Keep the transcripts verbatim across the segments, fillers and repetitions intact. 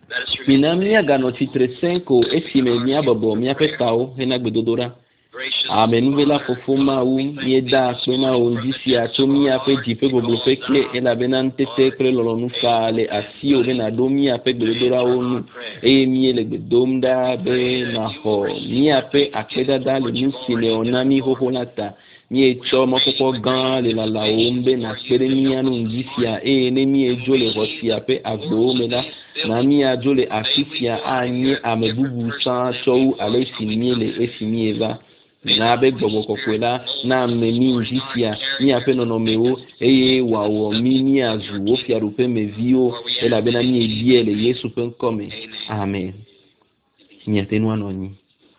Minamia gano titresenko esime mia babo mia petao hena gbedodora. Amen vela fofoma u mieda kwena ondisi atomi ape jipe gogo peke ela benante tekre lolonu kale asio bena domi ape gbedodora onu e mi ele gbedomda be na ho mi ape akeda dale musile onami hoholata mi echo mokoko gan le la la ombe na kere mi anu ndisia e ne mi ejo le rosi ape agbo meda na mi ajo le afisia anye amebubu san chou ale simiele esimieva na be gbogbo kokwela na memi njisia mi ape nono mewo eye wawo mi ni azu wo fiarupe mevio ela bena mi ebiele Yesu pen come amen nyatenu anoni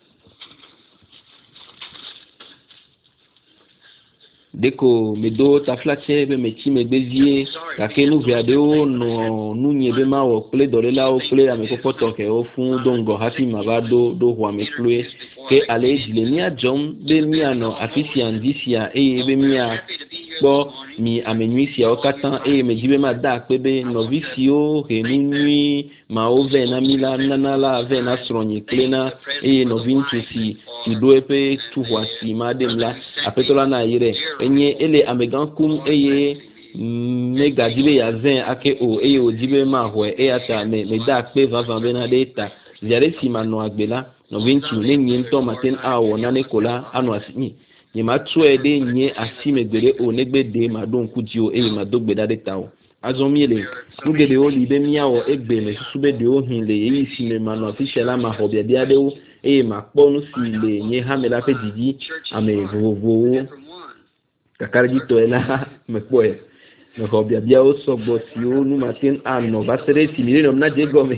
deko medo taflache be mechi mebezie kakenu viadeo no nunye be ma wo ple dolela o ple amekoko toke o fun dongo happy mabado do hwa meklue ke ale dile mi ajom be mi ano afisi andisia e be mi a po mi amenuisia o katan e me jibe ma da pebe novicio renunui ma ove na mila nana la ve na stronye klena e novintusi ti doepe tu hwasi mademla apetola na ire enye ele amegankum eye mega jibe ya ven ake o eye o jibe ma hwe e ata me me da pe vingt bena data ziare si mano agbela novintu ne nyento maten awo na nekola anu asini ni matsuede nye asime gbere o negbede madon kudio e madogbe da data o azomiele nugede o libe miawo egbe me susube de o hinle yi sime mano official ma hobia dia de o e ma ponu si le nye hamela pe didi ame vovo kakarji to ela me poe me hobia bia o sogbo si o nu matin ano basere si mi le na je gome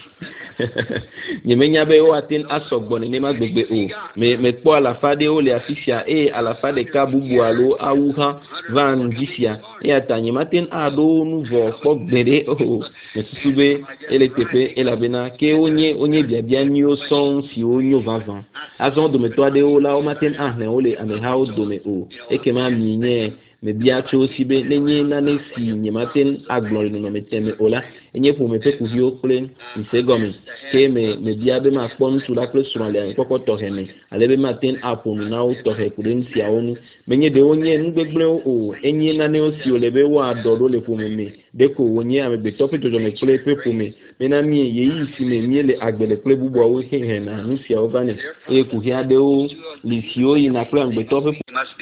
nyemenya be o atin asogbo ne ma gbegbe o me me po ala fade o le afisia e ala fade ka bubu alo awuha van disia e atanye matin ado nu vo po gbere o me susube ele tepe ela bena ke onye onye bia bia ni o son si o nyo vingt azon do me to ade o la o matin ah ne o le ame ha o do me o e ke ma mi nye me bia cho sibe lenye na ne si nyematen aglori no meteme ola enye pour me pe kuvio kule nsegomi ke me me bia be ma pon tu la kle sur le koko to hene ale be maten apo na o to he kule nsi awonu menye de onye ngbegble o enye na ne o si ole be wa dodo le pour me de ko onye ame be topi to me kule pe pour me mena mi ye yi si me mi le agbele kule bubo o he he na nsi awovane e ku hia de o lisio yi na kule ngbe topi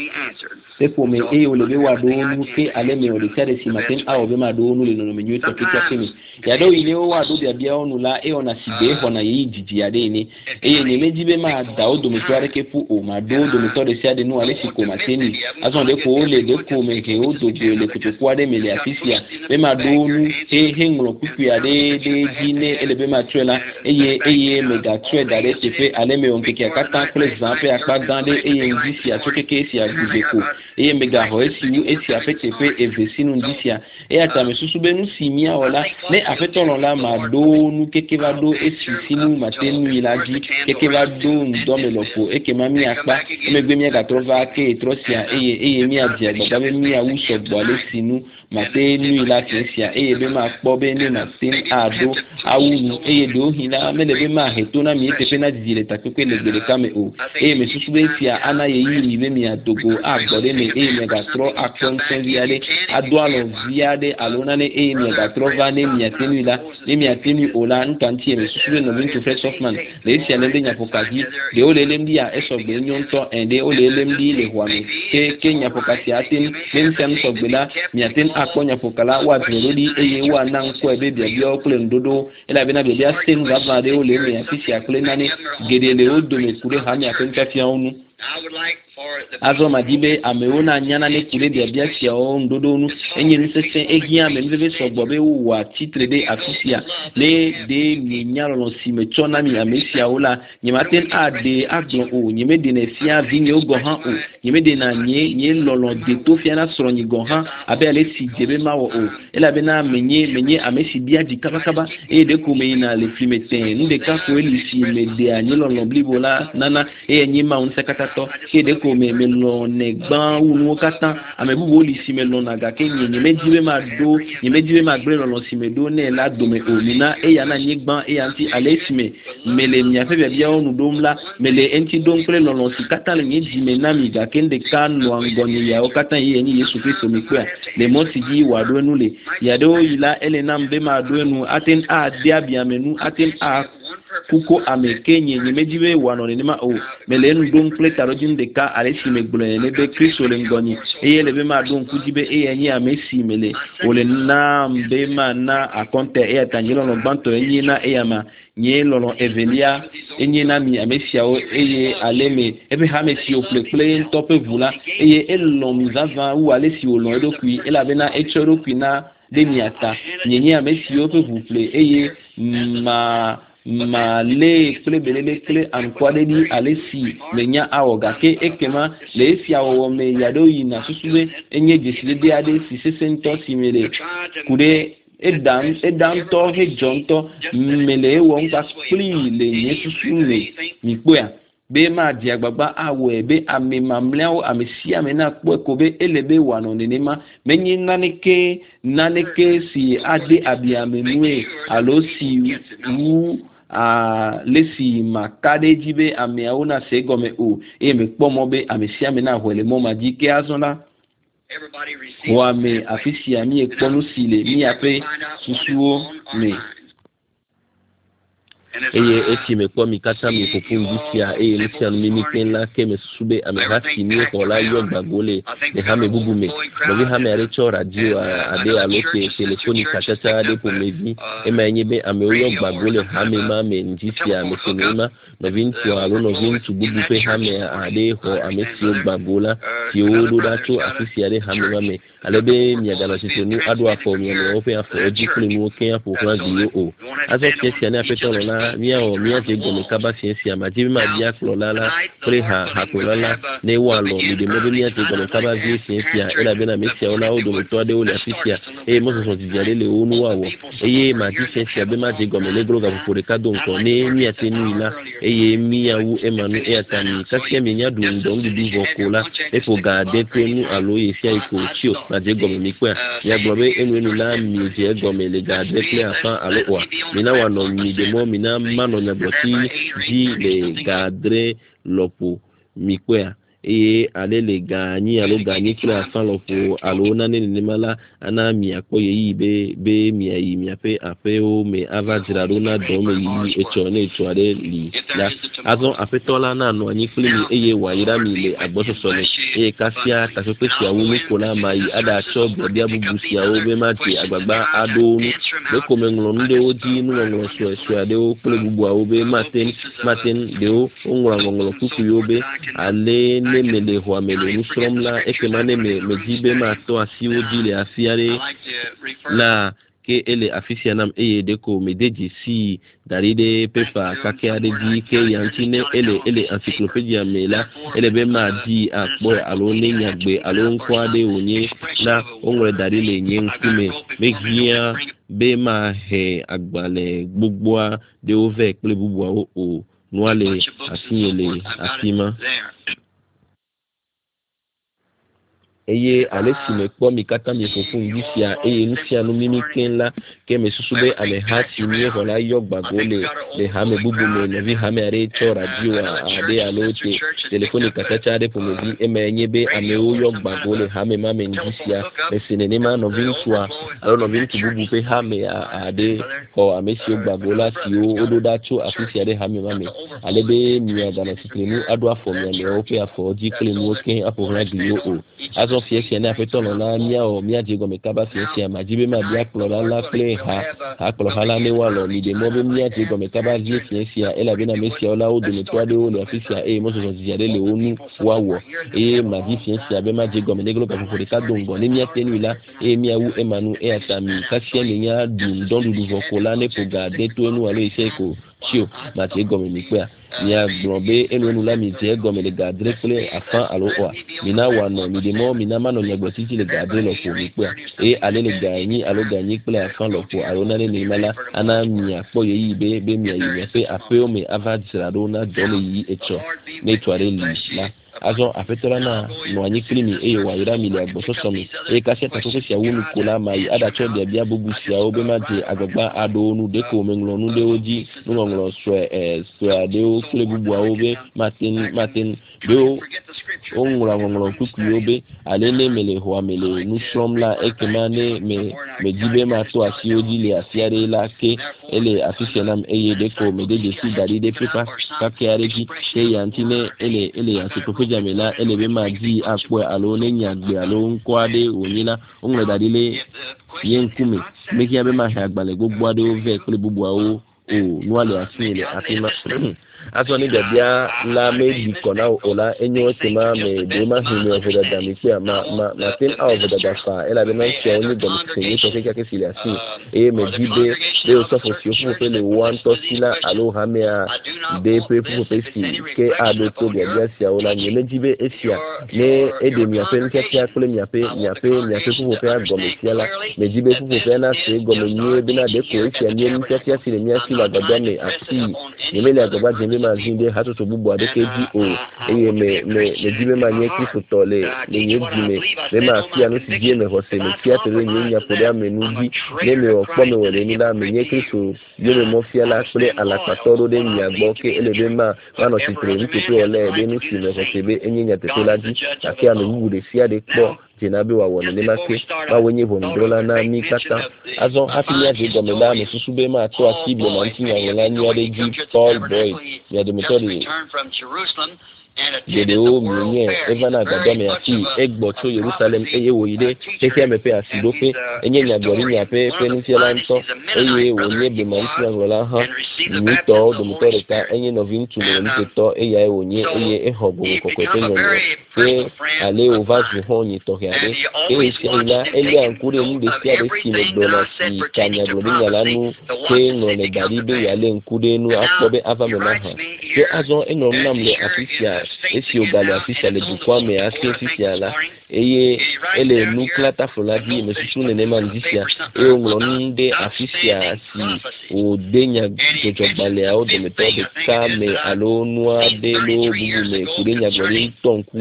pe pour me e ole be wa do nu ke ale me o le tare si maten a o be ma do nu le no me nyu to pika kemi ya do ile o wa do bia bia onu la e ona sibe ho na yi jiji ade ni e ye meji be ma da o do me to are ke fu o ma do do me to de si ade nu ale si ko mateni azon de ko le de ko me ke o do de le ko ko ade me le afisia be ma do nu e he nglo kuku ade de jine ele be ma twela e ye e ye me ga twe da de se fe ale me on ke ka ta par exemple akpa gande e ye ndisi a soke ke si a gubeko e ye me ga ho e si u e si a fe te fe e vesinu ndisia e ata me susu be nu si mi ola ne afeto la ma do nu keke va do esi sinu matenu ilaji keke va do ndo me lopo e ke mami akpa e me gbe mi ga trova ke trosia eye eye mi adia gba be mi awu so gbo le sinu matenu ilaji sia eye be ma po be ni matin ado awu nu eye do hina me le be ma heto na mi tepe na dizile takwe le gbe kame o eye me susu be sia ana ye yiri be mi adogo agbode me eye me ga tro akon sen viale adwalo viade alona ne eye me ga trova ne mi atenu ila ne mi atenu ola ntanti me susu no min to fresh of man le sia le nya pokazi de o le lembi a eso gbe nyonto ende o le lembi le hwami ke ke nya pokazi atin men sem so gbela mi atin akponya pokala wa drodi eye wa nan ko ebe bia bia okule ndodo ela bina bia sen ga ba de o le mi afisi akule nani gedele o do me kure ha mi akenta fia onu azo madibe ameona nyana ne kule bia bia sia o ndodo nu enye nsese ehia me mbe so gbobe wa titre de afisia le de ni nyalo no si me chona mi amesia ola nyimaten ade aglo o nyime de na fia vinye ogo ha o nyime de na nye nye lolo de to fia na soro nyi go ha abe ale si jebe ma wo o ela be na menye menye amesi bia di kaba kaba e de ko me na le flimeten nu de ka ko eli si me de anyi lolo blibola nana e nyi ma un sekatato e de ko ko me me lo ne gban unu katan ame bubu li si me lo na ga ke nyi nyi me jibe ma do nyi me jibe ma gbre lo si me do ne la do me o mi na e ya na nyi gban e ya nti ale si me me le nya fe be bia onu dom la me le enti don ple lo lo si katan le nyi ji me na mi ga ke nde kan no angoni ya o katan ye nyi Yesu Kristo mi kwa le mo si ji wa do nu le ya do ila ele na mbe ma do nu aten a dia bia menu aten a kuko amekenye nyi mejibe wano ni ma o mele nu don ple tarojin de ka ale si me gbolo ne be Kristo le ngoni e le be ma don kujibe e yenyi amesi mele o le na mbe ma na akonte e atanyelo no banto enyi na e yama nye lolo evelia enyi na mi amesia o eye aleme ebe ha mesi o ple ple tope vula eye elon mi zava u ale si o lo edo kui ela be na echoro kui na de miata nyenye amesi o pe vuple eye ma ma le kle belele kle ankwade di alesi menya awoga ke ekema le esi awo me yado yina susube enye jesile de ade si sesento simele kude edan edan to he jonto mele won ka pli le nye susune mi poya be ma di agbagba awo ebe ame mamleo ame si ame na po ko be elebe wano nenema menyi naneke naneke si ade abi ame nue alo si wu a lesi makade jibe ame auna se gome o e me pomo be ame si ame na hwele mo majike azona wa me afisi ami e ponu sile mi ape susuo me eye eti me kwa mi kata mi popun disia eye lucia mimi kenla ke me sube ame hasi ni ko la yo gbagole de ha me bubu me no bi ha me recho radio ade aloke telefoni katata ade po mevi e ma nyebe ame yo gbagole ha me ma me disia me sinema no vinti alo no vinti bubu pe ha me ade ho ame si yo gbagola ti o do dacho afisi ade ha me ma me alebe mi agala sitenu ado afo mi no ofe afo oji kule mu ken afo franzi yo o azo kesi ane apetolo na mia o mia je gomi kaba siensi amajibi ma dia klolala pre ha ha klolala ne walo mi de mobi mia je gomi kaba vie siensi a ela bena mesia ona o do mo to ade o le afisia e mo so tijale le onu wawo eye ma di siensi abe ma je gomi le gro ga po de kado nko ne mia tenu ila eye mia wu emanu e atani kasi mi nya du ndo ndu du vokola e fo ga de tenu alo ye sia iko chio ma je gomi mi kwa ya globe enu enu la mi je gomi le ga de ple afa alo wa mina wano mi de mo mina mano na bloti ji le gadre lopo mikwea e ale le gani alo gani kila afan lopo alo na ne ne mala ana mi akoye yi be be mi ayi mi ape ape o me ava jiraro na do me yi echo na echo ale li la azon ape tola na no anyi fili mi eye wa ira mi le agboso so le e kasia ka so pe si awu ni ko na mai ada cho bodi abubu si awu be ma ti agbagba ado nu le ko me nglo nde oji nu nglo so so ade o pele bubu awu be maten maten de o nglo nglo kuku yo be ale ne mele ho mele nusrom la ekemane me mejibe ma to asi oji le asiare la ke ele afisia nam eye deko medeji si daride pepa kake ade di ke yantine ele ele encyclopedia mela ele be ma di akpo alo ne nyagbe alo nko ade onye la onwe darile nye nkume megia be ma he agbale gbogbo de ove pele bubu o noale asinyele asima eye alesi me kpo mi kata mi fofun yisia eye nusia no mimi kenla ke me susube ale hati mi hola yo gbagole le ha me bubu me le vi ha me are cho radio ade alote telefoni katacha ade po me e me nyebe ame o yo gbagole ha me ma me yisia me sinene ma no vinswa alo no vinti bubu pe ha me ade ho amesi gbagola si o odo dacho afisi ade ha me ma me alebe mi agana sikrinu ado afo me le o pe afo ji klinu ken afo radio o azo fiesi na afetolo na mia o mia jego me kaba fiesi ma jibe ma bia klora la play ha ha klora la ne walo mi de mo be mia jego me kaba vie fiesi a ela bina mesia ola o de me toade o le afisia e mo so so ziare le onu wawo e ma vie fiesi a be ma jego me negro ka fo de ka dongo ne mia tenu la e mia wu emanu e atami kasia me nya dun don du vokola ne poga de to enu alo ise ko chio ma te go me mi pe ni agbonbe enu enu la mi je go me le gadre pele afan alo o mina wa no mi de mo mina mano nyagbo titi le gadre lo po mi pe e ale le ganyi alo ganyi pele afan lo po alo na ne ni mala ana mi apo ye yi be be mi ayi me pe ape o me avadira do na do me yi echo ne to are li la azon afetola na no anyi klini e wa ira mi le agboso somi e ka se ta so se awunu kola mai ada cho de bia bubu sia obe ma je agbagba ado nu de ko menglo nu de oji nu nglo so e so ade o kle bubu obe martin martin de o nglo nglo kuku obe alele mele ho amele nu somla ekemane me me jibe ma to asi oji le asiare la ke ele afisenam eye de ko me de de si dari de pepa ka ke areji ke yantine ele ele ya se popo jamela ele be ma di apo alo ne nyagbe alo nko ade onina onwe dadile yen kume me ki abe ma ha agbale gbogbo ade o ve kle bubu awo o nuale asile atima aso ni bia la me di kona ola enyo tema me de ma hinu of the dami ki ma ma ma tin out of the dafa ela be man che oni dom se so ke ke sile asi e me dibe de o so fo si o fo pe le one to sila alo ha me a de pe fo pe si ke ado to bia bia si ola ni me dibe esia ne e de mi ape nke tia kole mi ape mi ape mi ape fo pe agbo me siala me dibe fo pe na se go me ni bi na de ko esia ni mi tia si le mi asi la gado me asi ni me le agba je ma zinde hatu to bubu adeke di o eye me me me dibe ma nye kristo tole le nye di me le ma fi anu si die me hose me fi atere nye nya pode amenu di le me okpo me wole ni la me nye kristo yo me mo fi ala kle ala patoro de nya gbo ke ele be ma ma no titre ni te ole be ni si me hose be enye nya te la di ake anu bubu de fi ade kpo jinabe wa wole le make ba wenye bon dola na mi kata azon happy ya je gomela me susube ma to asible na ntinya wala ni ade gi Paul Boyd ya de metodi de o mwenye evana gadome ati egbo to Jerusalem eye woyide teke mepe asidope enye nya gori nya pe peninsula nto eye wonye be manti angola ha ni to do motore ka enye novin tu le ni to eye wonye eye ehobo kokote nyo se ale o vasu honyi to yade e se ila ele ankure ni de sia de si le dona si kanya gori nya lanu ke no le daribe yale nkude nu akobe ava me na ha ke azon enom namle afisia esi ogale afisia le bukwa me ase afisia la eye ele nuklata foladi me susu ne nema ndisia e onlo nde afisia si o denya jojogbale a o de metode ka me alo nua de lo bubu me kurenya gori tonku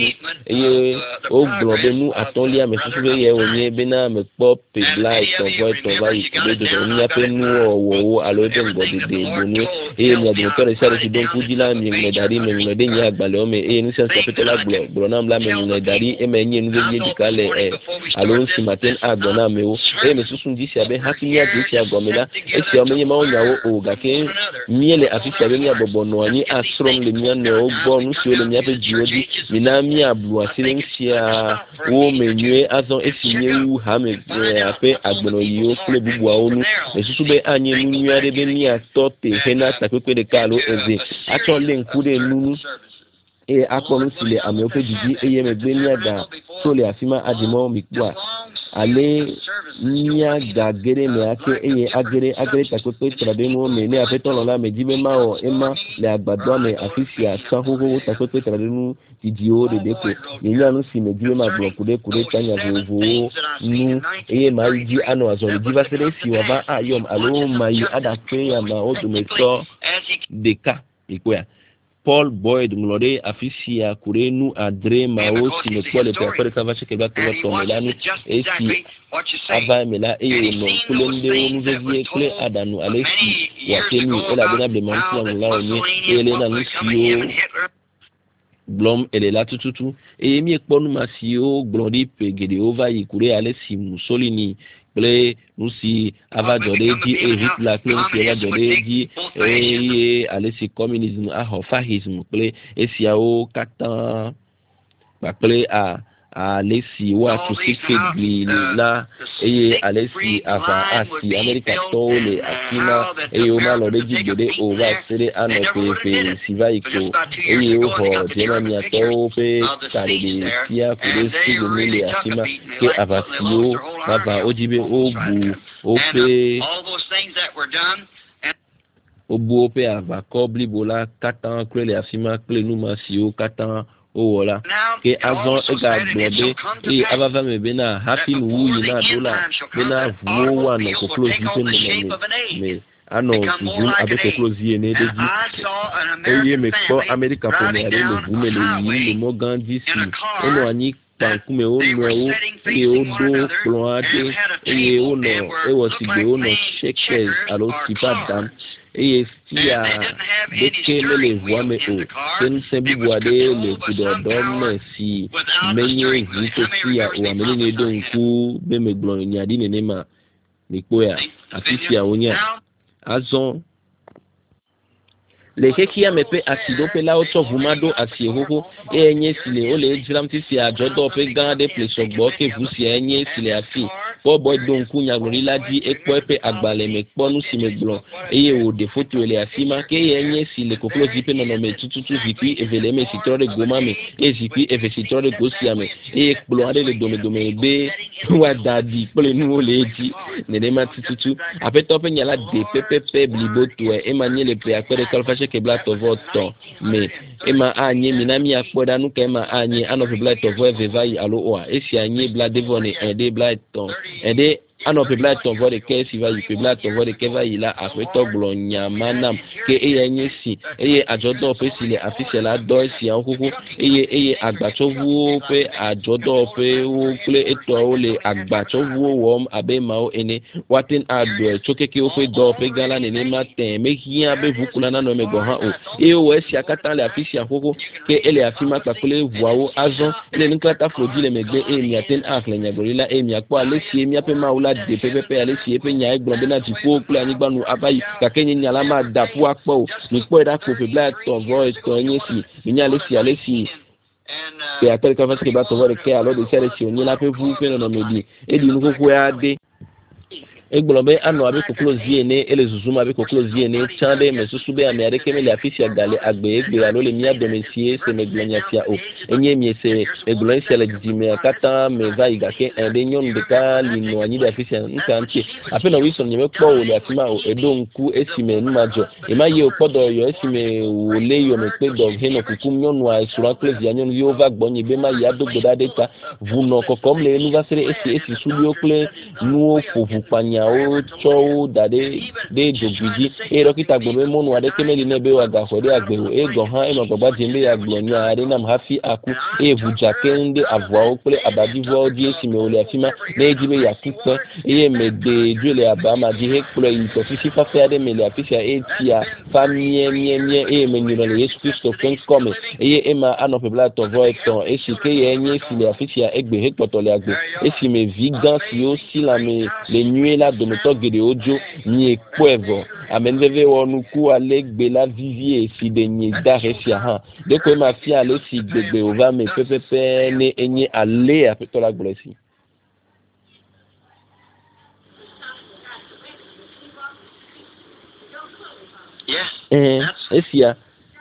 eye o globe nu atolia me susu be ye onye be na me pop blight to void to vai de de nya pe nu owo alo de ngodi de bonu e nya de metode sare si don kujila mi me dari me me de nya gbale o me e ni sense kapitola glo glo na mla me me dari e me nye nu de dikale e alo si maten agona me o e me susu ndisi abe hakinya de si agomela e si o me ma onyawo o ga ke miele afisa be nya bobono ani asrom le nya ne o bonu si o le nya pe jiodi mi na mi ablu asile nsia wo me nwe azon e si nye wu ha me ape agbono yi o kle bubu a onu e susu be anye nu nwa de be ni atote hena tapepe de kalo eze acho le nkude nunu e akponu sile ame ope jiji eye megbe ni aga sole afima adimo mikwa ale nya gagere me ake eye agere agere takope trademo me ne afeto lola me jibe ma o ema le agbado me afisia sahoho takope trademo idio de deko nya nu si me jibe ma block de kure tanya vovo nu eye ma ji ano azon jiba sele si wa ba ayom alo mai ada pe ya ma o to me so deka ikoya Paul Boyd mlode afisia kurenu adre mao si me kwa le pere ka va cheke ba to to melanu e si ava mela e no kulende onu vezie kle adanu alesi ya tenu ela bena ble manti ngla onye ele na nusio blom ele la tututu e mi ekponu masio glori pegede ova ikure alesi musolini ple nusi ava jodeji e Hitler ple nusi ava jodeji e alesi communism a hofahism ple esiao katan ba ple a alesi wa to sikegli la eye alesi ava asi America tole akina eye o malo de jide o wa sere ano pepe sivaiko eye o ho jena mi ato pe kare de sia kure sigo mele asima ke avasio baba ojibe obu ope obu ope ava kobli bola katan krele asima kle numa sio katan voilà que azon ega globe et avava me bena happy wu yina dola bena vu wa no ko close you me me ano vous avec ko close yi ne de ji e me ko America pour me aller le vous me le yi le mo gandi si ono ani pankume o no o e o do ploade e o no e wo si do no shekes alo sipadam et si a de que les voix mais o ken se boade le coup d'homme si menye vous si a o amene ne don ku be me glon nya di ne ma ni koya afisi a onya azon le keki ya mepe asido pe la ocho vumado asiehoko e enye sile o le jiram ti si ajodo pe gande place ogbo ke vu si enye sile afi po boy don ku nya gori laji epo pe agbale me ponu si me glon eye o de photo ele afima ke enye sile koklo jipe no no me tututu zipi evele me sitore goma me e zipi eve sitore gosia me e gblo ade le dome dome be wa dadi pole nu o le ji ne de ma tututu apeto pe nyala de pepepe blibo to e emanye le pe akere kalfa que black of votre mais ema anye minami akpoda nu kema anye anof black of veva yi alo oa esi anye black devone ende black ton ende anof black of the case va yi black of the keva yi la afeto glonya manam ke eye nye si eye ajodo pe si le afise la do si ankuku eye eye agbachovu pe ajodo pe o ple eto o le agbachovu wom abe mao ene watin ado chokeke o pe do pe gala ne ne matin me hia be vukula na no me go ha o e o esi akata le afise ankuku ke ele afima pakule voao azon ele nkata flodi le megbe e mi aten akle nyagorila e mi akpo ale si mi ape maula de pepepe ale si epe nya egbon be na ti ko kula ni gbanu abayi kakenye nyala ma da fu akpo ni po da ko fe black to voice to yin si ni ale si ale si pe atel ka fast ke ba to vore ke alo de sere si oni la pe fu pe no me di e di nu ko ko ya de egbolobe ano abe ko close ne ele zuzuma abe ko close ne chande me susube amere ke me le afisi gale agbe egbe alo le mia domesie se me glonya tia o enye mi se eglonya se le dime kata me va igake ende nyon de ka lino anyi de afisi nkanti ape na wison nyeme kpo o le atima o edonku esime nmajo e ma ye opodo yo esime wo le yo me pe do he no kukum nyon wa sura close ya nyon yo va gbonyi be ma ya dogbo da data vuno kokom le nu va sere esi esi studio kle nu fofu panya o cho dade de dogiji e rokita gbobe monu ade kemeli nebe wa gafode agbewo e gohan e mogba jembe ya gbonyo ade nam hafi aku e vuja kende avwa o pele abadi vo di esime ole afima na ejibe ya kupe e mede jule abama di he pele ito fisi fa fe ade mele afisia e tia famie mie mie e menyiro le Yesu Kristo ken come e ema anope bla to vo eton e sike ye enye sile afisia egbe he potole agbe e si me vigan si o si la me le nuit la de moto gede ojo ni ekwevo amenveve wonuku alegbe la vivie si de ni dare si ha de ko ma fi ale si gbegbe o va me pepepe ne enye ale apeto la glesi yes eh esia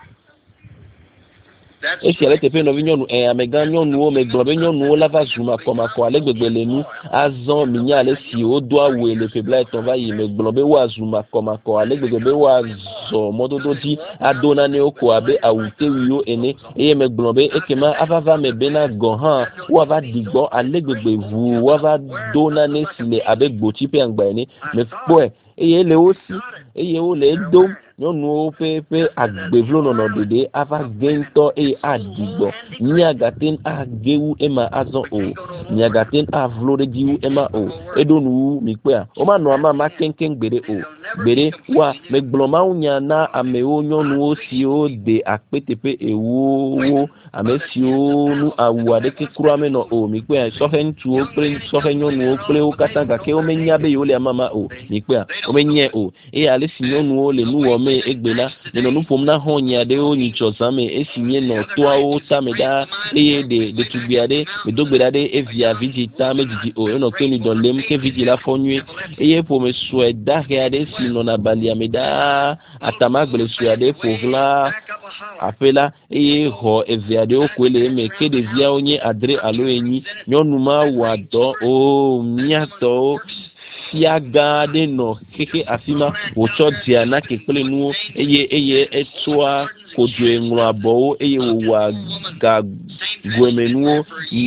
esi ale tepe no vinyonu e amega nyonu o me gbobe nyonu o lava zuma koma ko ale gbegbe lenu azon minya ale si o do awe le febla ton va yi me gbobe wa zuma koma ko ale gbegbe wa zo mododo di adona ne oko abe awute wiyo ene e me gbobe ekema avava me bena gohan wa va digbo ale gbegbe vu wa va dona ne sile abe gboti pe angba ene me poe eye le osi eye o le do nyɔnu wo ƒe agbevlo nɔnɔ dede ava gɛntɔ eye adigbo miagaten agewu ema azɔ o miagaten avlo ɖe dziwu ema o eɖo nuwu mikpea woma nɔ ama ma keŋkeŋ gbeɖe o gbeɖe wa megblɔ mawu nya na amewo nyɔnuwo siwo de akpeteƒe ewowo ame siwo nu awu aɖeke kura menɔ o mikpea sɔhe ŋutsuwo kple sɔhe nyɔnuwo kple wo katã gake womenya be yewo le amama o mikpea womenyae o eye ale si nyɔnuwo le nu wɔm me egbena neno nupom na honya de o nyicho zame esi nye no toawo tame da eye de de tubiade me dogbeda de evia vigita mejiji o eno kemi don lem ke vigila fonue eye po me sueda reade si no na balia me da atama gbele suade povla apela eye ho evia de o kwele me ke de via onye adre alo enyi nyonuma wado o miato siaga de no keke afima wocho diana ke pele nu eye eye etoa kodwe ngwa bo eye wa ga gwemenuo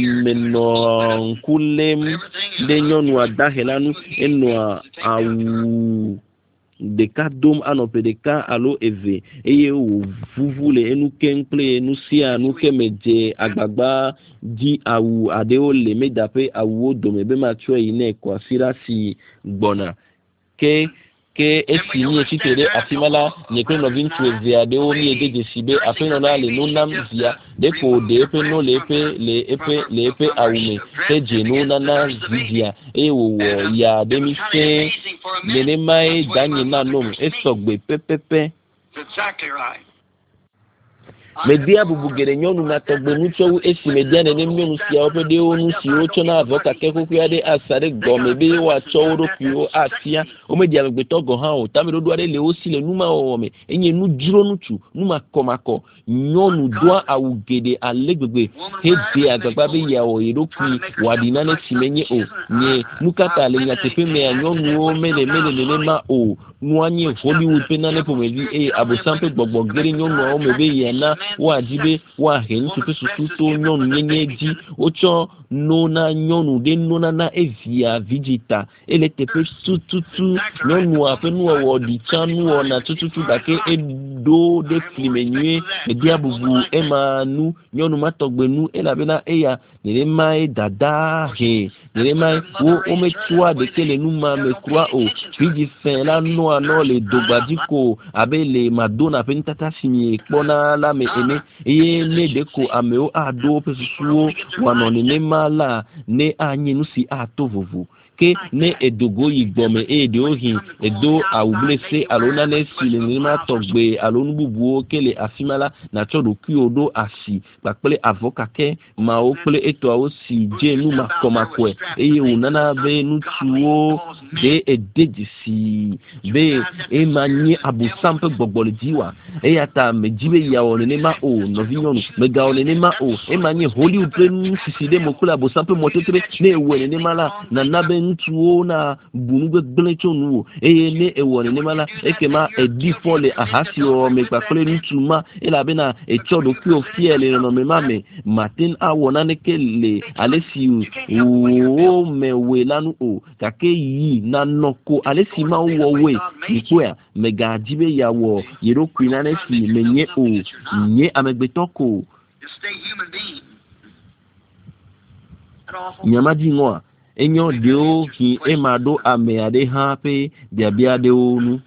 meno kulem de nyonu adahelanu eno awu de ka dom anope de ka alo eve eye o vuvule enu kenple enu sia nu kemeje agbagba di awu adeo le medape awu dome be matwe ine kwa sirasi gbona ke ke esi ni echitere afimala nyekwe no vintu eve adeo mi edeje sibe afeno na le nonam zia de ko de epe no le epe le epe le epe awume teje no na na zidia e wo ya de mi se nene mai danyi na nom esogbe pepepe. Exactly right. Media bubugere nyonu na togbe nucho esi media ne nyonu si opede onu si ocho na avoka keko kuade asare gome be wa choro kuo asia o media gbe togo han o tamedo do le o si le numa o me enye nu duro nutu numa komako nyonu doa awugede alegbegbe hede agbagba be ya o iroku wadina ne simenye o nye nukata le nya tepe me nyonu o mele mele le ma o nuanye Hollywood penane pomeli e abosampe gbogbo gere nyonu o mebe ya na wa jibe wa hen tutu susu to nyonu nyenye ji ocho nona nyonu de nona na evia vigita ele tepe tututu nyonu apenu wo di chanu ona tututu dake edo de flimenue e dia bubu emanu nyonu matogbenu elabena eya nere mai dada he nere mai wo o metua de kele numa me croix o vigi fin la no ano le dogbadiko abele madonna pentata simi pona la me ene eye ne deko ameo ado pesusuo wanoni ne mala ne anyinu si atovovu ke ne edogo yigbome e de ohin edo awublese alona ne sile ni ma togbe alonu bubuo kele afimala na chodo kiodo asi pakpele avokake ma o pele eto awo si je nu makomakwe eye unana be nutuo de edejisi be e manye abu sample gbogbole diwa e ata mejibe ya one ma o no vinyonu mega one ma o e manye Hollywood plenu siside mokula abu sample motetre ne wele ne mala na nabe ntuo na bunugbe gbelecho nuwo eye ne ewone ne mala ekema edi fole ahasi o mekpakole ntuma elabe na echodo ki ofiele no memame matin awona ne kele alesi o mewe lanu o kake yi na noko alesi ma wo we ikwe mega jibe yawo yero kwina ne si menye o nye amegbetoko nyamaji ngoa enyo deo ki emado ame ade hape biabia de onu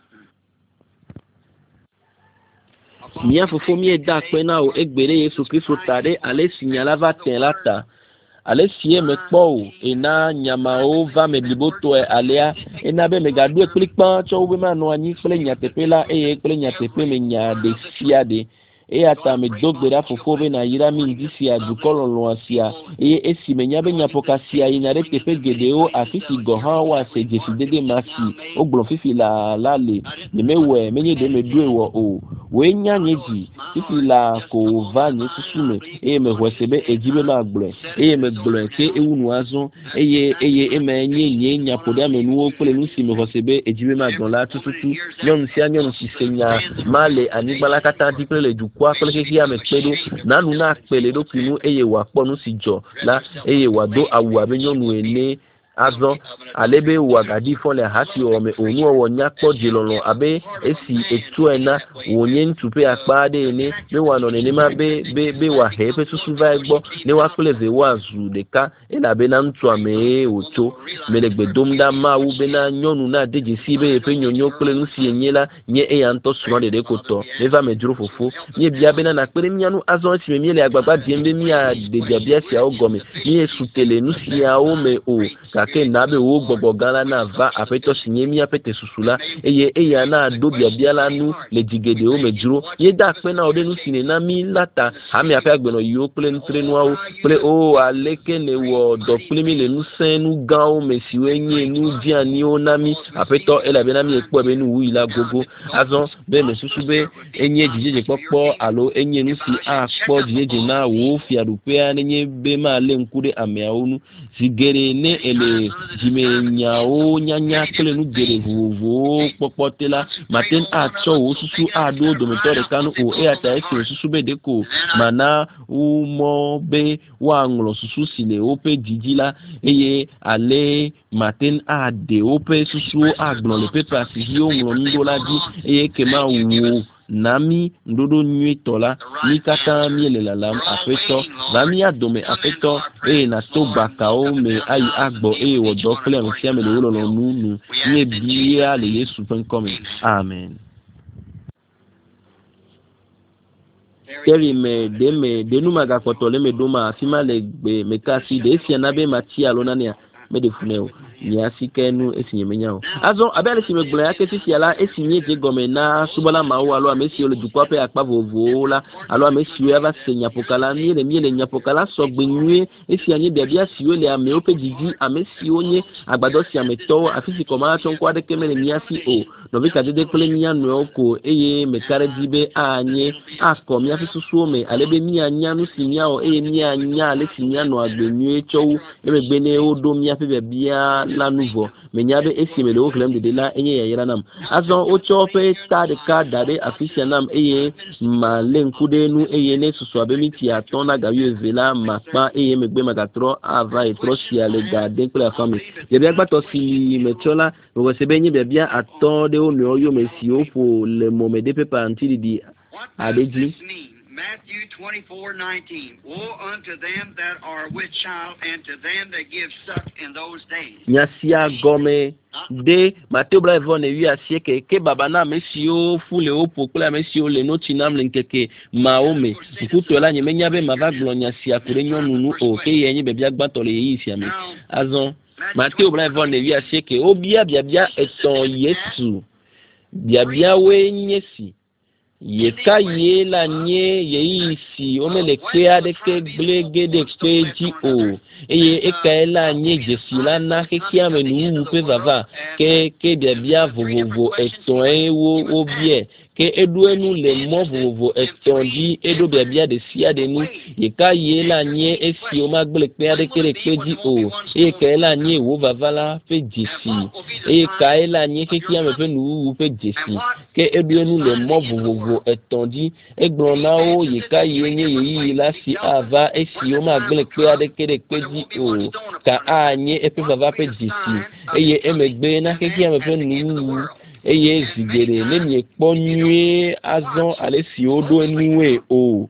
mia fofo mi da pe na o egbere Yesu Kristo tare ale signalava telata ale sie me po ena nyama o va me liboto e alea ena be me gadu e klikpa cho we ma no anyi kle nyatepela e kle nyatepe me nya de siade e ata me dogbera fofo be na yira mi ndisi adukolo lo asia e esi me nyabe nyapokasia inare tepe gedeo afisi gohan wa se jesidede masi ogbon fifi la lale ne mewe menye de me duewo o we nya nyeji fifi la ko va nye susume e me hwesebe ejibe ma gble e me gble ke ewunu azon eye eye e me nye nye nyapoda me nuo pele nusi me hwesebe ejibe ma gble la tututu nyon si anyon si senya male anigbala kata dipele du kwa kole ki ame pedo nanu na pele do kinu eye wa ponu si jo la eye wa do awu abenyonu ene azo alebe wa gadi fole hasi o me onu o nya po dilolo abe esi etuena wonye ntupe akpade ene me wa no ne ma be be be wa hepe susu va egbo ne wa kole ve wa zu deka ela be na ntu ame oto melegbe domda ma wu be na nyonu na deje si be pe nyonyo kole nu si enyela nye e ya nto suno de dekoto ne va me duro fofo nye bia be na na pere mianu azo si me miele agbagba diembe mi a de bia si a ogome ni esutele nu si a o me o ke nabe wo gbogbo gala na va apeto sinyemi apete susula eye eya na do bia bia la nu le digede o mejuro ye da pe na ode nu sine na mi lata ami ape agbeno yo ple ntre nu awo ple o aleke ne wo do ple mi le nu senu ga o mesiwe nye nu dia ni o na mi apeto ela be na mi epo be nu wi la gogo azon be me susu be enye jijeje popo alo enye nu si a po jijeje na wo fi arupe anenye be ma le nkude ame aonu sigere ne ele e jimenya o nyanya kele nu gere vovo popotela maten a cho o susu a do do metore kanu o e ata eke susu be deko mana u mo be wa nglo susu sile o pe dijila eye ale maten a de o pe susu a gbon le pe pasi hi o nglo ndo la di eye kema wo nami ndodo nui tola ni kata miele la lam afeto nami adome afeto e na to bakao me ayi agbo e wodo kle nsia me lo lo nunu ni bia le Yesu pen come amen. Teri me de me de numa ga kotole me doma afima le gbe me kasi de sia na be mati alona ne me de funeo ni asikenu esinye menyao azo abele sime gbla yake tisi ala esinye je gomena subala mawo alo amesi ole dukwa pe akpa vovo la alo amesi ava senya pokala mi le mi le nya pokala so gbenue esi anye bia bia si ole ame ope jiji amesi onye agbado si ameto afisi koma ton kwa de kemele mi asi o no bi ka de kole nya no oko eye mekare dibe anye asko mi afisu suome alebe mi anya no sinya o eye mi anya ale sinya no agbenue chowu emegbene odo mi afi bia la nouveau menyabe esimele o klem de la enye ya yiranam azon o chope ta de ka dade afisianam eye ma lenkude nu eye ne susu abemiti atona gawe vela mapa eye megbe magatro ava e trosia le gade pour la famille ye bia gbato si mechola wo sebenye bia aton de o mi oyo mesi o po le momede pe panti di adeji Matthew twenty-four nineteen. Woe unto them that are with child, and to them that give suck in those days. Nyasia gome de Matthew Blavon e wi asieke ke babana mesio fule opo kula mesio le no chinam lenkeke maome kuto la nyemenya be mavaglo nyasia kurenyo nunu o ke yenye be bia gbato le yisi ame azon Matthew Blavon e wi asieke obia bia bia eton Yesu bia bia we nyesi ye ka ye la nye ye isi o mele ke ade ke blege de peji o eye e ka la nye jesu la na ke ki amenu pe vava ke ke bia bia vovovo eton e wo obie ke edu enu le mo vovovo eton di edo bia bia de sia de nu ye ka ye la nye esi o ma gble pe ade ke peji o eye ka la nye wo vava la pe jesi eye ka la nye ke ki ame pe nu pe jesi ke edu enu le mo vovovo etonji egbona o yika yenye yeyi la si ava esi o ma gbele pe adekere peji o ka anye epe vava pe jisi eye emegbe na keki amepe nu eye zigere le mi ekponue azon ale si odo enuwe o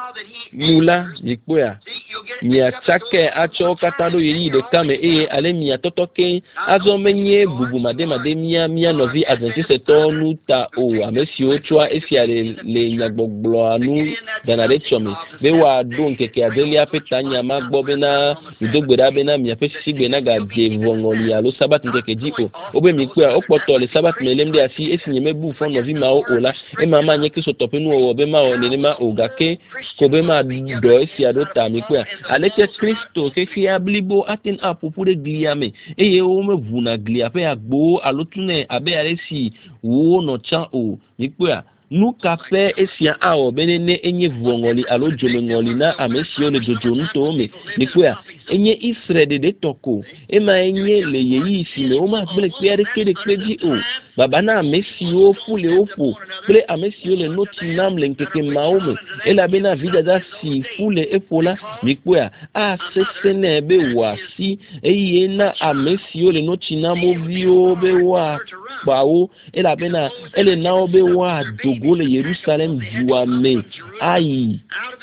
nula yikpoya mi achake acho katado yeyi de kame eye ale mi atotoke azon menye bubu made made mia mia novi adventiste to nuta o amesi ochwa esi ale le nyagboglo anu danare chomi be wa don keke adeli apetanya magbo bena idogbeda bena mi afesi gbe na ga je vongoli alo sabat nkeke jiko obe mi pe opoto le sabat melemde asi esi nyeme bu fon novi ma o ola e mama nye kiso topenu o be ma o ne ma o gake ko be ma do esi adota mi pe aleke Kristo ke fi ablibo atin apupu de gliame eye o me vuna glia pe agbo alotune abe alesi wo no cha o mi pe nu kafe esia awo benene enye vongoli alo jomengoli na amesio le jojo nto me ni pe enye Israel de toko e ma enye le yeyi si le o ma gbele pe ade kede kedi o baba na amesio fule opo ple amesio le noti nam le nkeke maome e la bena vida da si fule epola mi pe a sesene be wasi eye na amesio le noti namo vio be wa bawo e la bena ele na obe wa dogo le Jerusalem juame ayi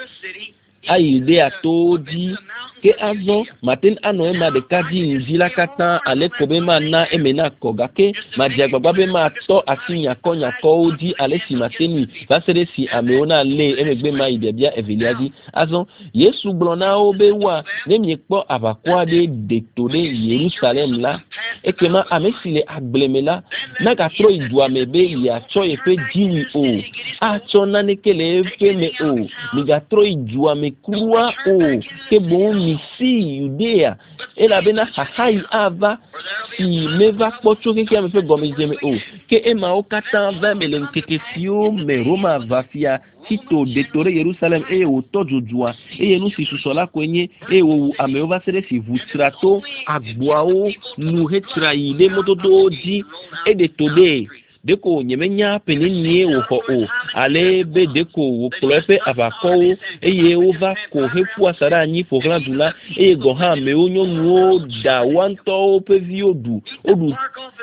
ayi de atodi ke azon matin ano e ma de kadi nzila kata ale kobe ma na emena kogake ma diagbagba be ma to asinya konya ko odi ale si mateni va sere si ameona le emegbe ma ibia eviliadi azon Yesu glona obe wa ne mi po abakwa de detone Jerusalem la ekema amesile agblemela na ga tro idua mebe ya cho epe jiwi o a cho na nekele epe me o mi ga tro idua me me krua o ke bon mi si Judea e la bena hahai ava si me va pocho ke me fe gomi jeme o ke e ma o kata va me len ketesio me Roma va fia tito detore Jerusalem e o tojujua e nu si susola kwenye e o ameova sere si vutrato agboao nu hetrai de motodoji e de tode deko nyemenya penenie wo ho o ale be deko wo kloepe abako eye ova ko hefu asara anyi fogla dula e go ha me onyo nuo da wanto pe viodu odu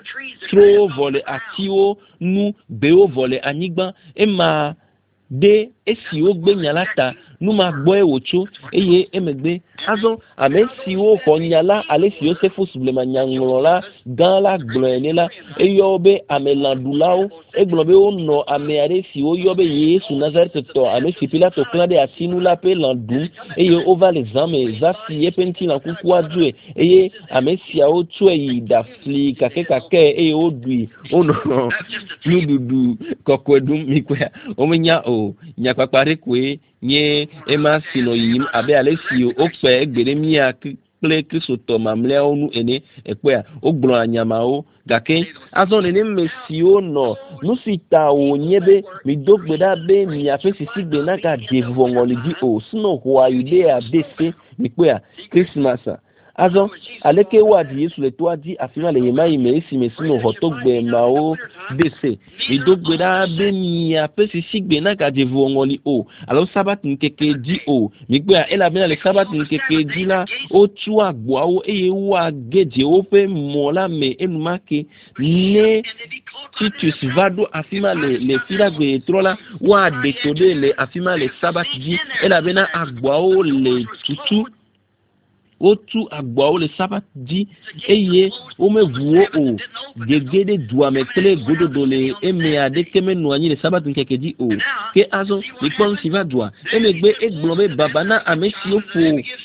tro vole atio nu beo vole anigba e ma de esi o gbe nyalata nu ma gbo e wocho eye emegbe azo ame si o ko nyala ale si o se fo sublema nyangolola gan la glo enela e yobe ame landulao e globe o no ame are si o yobe Yesu Nazareth to ame si Pilato klade atinu la pe landu eye o va les ame za si e penti la kuku adue eye ame si a o tu e da fli kake kake e o dui o no nu dudu kokwedum mikwa o menya o nya papare kwe nye ema sino yim abe alesi o pe egbere mi a kle kristo mamle onu ene ekwe o gbro anyama o gake azon ene mesio no nusita o nyebe mi dogbeda be mi afesi sigbe na ka devongolidi o sino ho Judea bese mi kwe Christmas azon aleke wadi Yesu le toadi afina le yema ime isi mesino hotogbe mao bese mi dogbeda be mi afesi sigbe na ka devongoli o alo sabat nkeke di o mi kwe ela bena le sabat nkeke di la o tu agbo o eye wa geje o pe mola me enumake ne Titus vado afima le le fila gbe trola wa de tode le afima le sabat di ela bena agbo o le tutu otu agbo le sabat di eye o me vuo o gegede dua me tele gododo le eme ade keme no anyi le sabat nkeke di o ke azo le pon si va dua emegbe eglobe babana amesi ofo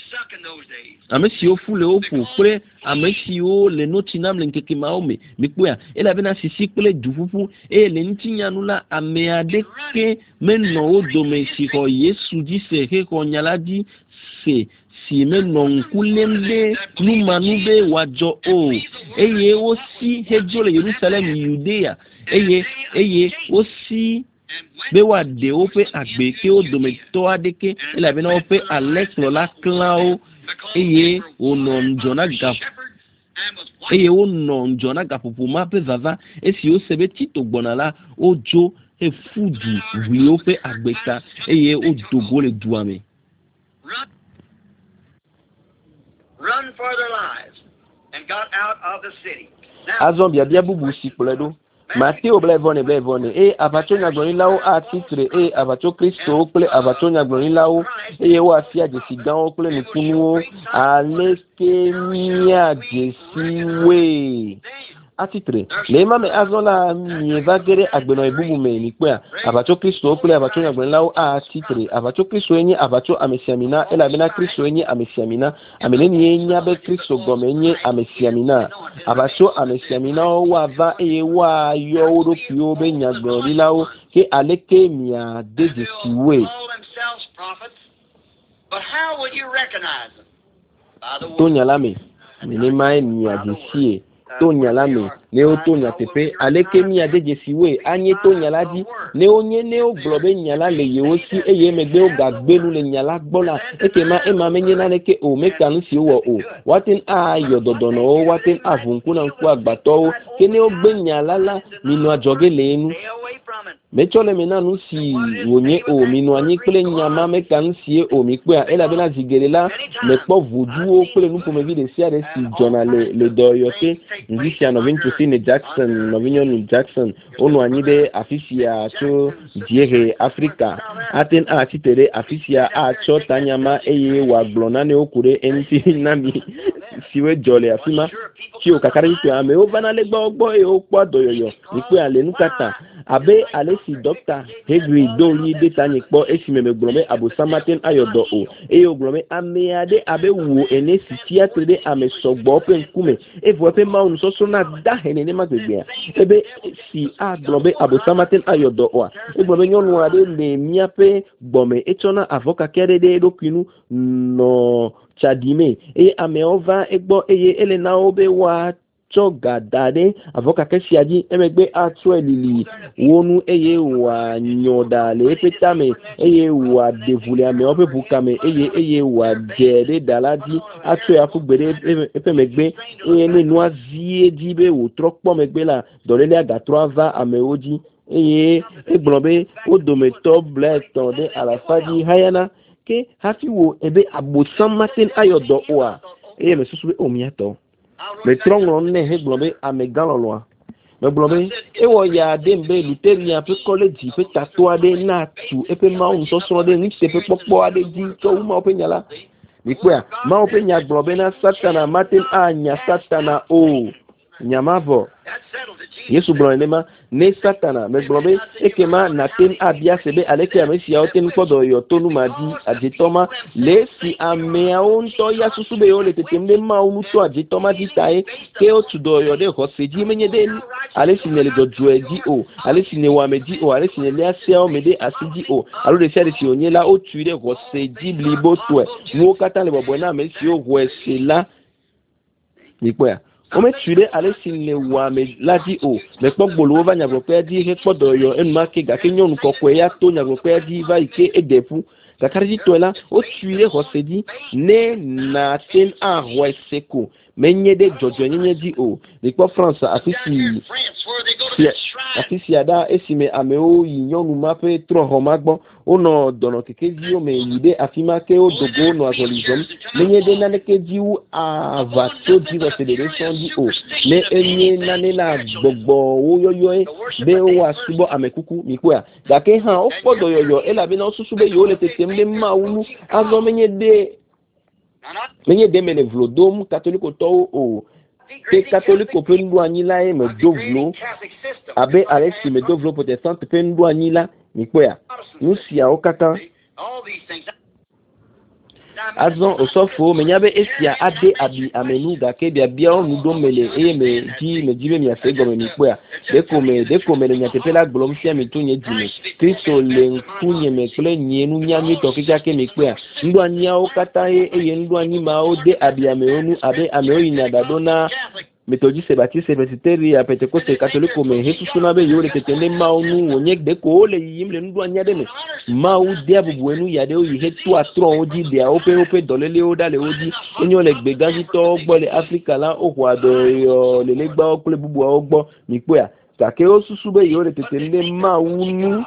amesi ofu le ofu pre amesi o le notinam le nkeke maome mikpoya ela bena sisi kle dufufu e le ntinya nula ame ade ke menno o domesi ko Yesu di se ke ko nyalaji se si menno kulembe numanube wajo o eye o si hejo le Jerusalem Judea eye eye o si be wa de o pe agbe ke o dometo adeke ela bena o pe alex la clan eye o non jona gap eye o non jona gap pour ma pe vava e si o sebe tito gbonala ojo e fudu wi o pe agbeta eye o dogo le duame run for their lives and got out of the city. Azon bia bia bubu si pledo Mateo blevone blevone e abatonya glonilao a titre e abato Kristo ple abatonya glonilao e wa fia de sidan ple nukunu aleke mia de siwe atitre lema me azola mi evagere agbeno ibubu me ni pe abato Kristo ple abatonya glonilao a titre abato Kristo enye abato amesiamina ela bena Kristo enye amesiamina ameleni enya be Kristo gomenye amesiamina abato amesiamina wa va e wa yo oro pio be nyaglonilao ke aleke mia de de siwe but how would you recognize them? By the way, tonya lame minema ni adesie tonya lame neo tonya tepe aleke mi adeje siwe anye tonya ladi ne onye ne o globe nyala le yeosi eye megbe o gagbelu le nyala gbola ekema ema menye na leke o mekanu si wo o watin a yododono o watin avunku na nku agbato kene o gbe nyala la minu ajoge lenu mechole menanu si wonye o minu anyi kle nyama mekanu si o mikpe ela bena zigelela mekpo vodu o kle nu pomevi de sia de si jonale le doyote ngisi anovin Tusine Jackson Novinyon Jackson onu anyibe afisia cho diere Africa aten a titere afisia a cho tanyama eye wa glonane okure enti nami siwe jole afima ti o kakari pe ame o bana le gbo gbo e o po doyoyo ipe ale nukata abe alesi doctor Hegri do yi de tanye kpo esi me glome abosamaten ayodo o e o glome ameade abe wo ene sitiatre de ame sogbo pe nkume e vo pe ma unu so so na da hene ne magbegbe ebe si a glome abosamaten ayodo o e glome nyonu ade le miape gbome etona avoka kere de do kinu no chadime e ame ova egbo eye elena obe wa chogadade avoka kesiaji emegbe atu elili wonu eye wa nyodale petame eye wa devule ame ope bukame eye eye wa jede daladi atu afugbere epemegbe eye nenu azie dibe wo trokpo megbe la dolele agatro ava ame oji eye egblombe odometo bleton de alafadi hayana ke hafi wo ebe abosan maten ayodo oa eye mesusu omiato me trongo ne he glombe amegaloloa me glombe e wo ya dembe luteria pe college pe tatua de na tu e pe ma un so so de ni se pe popo ade di to uma openyala mi kwa ma openya glombe na satana maten anya satana o nyamavo Yesu bronema ne satana me glombe ekema na ten abia sebe aleke amesi ya oten kodo yo tonu madi aditoma le si amea onto ya susube yo le tetemde ma unuto aditoma ditae ke o tudo yo de ko seji menye de ale sinele do joedi o ale sine wa medi o ale sinele asia o mede asiji o alo de sia de si onyela o tuire ko seji blibo to wo kata le bobo na mesi o wo esela ni kwa o me tuire ale sinle wa me ladi o me pogbolo va nyagbo pe di he podo yo enma ke ga ke nyonu kokwe ya to nyagbo pe di va ike edefu ga karji to la o tuire ko sedi ne na ten a roiseko menye de jojo nyenye di o ni po France afisi afisi ada esime ameo yinyonu mape tro homagbo ono dono kekeji o me yide afima ke o dogo no azolizom menye de nane keji u avato di federation di o ne enye nane la gbogbo wo yoyo e be o wa subo amekuku mikwa ga ke han o podo yoyo e la bi na susube yo le tetemle ma unu azo menye de menye de mele vlodom katoliko to o ke katoliko pe ndu anyila e me dovlo abe alexi me dovlo protestant pe ndu anyila mikwa nusia okata azon osofo menyabe esia ade abi amenu ga ke bia bia onu do mele e me di me dibe mi afego me mikwa deko me deko me nya tepela glom sia mi tunye dime kristo le nkunye me kle nyenu nyami to kija ke mikwa ndu anya okata e eye ndu anyi ma ode abi amenu abe ameoyi na dadona Methodiste Baptiste Presbyteria ya Pentecoste Catholique me hetu suna be yore tetende maunu wonyek de ko le yimle ndu anya de me mau dia bubuenu ya de o hetu atron odi de ope ope dolele o dale odi enyo le gbegaji to gbo le Africa la o kwa do yo le le gba o kule bubu ogbo mi pe a take o susu be yore tetende maunu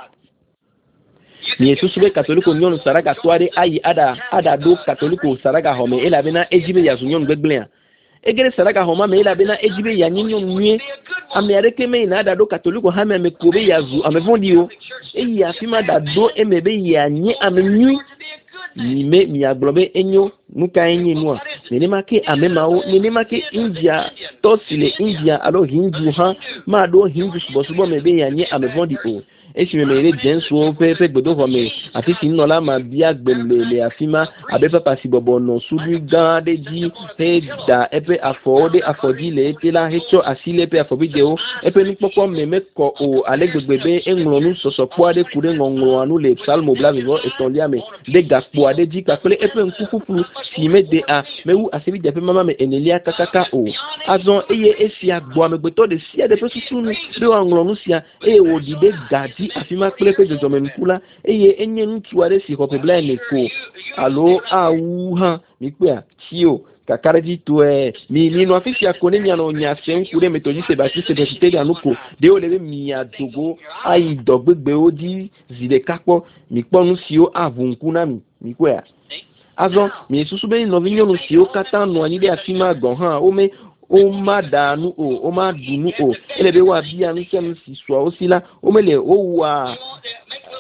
ni susube Catholique nyon saraga toare ayi ada ada do Catholique saraga home ela bena ejibe ya sunyon gbegblea egere saraka homa me ila bena ejibe ya nyinyo nwie amereke me na dado katoliko ha me kobe ya zu amevondi o eyi afima dado emebe ya nye amenyu ni me mi aglobe enyo nuka enyi nua nene make amemao nene make India tosile India alo hindu ha ma do hindu subo subo mebe ya nye amevondi o esi me mere jenso pepe gbodo home ati sinola ma bia gbelele afima abe papa si bobo no sudu gande ji he da epe afode afodi le tela hecho asile pe afobideo epe ni popo meme ko o ale gbegbe enlonu sosopo ade kure ngongro anu le salmo blavivo etoliame de gaspo ade ji kakole epe nkukufu si me de a mewu asibi de pe mama me enelia kakaka o azon eye esi agbo amegbeto de si ade pe susunu de ngolonu sia e wo dide gadi afima klepe de zomenkula eye enye ntuare si ko pebla neko alo auha mikwa tio kakarji to e mi ni no afisi akone nya no nya se nkure Methodiste Baptiste Presbyteria nuko de o lebe mi adogo ai dogbegbe odi zide kapo mi ponu si o avunku na mi mikwa azo mi susube no vinyo no si o kata no ani de afima gon ha o me o ma danu o o ma dunu o elebe wa bia nsem si so o sila o mele o wa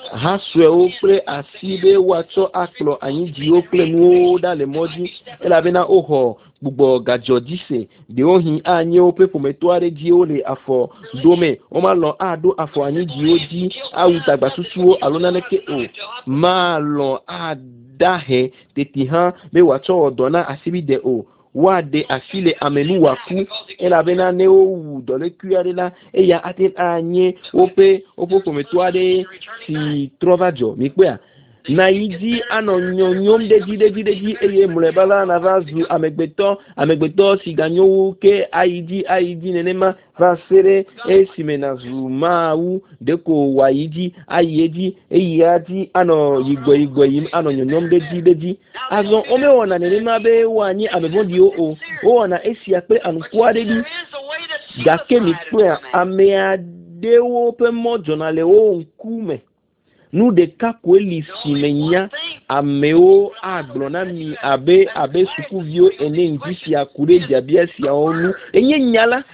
ha sue o kple asibe watsɔ akplɔ anyi dzi o kple nuwo ɖa le mɔdzi elabena woxɔ gbugbɔ gadzɔ dzi se ɖewo hi anye woƒe ƒometɔ aɖe dzi wole afɔ dome womalɔ aɖo afɔ anyi dziwo dzi awu tagbasusuwo alo naneke o malɔ adahe teti hã be wòatsɔ wɔ dɔ na asibi de o woaɖe asi le amenu wòaku elabena ne wowu dɔlekui aɖe la eya ate anye woƒe woƒe ƒometɔ aɖe si trɔ va dzɔ mikpɔa na yi dzi anɔ nyɔnyɔm ɖe dzi ɖe dzi ɖe dzi eye mlɔeba la nava zu amegbetɔ amegbetɔ si ganyowo ke ayi dzi ayi dzi nenema va se ɖe esime nazu mawu ɖeko wòayi dzi ayi dzi eyia dzi anɔ yigbɔ yigbɔ yim anɔ nyɔnyɔm ɖe dzi ɖe dzi azɔ womewɔna nenema be woanyi amevɔ̃ɖiwo o wowɔna esia kple anuku aɖe ɖi gake mikpɔa ame aɖewo ƒe mɔ dzɔna le wo ŋkume. Nu ɖeka koe li si me nya amewo agblɔ na mi abe abe sukuviwo ene ŋdi sia ku ɖe biabia siawo nu enye nya la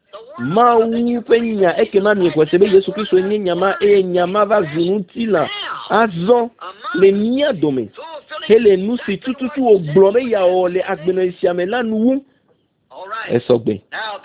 Mawu ƒe nya ekema mi xɔse be Yesu Kristo enye nya ma eye nya ma va zu ŋutilã azɔ le mía dome hele nu si tututu wògblɔ be yeawɔ le agbenɔɣi sia me la nu wum. Esɔgbe.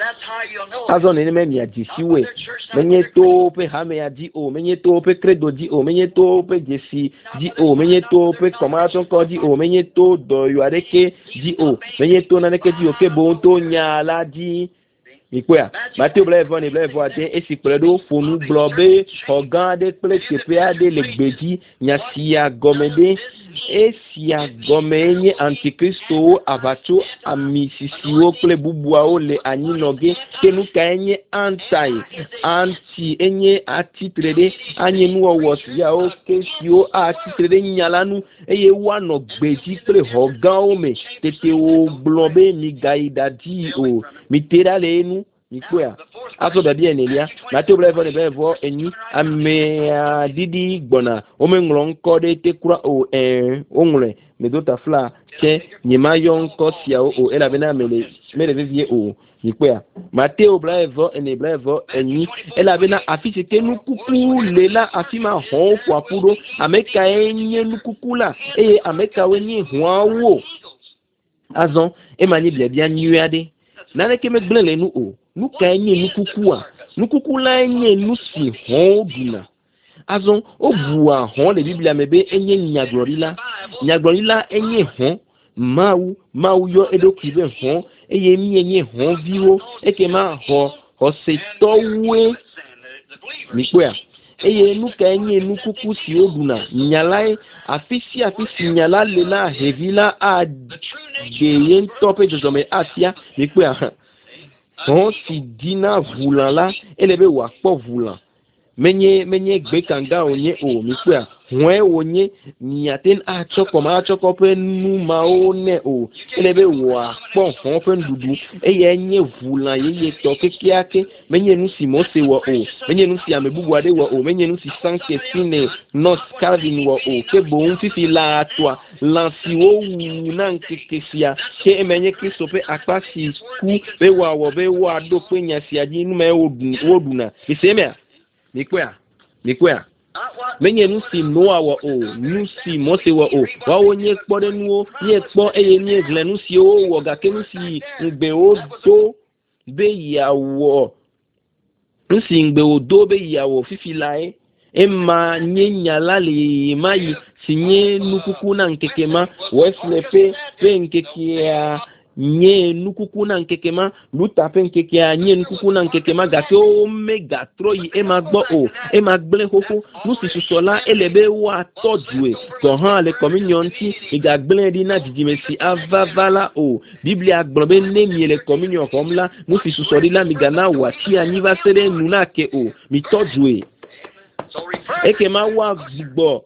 Azɔ nenema miadzi siwoe. Menye to ƒe hamea dzi o, menye to ƒe credo dzi o, menye to ƒe dzesi dzi o, menye to ƒe kɔmatɔkɔ dzi o, menye to dɔyɔ aɖeke dzi o, menye to naneke dzi o, ke boŋ to nya la dzi. Mikpɔa, Mateo blaevɔ ne blaevɔ ade esi kplɔ ɖo ƒonu gblɔ be xɔ gã aɖe kple teƒe aɖe le gbedzi nya sia gɔme ɖe esia gɔme nye antikristowo aʋatso ami sisiwo kple bubuawo le anyinɔge ke nu kae nye antai anti enye atitre ɖe anye nuwɔwɔ siawo ke siwo atitre ɖe nya la nu eye woanɔ gbedzi kple xɔ gãwo me tete wògblɔ be migayi ɖadi o mite ɖa le enu. Mikpɔa azɔ dabi enelia Mateo blaevɔ ne blaevɔ enyi amea didi gbɔna womeŋlɔ ŋkɔ ɖe te kura o ɛɛ woŋlɔe medota fla ke nyemayɔ ŋkɔ siawo o elabena mele mele vevie o. Mikpɔa Mateo blaevɔ ene blaevɔ enyi elabena afi si ke nukuku le la afi ma xɔwo ƒoaƒu ɖo ame kae nye nukuku la eye ame kawoe nye hɔawo azɔ ema nye biabia nyui aɖe naneke megblẽ le nu o. Nu kae nye nukukua? Nukuku la nye nu si hɔ̃wo ɖuna. Azɔ wobua hɔ̃ le Biblia me be enye nyagblɔɖila. Nyagblɔɖila enye hɔ̃. Mawu Mawu yɔ eɖokui be hɔ̃ eye míenye hɔ̃viwo ekema xɔ xɔsetɔwoe. Mikpɔa eye nu kae nye nukuku si woɖuna? Nya lae afi sia afi si nya la le la hevi la aɖe ye ŋutɔ ƒe dzɔdzɔme afia. Mikpɔa hɔ̃ si dina vulã la ele be wòakpɔ vulã menye menye gbekanga wònye o. Mikpɔa hɔ̃e wònye miate atsɔ kɔma atsɔ kɔ ƒe nu mawo nɛ o ele be wòakpɔ hɔ̃ ƒe nuɖuɖu eye enye vulã yeyetɔ kekeake menye nu si Mose wɔ o, menye nu si ame bubu aɖe wɔ o, menye nu si Sankesine Nos Calvin wɔ o, ke boŋ fifi la atoa lã si wowu na ŋkeke sia ke emenye Kristo ƒe akpa si ku be wòawɔ be wòaɖo kpe nya sia dzi nume woɖuna. Misemea mikpɔa mikpɔa menye nu si Noa wɔ o, nu si Mose wɔ o, woawo nye kpɔɖenuwo nye kpɔ eye nye gblẽ nu siwo wɔ gake nu si ŋgbewo do be yeawɔ nu si ŋgbewo do be yeawɔ fifi lae ema nye nya la le ma yi si nye nukuku na ŋkeke ma Wesley ƒe ƒe ŋkekea nye nukuku na ŋkeke ma Luther ƒe ŋkekea nye nukuku na ŋkeke ma gake womegatrɔ yi ema gbɔ o ema gblẽ xoxo nu si susɔ la ele be woatɔ dzoe gɔ hã le communion ŋuti megagblẽ ɖi na dzidzime si ava va la o. Biblia gblɔ be ne miele communion xɔm la nu si susɔ ɖi la migana wòatsi anyi va se ɖe nu na ke o mitɔ dzoe ekema woagbugbɔ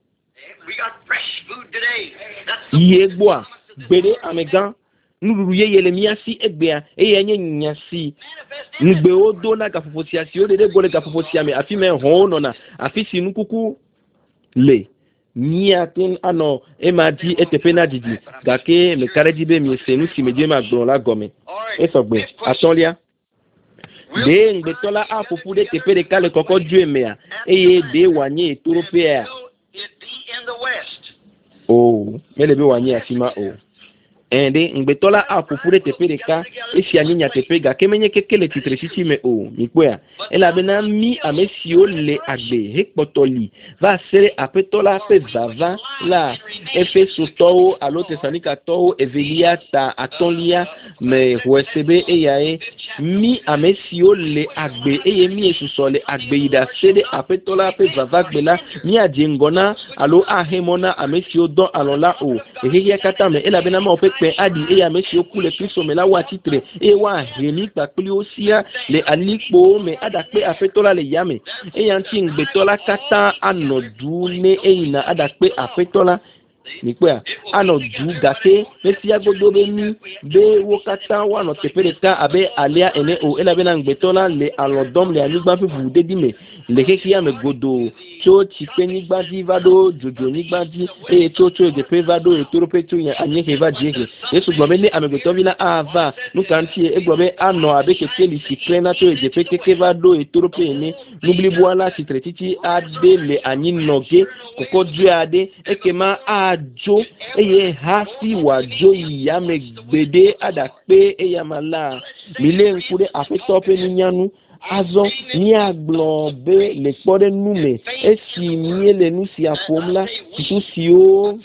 yie gbɔa gbeɖe amegã nuɖuɖu yeye le mía si egbea eye nye nya si ŋugbewo do na gaƒoƒo sia siwo ɖe ɖe go le gaƒoƒo sia me afi me hɔ̃wo nɔna afi si nukuku le míate anɔ ema dzi eteƒe na didi gake meka ɖe dzi be miese nu si medie magblɔ la gɔme esɔgbe. Atɔ̃lia de ngbetola afufu de tepere kale koko juemea eye de wanye etropea oh mele be wanye asima oh ende ngbetola afufu de tepere ka esi anyinya tepega kemenye kekele titre sisi me oh mikweya ela bena mi amesio le agbe hekpotoli va sere apetola pe vava la efe soto alo tesanika to evelia ta atolia me wesebe eyae mi amesio le agbe eye mi esuso le agbe ida sede apetola pe vava gbela mi adjengona alo ahemona amesio don alola o ehihia kata me ela bena ma opepe adi eya amesio kule kristo me la wa titre e wa hemi pakuli osia le alikpo me adakpe apetola le yame eya nti ngbetola kata anodu ne eina adakpe apetola nikwe anodu gake mesi agodo be ni be wokata wa no tepereta abe alia ene o ela bena ngbetola le alodom le anigba fufu de dime le keki ya me godo cho chipe nigba di vado jojo nigba di e to to de pe vado e toro pe to ya anye ke va dieke yesu gbo be ni amegoto vila ava nukanti e gbo be ano abe keke li sikrena to de pe keke vado e toro pe ni nubli boala titretiti ade le anyi noge koko du ade ekema ajo eye hasi wajo ya me gbede adakpe eyamala mile nkude afetope ni nyanu azo ni aglobe le kpore nume esi miele nusi afomla susio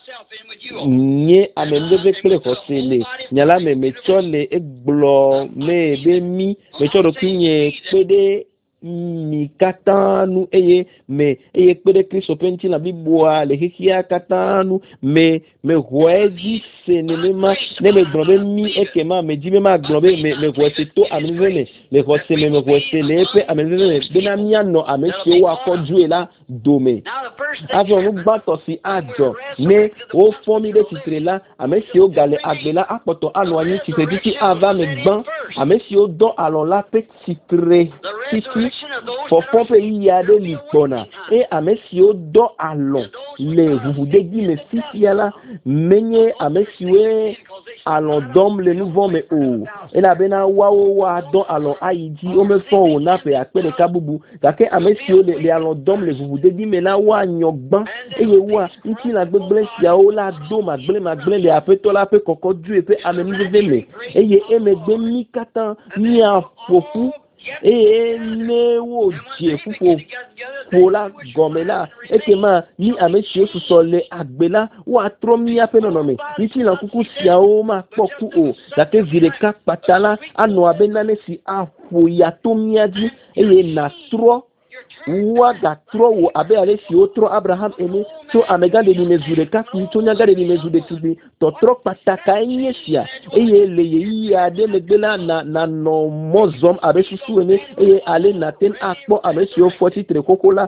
nye amembe kle kosele nyala me mechole eglo me be mi mechoro kinye pede mi katanu eye me eye pede Kristo penti la bibwa le hikia katanu me me hoezi senema ne me globe mi ekema me jibe ma globe me me hoese to amene le hoese me me hoese le pe amene bena miano amesio wa kojuela dome avon nu bato si ajo me o fomi de titrela amesio gale agbela apoto anu anyi titre titi ava me gban amesio don alon la pe titre titi fofo pe yade lipona e amesio don alon le vuvudeji me sisiala menye amesiwe alon dom le nouveau me o e la bena wa wa don alon aidi o me fon o na pe apere kabubu gake amesio le, le alon dom le vuvudeji me la wa nyogban e ye wa nti la gbegble sia o la do ma gble ma gble le apeto la pe kokodu e pe amenize me e ye e me gbe mi katan ni afofu e ne wo je fufu pola gomela ekema ni amesio susole agbela wa tromi apeno me nti la kuku sia o ma poku o la ke vireka patala ano abenane si afo ya tomiadi e na tro wa da tro wo abe ale si otro Abraham ene so amega de mesure ka ki to nyaga de mesure tubi to tro pataka enyesia eye le yi ade megbela na na no mozom abe susu ene eye ale na ten akpo abe si o forty tre kokola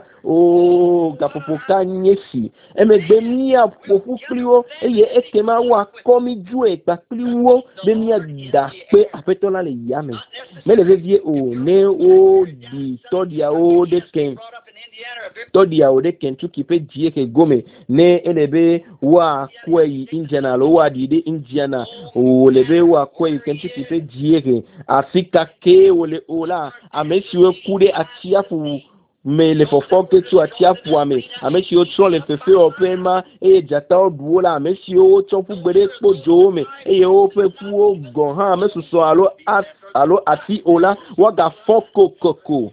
o gapopo ka nyesi emegbe mi afofu kliwo eye ekema wa komi ju e gba kliwo be mi da pe apetola le yame me le vie o ne o di todia o de ken todia o de ken tu kipe die ke gome ne elebe wa kwei Indiana lo wa di de Indiana o lebe wa kwei ken tu kipe die ke afika ke ole ola amesiwe kude atiafu me le fofo ke tu atiafu ame amesiwe tro le fefe opema e jata oduola amesiwe tro fu gbere pojo me e o pe fu o gon ha amesuso alo at alo ati ola waga foko koko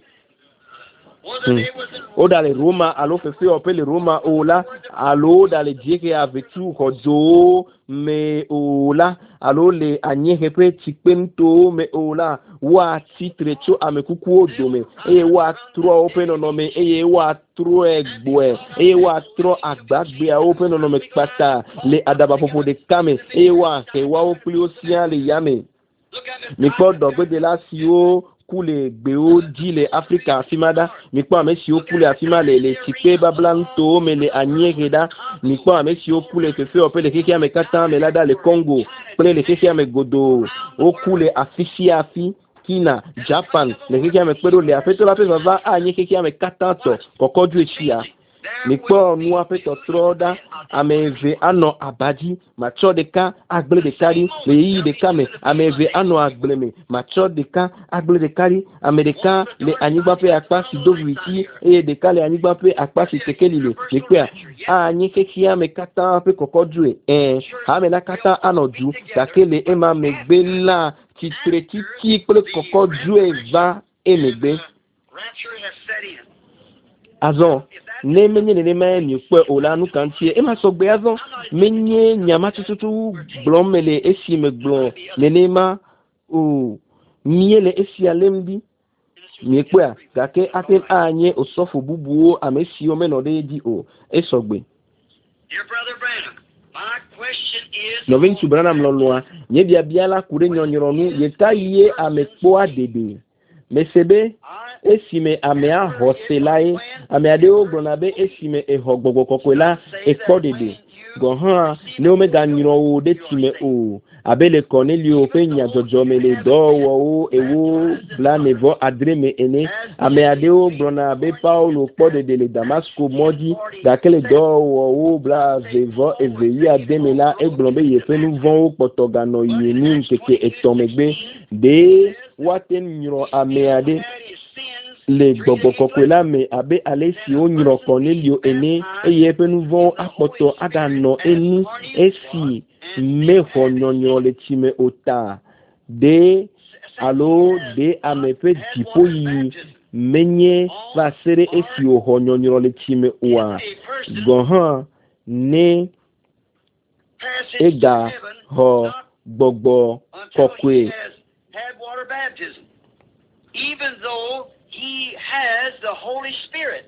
Hmm. O dale Roma alo fefe opele Roma ola alo dale dieke avetu kojo me ola alo le anyehe pe tikpento me ola wa titre cho amekuku odome eye wa tro open no me eye wa tro egbo eye wa tro agbagbe a open no me pata le adaba popo de kame eye wa ke wa opli osia le yame mi po dogbe de la si o kule gbeo dile Afrika afimada mikpo amesi okule afimale le tipe bablanto mele anyegeda mikpo amesi okule fefe opele keke amekata melada le Congo pele le keke amegodo okule afisi afi Kina Japan le keke amekpedo le afeto la pe baba anye keke amekata to kokodu echia mikpo nu apeto troda ameve ano abaji macho deka agble de kari le yi de kame ameve ano agble me macho deka agble de kari amerika le anigba pe apa si doviti e de kale anigba pe apa si tekelile mikpe a anyi kekia me kata pe kokodue eh ha me na kata anoju takele ema megbela titre titi pe kokodue va emegbe azon ne menye ne me ni pe olanu kantie e ma so gbe azon menye nyama tututu blomele esi me blon ne ne ma o miele esi alembi mi pe a gake aten anye osofo bubuo amesi o menode di o e so gbe Dear Brother Branham, my question is novin tu Branham lolwa nye bia bia la kure nyonyronu yeta ye amekpo adede mesebe esime ame ahoselae ame adeo gronabe esime ehogbogo kokwela ekpodede gohan ne omega nyiro o de time o abele Cornelio penya jojo mele do wo ewo blanevo adreme ene ame adeo gronabe Paulo podede le Damasco modi dakele do wo blazevo eveyi ademela eglombe yefenu von o potogano yeni nkeke etomegbe de waten nyiro ame ade le gbogbo kokwela me abe alesi o nyiro Cornelio ene eye penuvon apoto adano enu esi meho nyonyo le time ota de alo de amepe dipo yi menye va sere esi o honyonyo le time wa gohan ne ega ho gbogbo kokwe even though he has the Holy Spirit.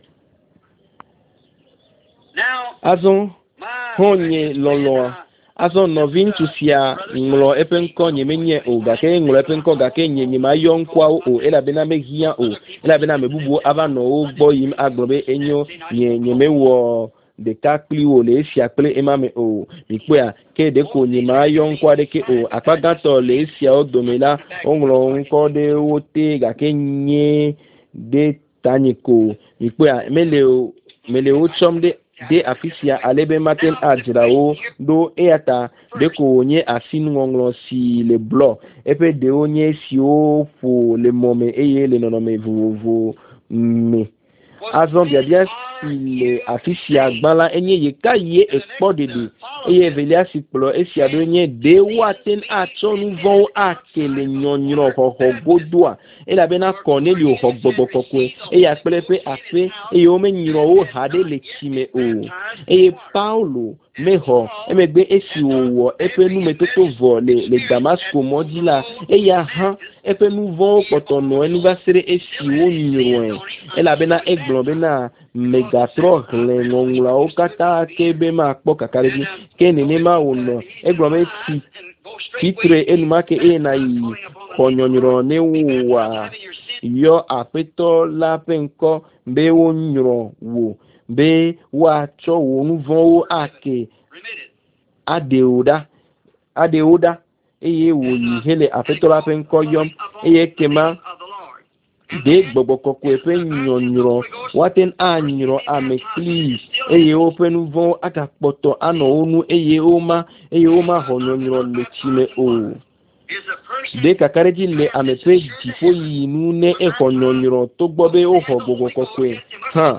Now, azon honye lolo azon novin tusia nglo epenko nyemenye o gake nglo epenko gake nyenye mayo nkwa o ela bena mehia o ela bena mebubu avano o gboyim agbobe enyo nyenye mewo de kakli o le sia pele emame o mikwe a ke de ko ni mayo nkwa de ke o apagato le sia o domela nglo nko de wote gake nye de taniko mikwe a mele o mele o chomde de afisia alebe maten ajrawo do eata de ko onye asinu ngonglo si le blo epe de onye si o fo le mome eye le nonome vovo me azon bia bia si le afisia gbala enye ye kaye ekpodede eye velia si plo esia do enye de waten achonu von akele nyonyo ho ho godua ela bena Cornelio ho gbogbo kokwe eye apelepe ape eye o menyiro o hade le time o eye Paulo meho emegbe esi owo epe nu metoko vo le le Damasco modila eye ha epe nu vo potono anniversaire esi o nyiro ela bena egbon bena megatron le ngongla o kata kebe ma kpo kakaribi kene ne ma wono egbon me ti titre enumake e na yi konyonyro ne wa yo apeto la penko be wonyro wo be wa cho wonu von ake adeoda adeoda eye wo yi hele apeto la penko yom eye kema de gbogbo koko epe nyonyro waten anyro amekli eye open von akapoto ano onu eye oma eye oma honyonyro le chime o de kakareji le amepe difo yinu ne e honyonyro to gbobe o ho gbogbo koko ha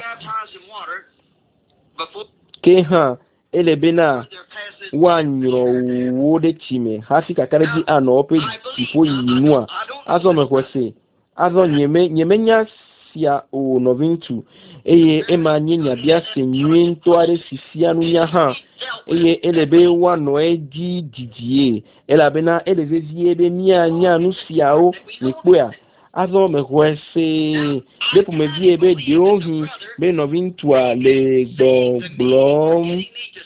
ke ha elebena wanyro wo de chime hafi kakareji ano ope difo yinu a azo mekwese azo nyeme nyemenya sia o novintu eye ema nyenya bia senyin to are sisia nunya ha eye elebe wa no eji didie elabena elezezie be nia nya nu sia o nikpoa azo mekwese depo mevie be de ohi be novintu a le gbogbom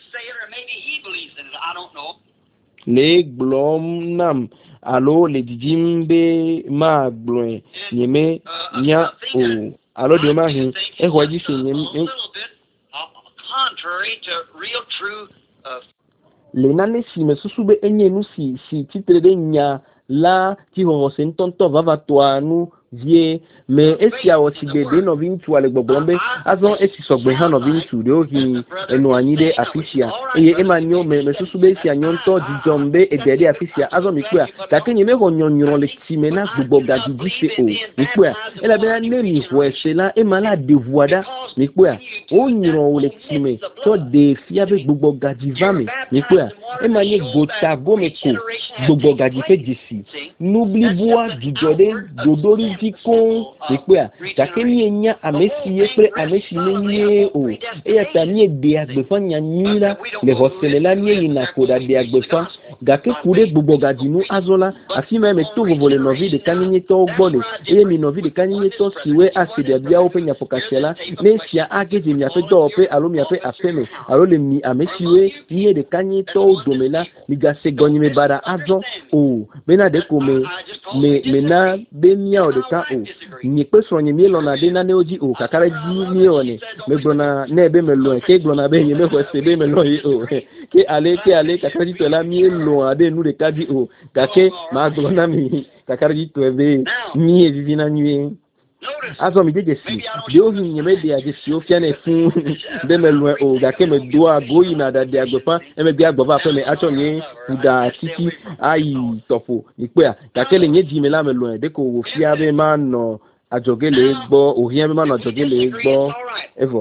le glom nam alo le dijimbe ma gloin nyeme nya o alo de ma hin e ho ji se nyem contrary to real true le nane si me susube enye nu si si titre de nya la ti ho se ntonto vava to anu vie me esia o tigede no vintu ale gbogbombe azon esi sogbe han no vintu de ohi enu anyide afisia eye emanyo me me susu be sia nyonto dijombe edede afisia azon mi pe ta kenye me ho nyonyo le time na gbogbo gaji dise o mi pe ela be na nemi hwese la e mala devoada mi pe o nyiro o le time to de fia be gbogbo gaji vami mi pe e manye gota gomeko gbogbo gaji fe disi n'oublie bois dijode dodori dikon mi pe ta kenye nya amesi e pre amesi nye o e ya ta nye de agbefa nya nyira le hosele la nye ina koda de agbefa gake kude gbogbo gaji nu azola afima me to vole novi de kanyenye to gbole e mi novi de kanyenye to siwe asede bia ope nya fokasela ne sia ageje mi ape do ope alo mi ape afeme alo le mi amesiwe nye de kanye to domela mi gase gonyi me bara azo o bena de ko me me mena be mia o de ka o ni pe so nyi mi lo na de na ne oji o kakara ji mi o ne me gbona na ebe me lo ke gbona be nyi me ko se be me lo yi o ke ale ke ale kakara ji to la mi lo ade nu de ka di o gake ma gbona mi kakara ji to ebe ni e vivi na nyi azo mi deje si de o hin yeme de aje si o fiane fun de me lo o gake me do agoyi na da de agbefa e me bi agbova fe me acho mi uda titi ayi topo ni pe a gake le nye ji me la me lo de ko wo fia be ma no ajogele gbo o hin be ma no ajogele gbo evo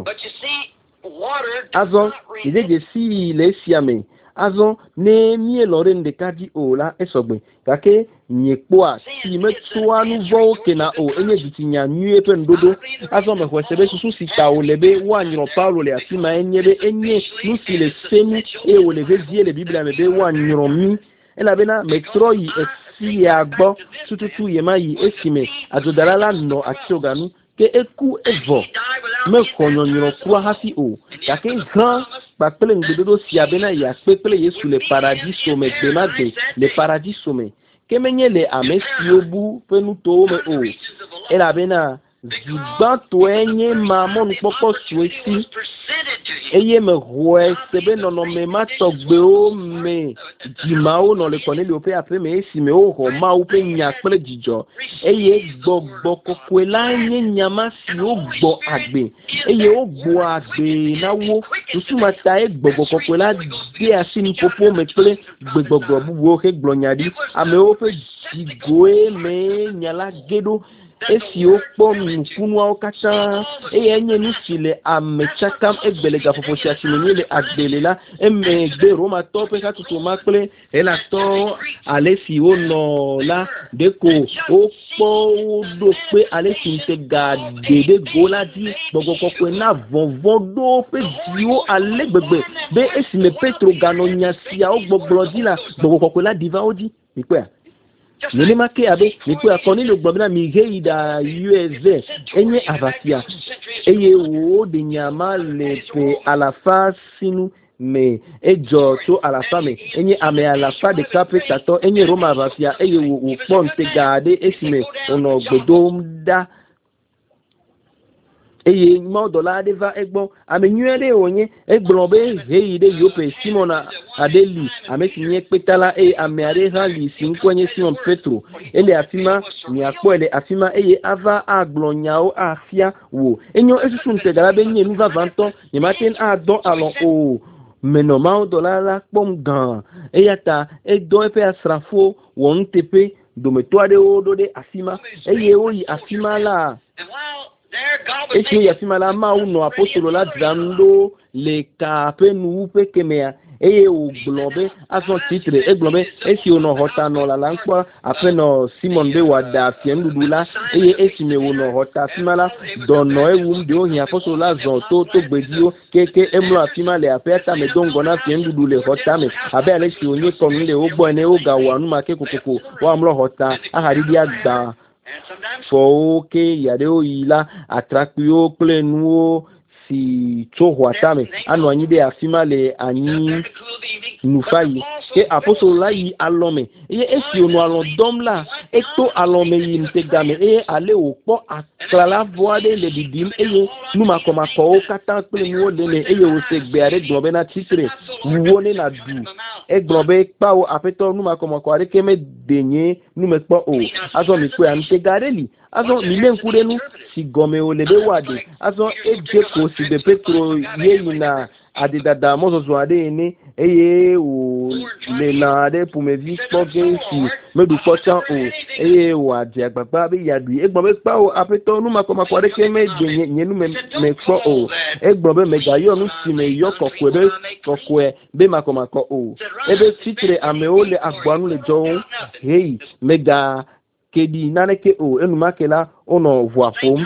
azo mi deje si le si ame azo ne mi elore nde kaji o la esogbe kake nyepoa si me tsoa nu vo ke na o enye jitinya nyu epe ndodo azo me hwesebe susu sita o lebe wa nyiro paulo le asima enye be enye nu si le semu e o le vezie le biblia me be wa nyiro mi ela bena metro yi esi ya gbo tututu ye mayi esime adodalala no achoganu ke eku evo me konyo nyiro kwa hafi o kake gran pa pele ngbedodo si abena ya pepele yesu le paradis some gbemagbe le paradis some kemenye le amesi obu penuto me o ela bena zigba to enye mamon popo suesi eye me hwe sebe nono me matogbe o me jimao no le konele ope ape me esi me o ho ma ope nya pele jijo eye gbogbo kokwela enye nyama si o gbo agbe eye o gbo agbe nawo usuma ta e gbogbo kokwela de asini popo me pele gbogbo bubu ke glonyadi ame o fe jigoe me nyala gedo esi o pom nkunu o kacha e enye nu sile amechakam egbelega fofosia sinile agbelela emegbe roma tope ka tutu makle ela to alesi o no la deko o po do pe alesi nte gadede goladi gbogbo kokwe na vonvon do pe dio alegbegbe be esi me petro gano nyasia o gbogbo dila gbogbo kokwe la diva odi ipe nene make abe nipo akoni le gbobina mi heida U S A enye avasia eye wo de nyama le pe alafa sinu me ejo to alafa me enye ame alafa de capitato enye roma avasia eye wo wo ponte gade esime ono gbodomda eye mo dola deva egbo ame nyuere onye egblombe heide yope simona adeli ame tinye petala e ame are hali sinkwenye Simon Petro ele afima ni akpo ele afima eye ava aglonyao afia wo enyo esusu ntegala benye nuva vanto ni maten adon alon o menoma dola la pom gan eyata edo epe asrafo won tepe dometwade odo de afima eye oyi afima la esi ya simala ma uno apostolo la drando le kapenu upe kemea eye o globe ason titre e globe esi ono hota no la lankwa apeno Simon be wada fiendudula eye esi me ono hota simala dono ewu de ohin apostolo la zon to to gbedio keke emlo afima le apeta me dongo na fiendudule hota me abe ale si onye konu le ogbo ene o ga wanu make kokoko wa mlo hota ahari agba fo ke yade o ila atrakio plenuo si choho atame anu anyi de afima le anyi nufayi ke apostolo la yi alome e esi onu alon domla eto alome yi ntegame e ale opo klala voade le didim eye numa koma ko kata pe nu o le ne eye o se gbe are gbobe na titre wo ne na du e gbobe pa o apeto numa koma ko are keme denye nume po o azo mi pe am te gareli azo mi le nkure nu si gome o le be wade azo e je ko si de petro ye na adidada mozo zo ade ni eye o le na de pour me vi spoken si me du pocha o eye o adi agbagba be yadu egbon be pa o apeto nu ma ko ma ko de ke me de yen nu me me po o egbon be me ga yo nu si me yo kokwe be kokwe be ma ko ma ko o ebe titre ame o le agbanu le jo hey me ga kedi naneke o enu makela ono voa fom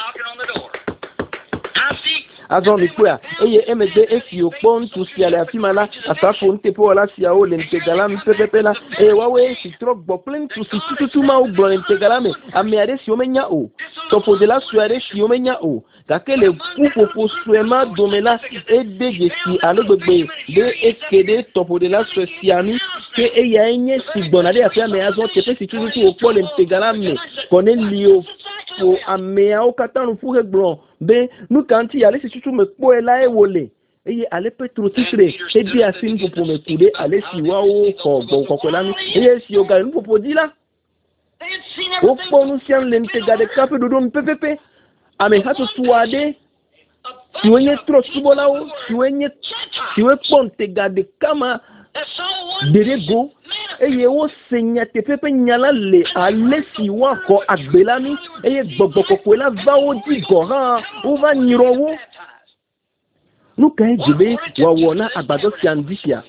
azon ni kwa eye emede efi opon tu si ale afimala asafo ntepo la si ao le ntegala mpepepe la e wawe si trok bo plein tu si tutu ma o blo ntegala me amiare si omenya o topo de la suare si omenya o kakele kupo po suema domela e deje si ale gbegbe de ekede topo de la suesiani ke eya enye si donade afia me azon tepe si tutu o po le ntegala me konelio o amea o katanu fuhe gbron be nu kanti ale si tutu me po ela e wole eye ale petro titre e di asin popo me kude ale si wa o ko gbo kokko lanu eye si o ga nu popo dila o po nu sian le nte ga de kape dodo mpepepe ame hatu tuade si wenye tro subola o si wenye si we ponte ga de kama derego eye wo senya te pepe nyala le ale si wa ko agbelami eye gbogbo kokko la va o di go ha o va nyirowo nu kan jibe wa wona agbado si andisia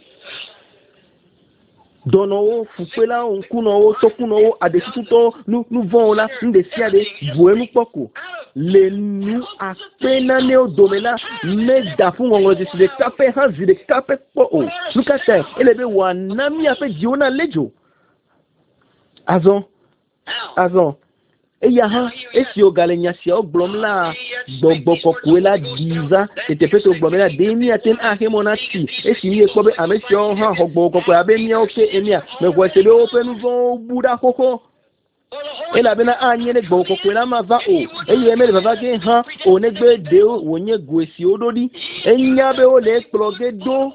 dono fupela onkuno o tokuno o adesituto nu nu von la nde siade buenu poko le nu apena ne o domela me da fun won de de kape hanzi de kape po o lukata elebe wa nami ape jiona lejo azon azon eya ha esi o galenya si o blomla gbogbo kokuela diza etepeto blomela demi aten ahemonati esi mi ekobe amesi o ha hogbo kokko abe mi o ke emia me kwesele o penu vo buda koko ela bena anyele gbo kokuela ma va o eye me baba ge ha o negbe de o wonye gwesi ododi enya be o le ploge do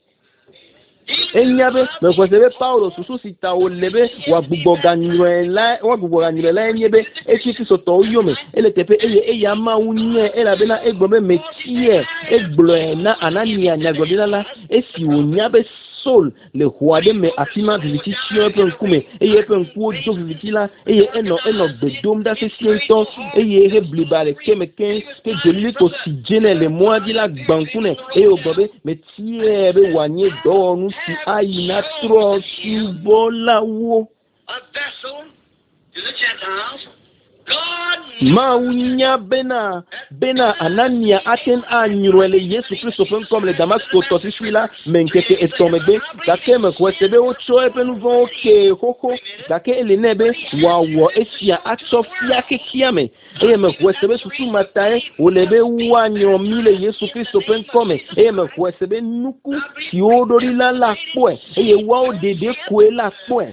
enyabe me kwesebe paulo susu sita o lebe wa gbugbo ganywela wa gbugbo ganywela enyebe etiti soto yome ele tepe eye eya ma unye ela bena egbobe metie egblo na anania nyagobila la esi onyabe sol le huade me afima visitation pe nkume eye pe nku ojo visitila eye eno eno bedom da se siento eye he blibale keme ken ke jeli ko si jene le moadi la gbankune eye ogbobe metie be wanye do nu si ayi na tro si bolawo a vessel to the Gentiles. ma unya bena bena anania aten anyurele Yesu Kristo pen comme le Damasco tosi shwila menkeke estomebe dake me kwesebe ocho epe nouveau ke koko dake ele nebe wawo esia atofia ke kiame e me kwesebe susu matae olebe wanyo mile Yesu Kristo pen comme e me kwesebe nuku si odori la la poe e wa dede kwe la poe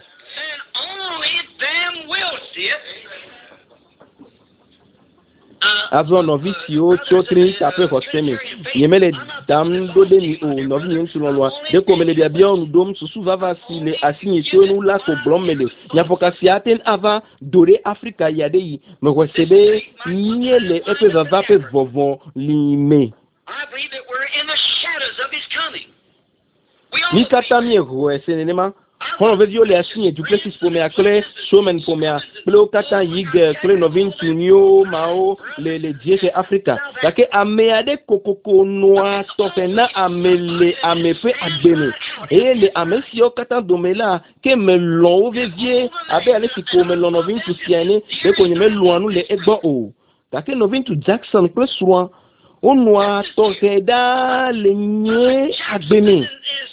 avant novice yo chotri après hosteme yemele dam do de ni o novi yen sur loi de comme le bien on dom sous vava si le assigné sur nous la ko blomele nya fokasi aten ava dore Africa yade yi me wesebe niele epe vava pe vovon lime I believe that we're in the shadows of his coming. ni katamie ko esenema Quand on veut violer la signe du plessis pour mes clés, somen pour mes plo kata yig clé novin tunio mao le le dièse Africa. Dake ameade kokoko noa tofena amele amepe adene. Et le amesio kata domela ke melon vevier abe ale si ko melon novin tu siane de ko nyeme luanu le egbo o. Dake novin tu Jackson plus soin on noa tofeda le nye adene.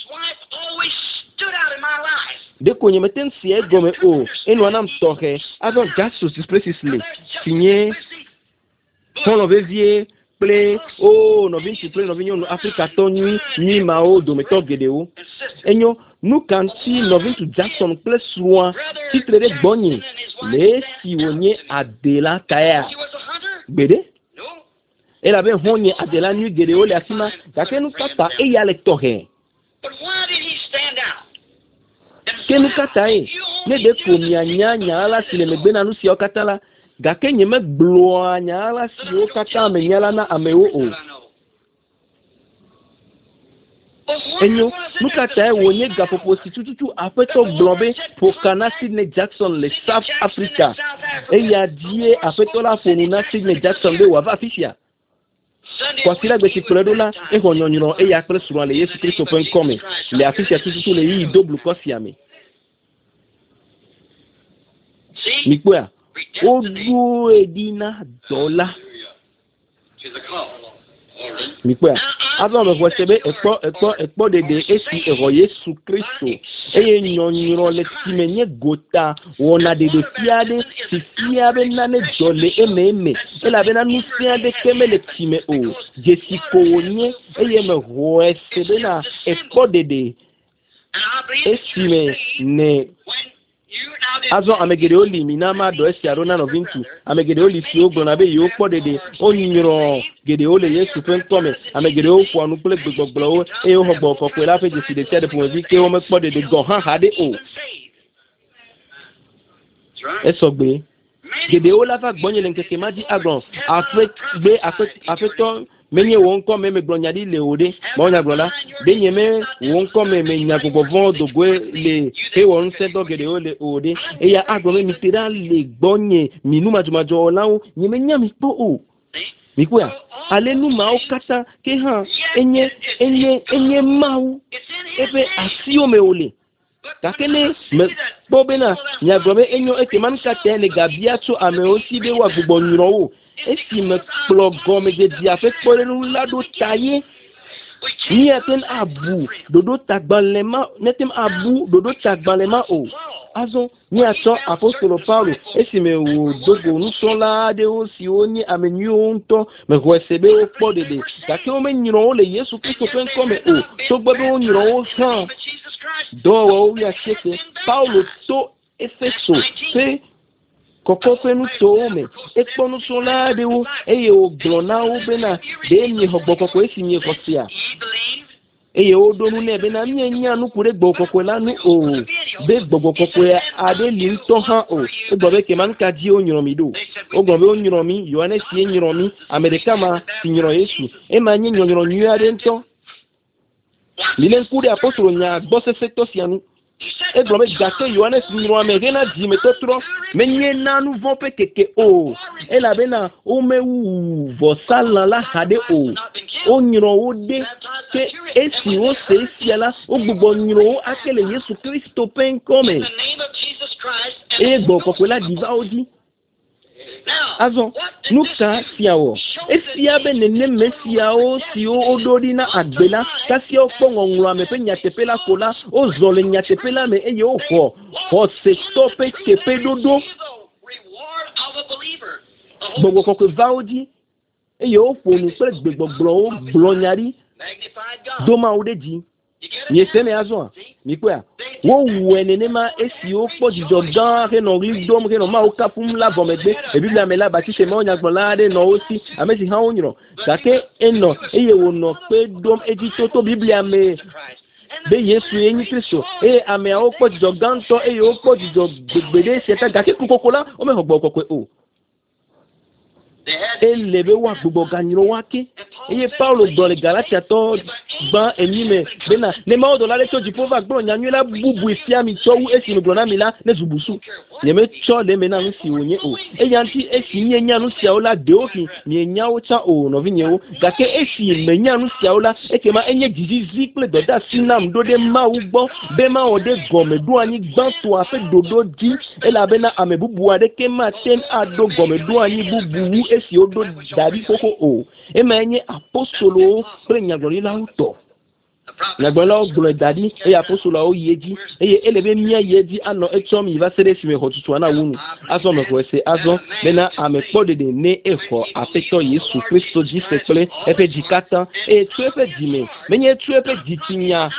De konye meten siye gome o en wanam toke avant Jackson precisely signé ton vevier ple o no vinci ple no vinyo no Africa tonu ni mao do meto gedeo enyo nu kanti no vinci Jackson ple soin titre de bonye le si wonye adela kaya Bede? Et la ben honye adela nu gede ole asima gake nu kata e ya le tohe. But why did he stand out? Ke nu kata e ne de ko mi anya nya ala sile me gbe na nu si o kata la gake nye me glo anya ala si o kata me nyala na amewo o. Enyo nu kata e wonye gapopo si tututu afeto glombe pour kana Sidney Jackson le South Africa. E ya die afeto la fonu na Sidney Jackson be wa va fisia. Kwa sila gbe kuledo la e honyonyo e ya kle suru le Yesu Kristo point com le afisia tututu le yi double kosiame. Mikwa odu edina dola. Mikwa avant me voisebe ekpo ekpo ekpo de de esi ero Yesu Kristo e nyonyo le timenye gota wona de de fiade si fiabe na ne jole ememe e la bena nu fiade keme le time o jesiko onye e ye me voisebe na ekpo de de esi ne azo amegede oli minama do esi arona no vintu amegede oli si ogbo na be yo po dede onyiro gede ole Yesu pen tome amegede o fo anu ple gbogbogbo o e o hogbo ko pe la fe je si de tede pon vi ke o me po dede go han hade o e so gbe gede o la fa gbonye le nkeke maji agron afe gbe afe afe to menye won ko me me glonya di le ode mo nya glola be nye me won ko me me nya gogo von do gwe le he won se do gede o le ode e ya agro me mitira le gbonye minu majumajo olawo nye me nya mi po o mi ko ya ale nu ma o kata ke han enye enye enye mau epe asio me ole kakene me bobena nya grobe enyo eke man kata le gabia to ame osi be wa gbogbo nyiro wo esi me plogo me de dia fe pole nu lado taye ni aten abu dodo tagbalema netem abu dodo tagbalema o azo ni ato apostolo Paulo esi me wo dogo nu so la de o si oni amenyu nto me hwesebe o podede kake o me nyiro o le Yesu Kristo pen come o to gbobe o nyiro o san do o ya cheke Paulo to Efeso se koko fenu tome ekponu sola de wo eye o glona o bena de mi hogbo koko esi mi kosia eye o donu ne bena mi enya nu kure gbo koko lanu o be gbogbo koko ade li to han o e gbobe ke man ka di o nyiro mi do o gbobe o nyiro mi Yohane si nyiro mi America ma si nyiro Yesu e ma nyi nyiro nyu ade nto lilen kude apostolo nya gbo se sector sianu e globe gate Yohane nyiro amegena di metotro menye nanu vompe keke o e la bena o mewu vosala la hade o o nyiro o de ke esi o se siala o gbogbo nyiro o akele Yesu Kristo pen come e gbo ko la diva odi azo nuka siawo esia be nene mesia o si o odori na agbela kasi o pongo nwa me pe nyatepela kola o zole nyatepela me eye o ho ho se stope kepe dodo gbogbo koko vaodi eye o fonu pe gbegbogbo o glonyari doma odeji ni sene azo mi kwa wo wene ne ma esi o po dijo gan ke no ri dom ke no ma o kapum la bomegbe e biblia me la ba ti se ma onya gbon la de no osi amesi han onyiro sake eno eye wo no pe dom eji to to biblia me be Yesu enyi Kristo e ame o po dijo gan to eye o po dijo gbede se ta gake kukokola o me hogbo kokwe o elebe wa gbogbo ganyiro wake eye Paulo dole Galatia to gban enime bena ne ma odo la le to jipo va gbon nyanyu la bubu ifiami to wu esi no glona mi la ne zubusu ne me cho le me na nsi onye o e yanti esi nye nyanu sia ola de ofi ni nyawo cha o no vinye o gake esi me nyanu sia ola eke ma enye dizizi ple doda sinam do de ma ugbo be ma ode gomedu ani gban to afe dodo di e la bena amebubu ade ke ma ten ado gomedu ani bubu esi odo dari koko o e ma enye apostolo pre nyagori la uto nyagbola ogbo dadi e apostolo o yeji e elebe mia yeji ano etom yiva sere sime hotutu ana wunu aso me ko ese aso bena ame podede ne efo afeto Yesu Kristo ji sekle epe jikata e tuepe jime menye tuepe jitinya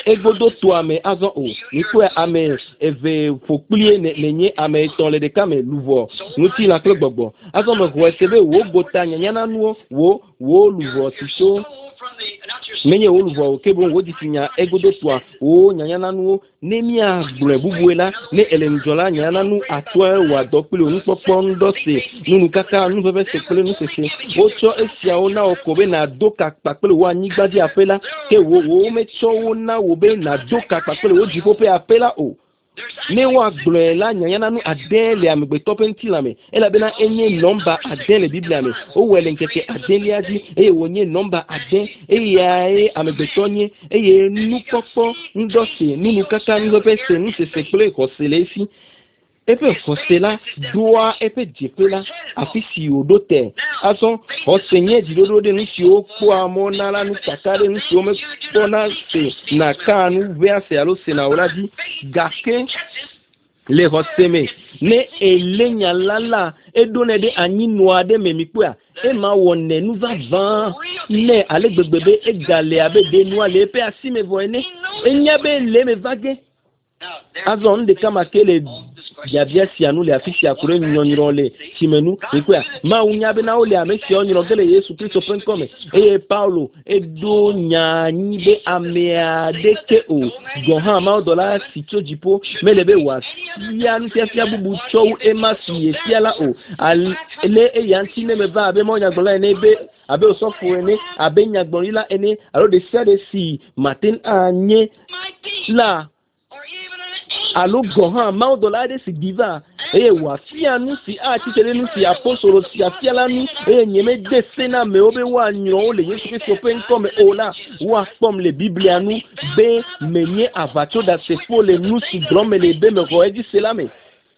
egodo to ame azon o ni ko ame eve fokplie ne nye ame ton le de kame luvo nuti la kle gbogbo azon me ko sebe wo gota nyanya nu wo wo luvo ti so menye wo luvo ke bon wo ditinya egodo to o nyanya nanu nemi agble bubuela ne elenjola nyanya nanu atwa wa dokpile onu popo ndo se nunu kaka nu bebe se pele nu sese ocho esia ona okobe na doka papele wa nyigbadi apela ke wo wo mecho ona wo be na doka papele wo jipope apela o ne wa gble la nyanya nanu adele amegbe topenti lame ela bena enye number adele biblia me o wele nkeke adele adi e wonye number ade e ya e amegbe tonye e ye nu popo ndose nunu kaka ngope se nu se sekple ko selesi epe kosela doa epe jepela afisi odote aso osenye didodo de nsi okpo amona la nu kakare nsi ome pona se na kanu vea se alo se na oradi gake le hoseme ne elenya lala edone de anyi noade memipua e ma wonne nu va van ne ale gbegbe egale abede nu ale pe asime voene enya be le me vage azon de kama kele yabia sianu le afisi akure nyonyro le simenu ikwa ma unya be na ole amesi onyro gele Yesu Kristo penkome e Paulo edo nyanyi be amea deke o goha ma dola sito jipo melebe was ya ntia fia bubu chow e masi fiala o ale e yanti ne me va abe mo nyagbola ene be abe osofu ene abe nyagbolila ene alo de sede si matin anye la alo gohan ma dola de si diva e wa fia nu si a ti tele nu si apostolo si afia la nu e nyeme de sena me obe wa nyon le Yesu Kristo pen comme ola wa pom le biblia nu be menye avato da se fo le nu si drome le be me ko edi sela me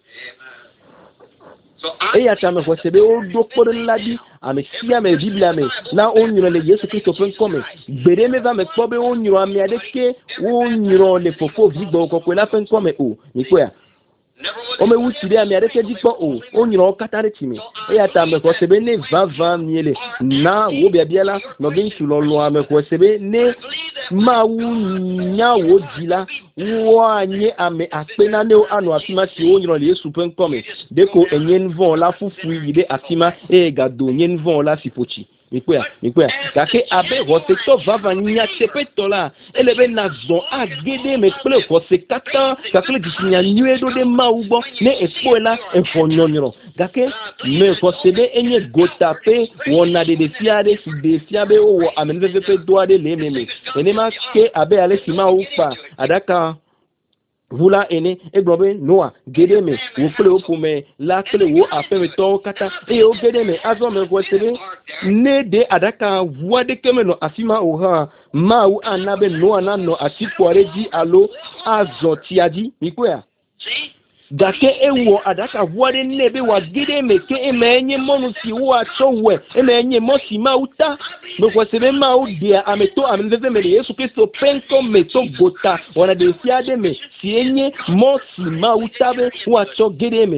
e ya ta me ko sebe o do por ladi ame sia me biblia me na onyo le Yesu Kristo pen comme gbere me va me ko be onyo ame adeke onyo le fofo vigbo ko ko la pen comme o ni ko ya o me wuti de ame adeke dikpo o onyo katare timi e ya ta me ko sebe ne va va miele na wo bia bia la no bin sulo lo ame ko sebe ne ma wu nya wo jila wo anye ame apena ne o anu afima si onyo le Yesu pen comme deko enyen von la fufu yide afima e gado nyen von la sipochi Nikwea, nikwea. Kake abe roseto vava nya chepeto la. Elebe na zon a gede me ple kose kata. Kakle disinya nyuedo de maubo. Ne espo la enfonyonyo. Kake me kosebe enye gotape. Wona de de fiade si de fiabe o amenvepe doa de le meme. Enema ke abe ale sima upa. Adaka vula ene egbobe noa gedeme wo kle opume la kle wo afeme to kata e o gedeme azo me ko sebe ne de adaka vua de kemeno afima oha ma u anabe noa na no asiporeji alo azo tiaji ikoya dake ewo adaka vua de nebe wa gedeme ke emenye monu si wo achowe emenye mosi ma uta me ko sebe ma u dia ameto amenzeze me Yesu Kristo penko meto gota wana de fiade me sienye mosi ma utabe wa cho gedeme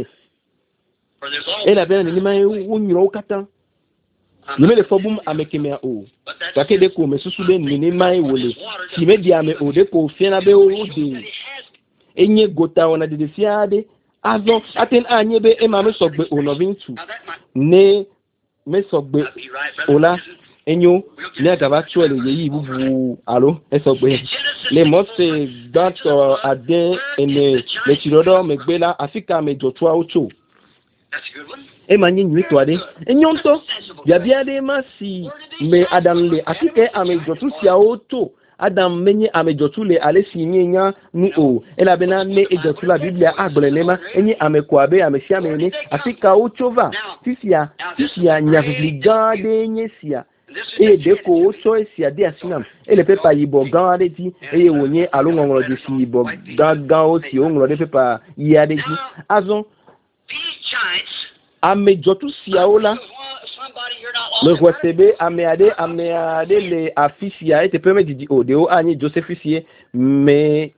ela bena ni mai unyiro ukata ni mele fobum amekemea o dake de ko mesusu be ni mai wole si me dia me o de ko fiena be o de enye gota wana de fiade azo aten anyebe e ma me sogbe onovintu ne me sogbe ola enyo ne agaba tuele yeyi bubu alo esogbe le mose dato ade ene le tirodo megbela afika mejotua ocho e ma nyi nyi to ade enyo nto bia bia de ma si me adanle afike amejotu sia oto Adam menye amejotule alesi nyenya nu o ela bena ne ejotula biblia agbolelema enye amekwabe amesia mene afika ochova tisia tisia nyavligade nyesia e deko ocho esia de asinam ele pepa yibo gande ti eye wonye alungongro de si yibo gaga o ti ongro de pepa yade ti azon amejotu siaola le kwesebe ameade ameade le afisia ete peme didi odeo anyi Josephisie me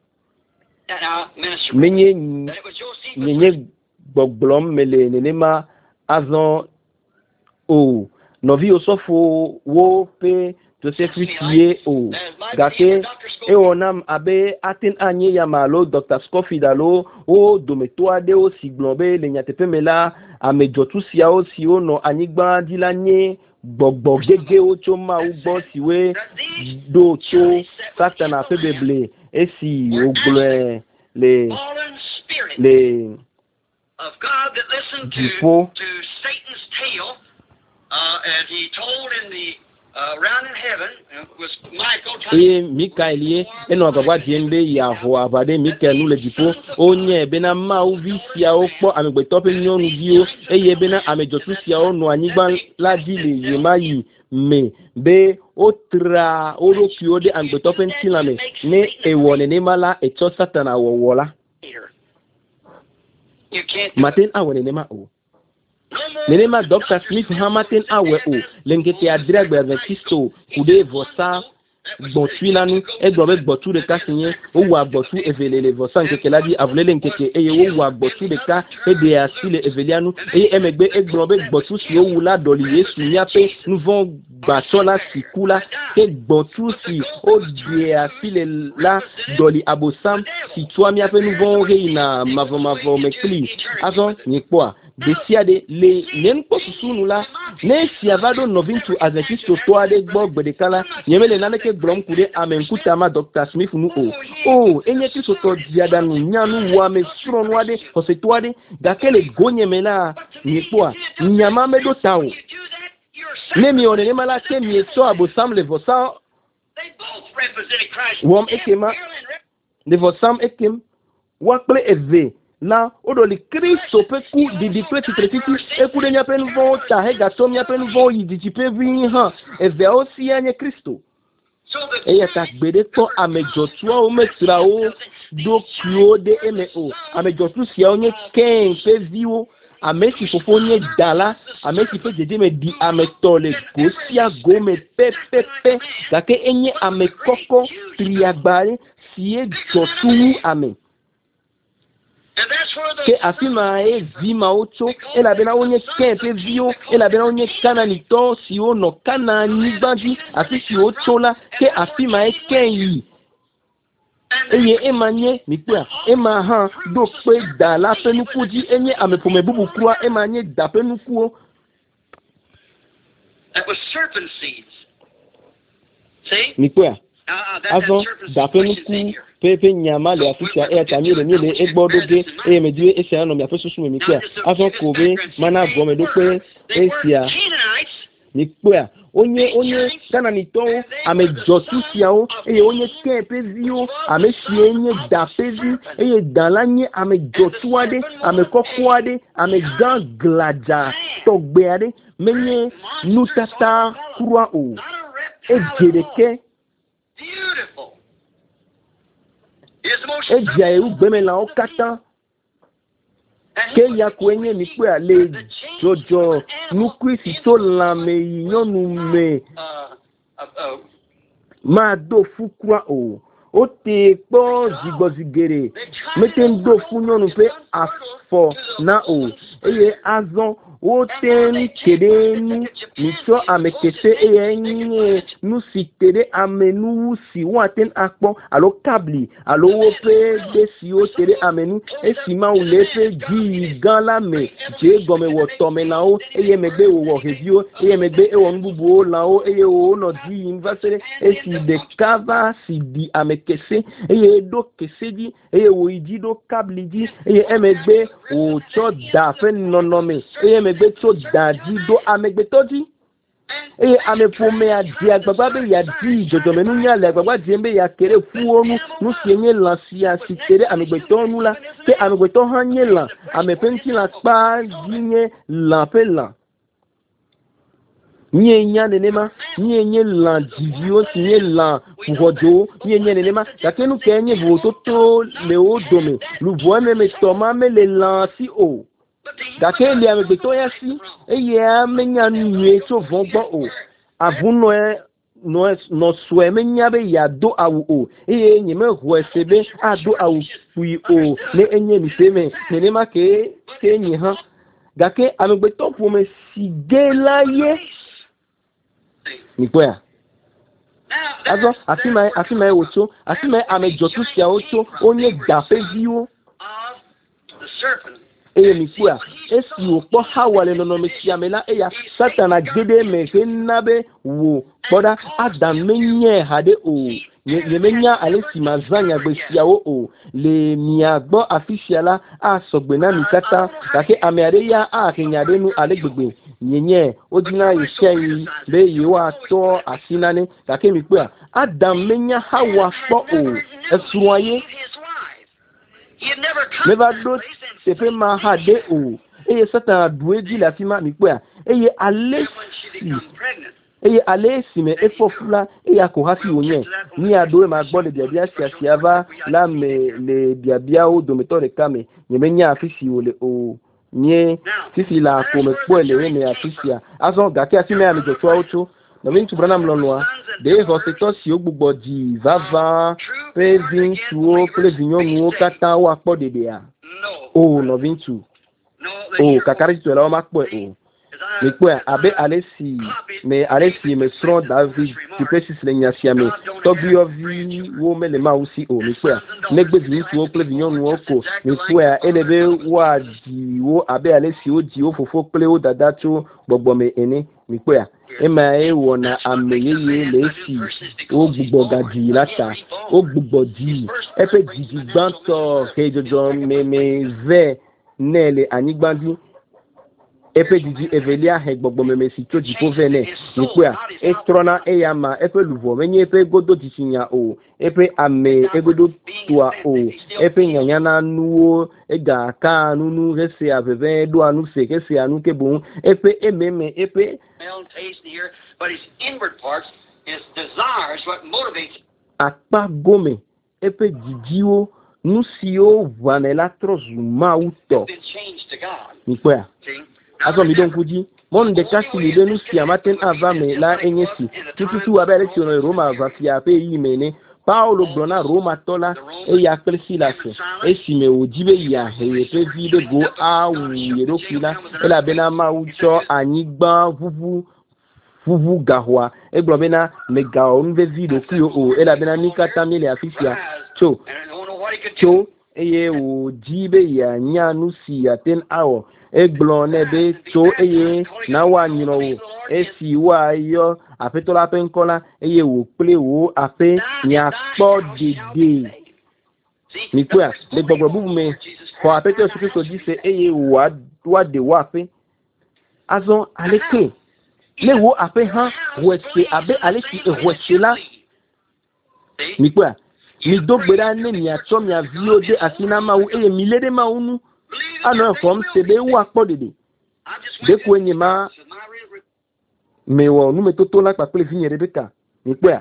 menye menye gbogbom mele nenema azon o novi osofo wo pe Joseph Tie o gake e onam abe atin anye ya malo Doctor Scofield alo o dometo ade o siglobe le nyatepe mela amejotu sia o si o no anigba dilanye gbogbo gege o choma ugbo siwe do to Satan afebeble esi ogble le le of God that listened to, Jifo. to Satan's tale, uh, as he told in the uh, round in heaven, uh, was Michael. E Mikaelie eno agagwa diembe ya ho abade Mikael nu le Jifo onye bena ma uvi sia okpo amegbeto pe nyonu bio eye bena amejotu sia onu anigba ladi le yemayi me be otra orokio de amegbeto pe ntilame ne ewone ne mala eto Satana wowola Martin awe nema o. Nema Doctor Smith ha Martin awe o. Lengete adregbe Adventisto kude vosa gbotwilanu egbobe gbotu de ka sinye o wa gbotu evelele vosa nkeke ladi avulele nkeke eye o wa gbotu de ka ede asile evelianu eye emegbe egbobe gbotu si o wula doli Yesu nyape nouveau gbasola sikula ke gbotu si o de asile la doli abosam si toi mi ape nouveau reina mavo mavo mekli azon nyekpoa desiade le nenko susunu la ne siavado novintu Adventisto toade gbo gbedekala nyemele naneke blom kude amenkuta ma Doctor Smith nu o o enye ti soto diada nu nyanu wa me sron wade hosetwade gakele gonyemela nyekpoa nyama medo tawo ne mi one ne mala ke mi so abosam le vosa wom ekema le vosam ekem wakple eve na odoli Kristo peku di di pleti tretiti eku de nyapen vo ta he gato nyapen vo yi di tipe vi ha eve o si anye Kristo eya ta gbede to amejotu o metra o do kio de eme o amejotu si onye ken pe viwo amesi fofo nye dala amesi fe jeje me di ametole gosia gome pe pe pe gake enye amekoko triagbare siye jotu ame ke afima e vima ocho ela bena onye kepe vio ela bena onye kanani to si o no kanani bandi afi si ocho la ke afima e kenyi eye emanye mikwa ema ha do pe da la penuku di enye amepome bubu kwa emanye da penuku o. That was serpent seeds. See? Mikwa Uh, that, avant da penuku pepe nyama le afisha e tami le ni le egbodoge e medie e se anomi afesusu mi mikwa avant kobe mana gome do pe esia mikwa onye onye kana ni to ame jotu siao e onye kepe vio ame sienye da pezi e dalanye ame jotu ade ame kokwade ame ganglaja togbeade menye nutata kurwa o e jereke e jaye ugbeme la okata ke ya kwenye mi pe ale jojo nukrisi to la me yonu me ma do fukwa o o te po zigozigere meten do funyonu pe afo na o eye azon o ten kedenu niso amekese eye nye nu sitere amenu si waten akpon alo kabli alo wo pe de si o tere amenu esima u le pe ji gan la me je gome wo tome na o eye megbe wo review eye megbe e won bubu o la o eye o no di invasere esi de kava si di amekese eye do kese di eye wo iji do kabli di eye emegbe o cho da fe nonome eye megbe cho da di do amegbe toji eye amepome ya di agbagba be ya di jojo menu nya le agbagba di embe ya kere fu onu nu si enye lan si ya si tere amegbe to nu la ke amegbe to hanye lan amepenti la pa dinye lan pe lan nye nya nenema nye nye lan divio si nye lan puhojo nye nye nenema yakenu kenye vototo le o dome lu vo me toma me le lan si o gake li amegbe to ya si eye amenya nue so vongbo o avuno e no no swe menya be ya do awu o eye nyeme ho esebe ado awu pui o ne enye mi seme nenema ke ke nyi ha gake amegbe to fu me sigelaye Nikwea Azo afima afima ocho afima amejotu sia ocho onye gafe viwo eye mikua esi opo hawale no mesia mela eya satana gede me fe nabe wo boda adam menye hade o ye menya alesi mazanya gbesia o o le miagbo afisiala asogbena mikata kake ameade ya akinyade nu alegbegbe nyenye ojina yeshei be yiwa to asinane kake mikua adam menya hawa po o esuwaye never do sepe ma hade o eye satana dueji la fima mikua eye alesi eye alesi me efofula eye akohasi onye ni adoe ma gbo le biabia siasiava la me le biabia o dometore kame nyemenya afisi ole o nye sisi la ko me po ele me afisia aso gake asime ami joshua ocho no min tu branam lonwa de hoseto si ogbugbo di vava pevin tuo plevinyo nu kata wa po dede a o no vin tu o kakari tu la ma po o me po abe alesi me alesi me stron david tu pesis le nyasia me to bi ovi wo me le ma usi o me po me gbe vin tuo plevinyo nu oko me po elebe wa di wo abe alesi o di o fofo ple o dada tu gbogbo me eni me po ema e wona ameyeye lesi o gbugbo gadi lata o gbugbo di epe jiji gbanto kejojo me me ve nele anigbandi epe jiji evelia he gbogbo me me si toji ko vene nipua e trona e yama epe luvo menye epe godo disinya o epe ame egodo tua o epe nyanyana nuo ega ka nunu rese aveve do anu se kese anu kebun epe ememe epe but his inward parts, his desires, what motivates. Apa gome epe jijiwo nusio vanela trozuma uto. Nikwea. Aso mi don kuji. Mon de kasi li de nusia maten avame la enyesi. Tututu abele si ono Roma vafia pe yimene. Paulo blona Roma tola e ya pelsilase. E si me ojibe ya he pe vide go a yero kila. E la bena ma ucho anigba vuvu vuvu gahwa e globena mega onve video kuyo o e la bena nikata mile afisia cho cho eye o jibe ya nyanu si ya ten awo e glone be cho eye na wa nyino o e si wa yo afetola penkola eye wo ple wo ape nya po dede mi kwa le gbogbo bubu me ko apete su Kristo di se eye wa wa de wa pe azon aleke le wo ape ha wese abe aleki ehwese la mi kwa mi dogbera ne mi ato mi avio de asina ma wo eye mi lede ma unu ano from sebe wa podede de ko enye ma me wo nu me toto la pa pele vinye Rebecca mi kwa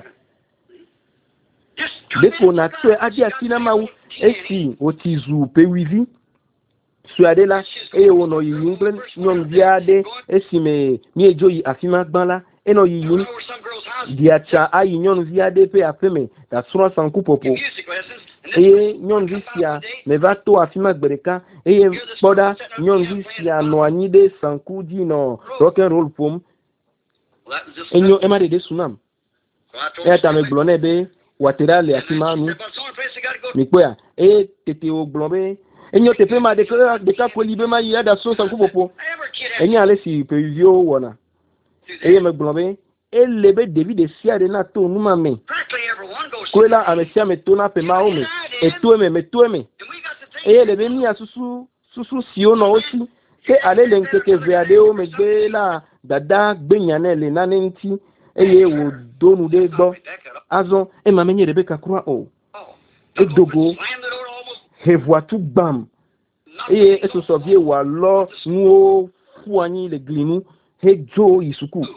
de ko na tse adi asina ma wo esi otizu pe wivi suadela eye wo no yin nglen nyon biade esime mi ejoyi afima gbanla eno yin diacha ayi nyon biade pe afeme da sura sanku popo eye nyon visia me va to afima gbereka eye boda nyon visia no anyide sanku di no rock and roll pom enyo emade de sunam e ta me glone be waterale afima nu mi poya e tete o glombe enyo tepe ma de ka de ka polibe ma ya da so sanku popo enyo ale si previo wona eye me glombe e lebe David sia de na to nu ma me kwela amesia me to na pe ma o me e to me me to me eye lebe mi asusu susu si o no osi ke ale le nkeke veade o me gbe la dada gbenyane le na nti eye wo donu de gbo azon e ma menye Rebecca croix o e dogo he voit tout bam et et so sovie wa lo nu fu anyi le glinu he jo isuku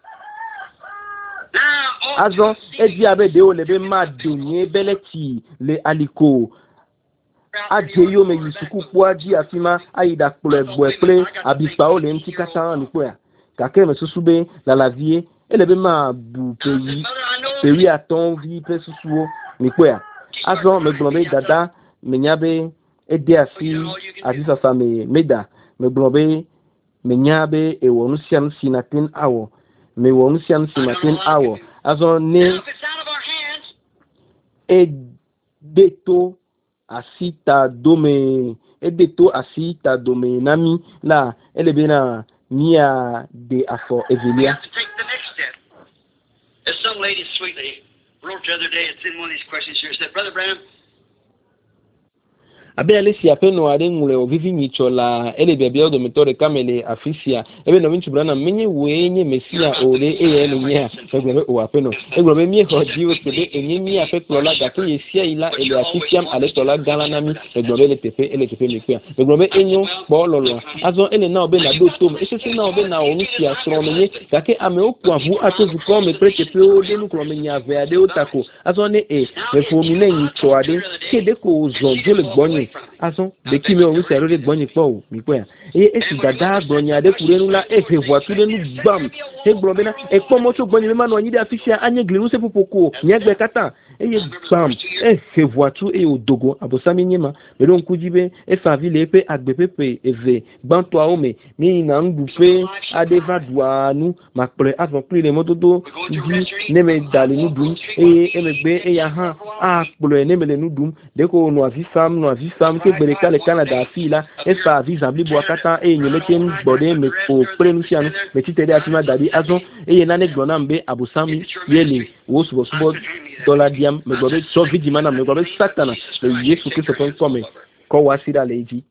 azo e di abe de o le be ma denye beleti le aliko ajeyo me isuku po aji afima aida pole boeple abipa o le nti kata ni po ya kake me susube la la vie e le be ma bu peyi peyi aton vi pe susuo ni po ya azo me glombe dada menyabe ede asi asisa sa me meda me glombe menyabe e wonu siam sinatin awo me wonu siam sinatin awo azo ne edeto asita dome edeto asita dome nami la elebena nia de afo evelia. As some lady sweetly wrote the other day, it's in one of these questions here, said, Brother Branham, abe alesi apeno ade ngule ovivi nyichola ele bebia do metore kamele afisia ebe no vinchu brana menye wenye mesia ole eye menye egbe o apeno egbe me mie hodi o tebe enye mi afeklola gake yesia ila ele afisiam ale tola galana mi egbe le tepe ele tepe mekua egbe me enyo bololo azo ele na obe na do tom esese na obe na onu si asro menye gake ame oku avu atozu ko me preke pe o de nu kro menye ave ade otako azo ne e me fo mi na nyicho ade kede ko zo jole gbonyi aso de ki me o se ro de gbonyi po mi po ya e esi dada gbonyi ade kurenu la e fe vo atu de nu gbam e gbro be na e po mo to gbonyi me ma no nyi de afisia anye gliru se popoko nyegbe kata e ye gbam e fe vo atu e odogo abosami nyima me don kujibe e fa vile pe agbepepe eve gbanto a ome mi na ndupe ade vaduanu makple aso pli le motodo di ne me dali nu dum e e me gbe e ya ha a plo ne me le nu dum de ko no afisam no afisam ke gbere kale Canada fila e fa visa bli bo akata e nyeme tem bode me ko prenusianu me titede atima dadi azo e ye na ne glona mbe abusami yele wo subo subo dollar diam me gobe so vidi mana me gobe satana le Yesu Kristo kon come ko wasira leji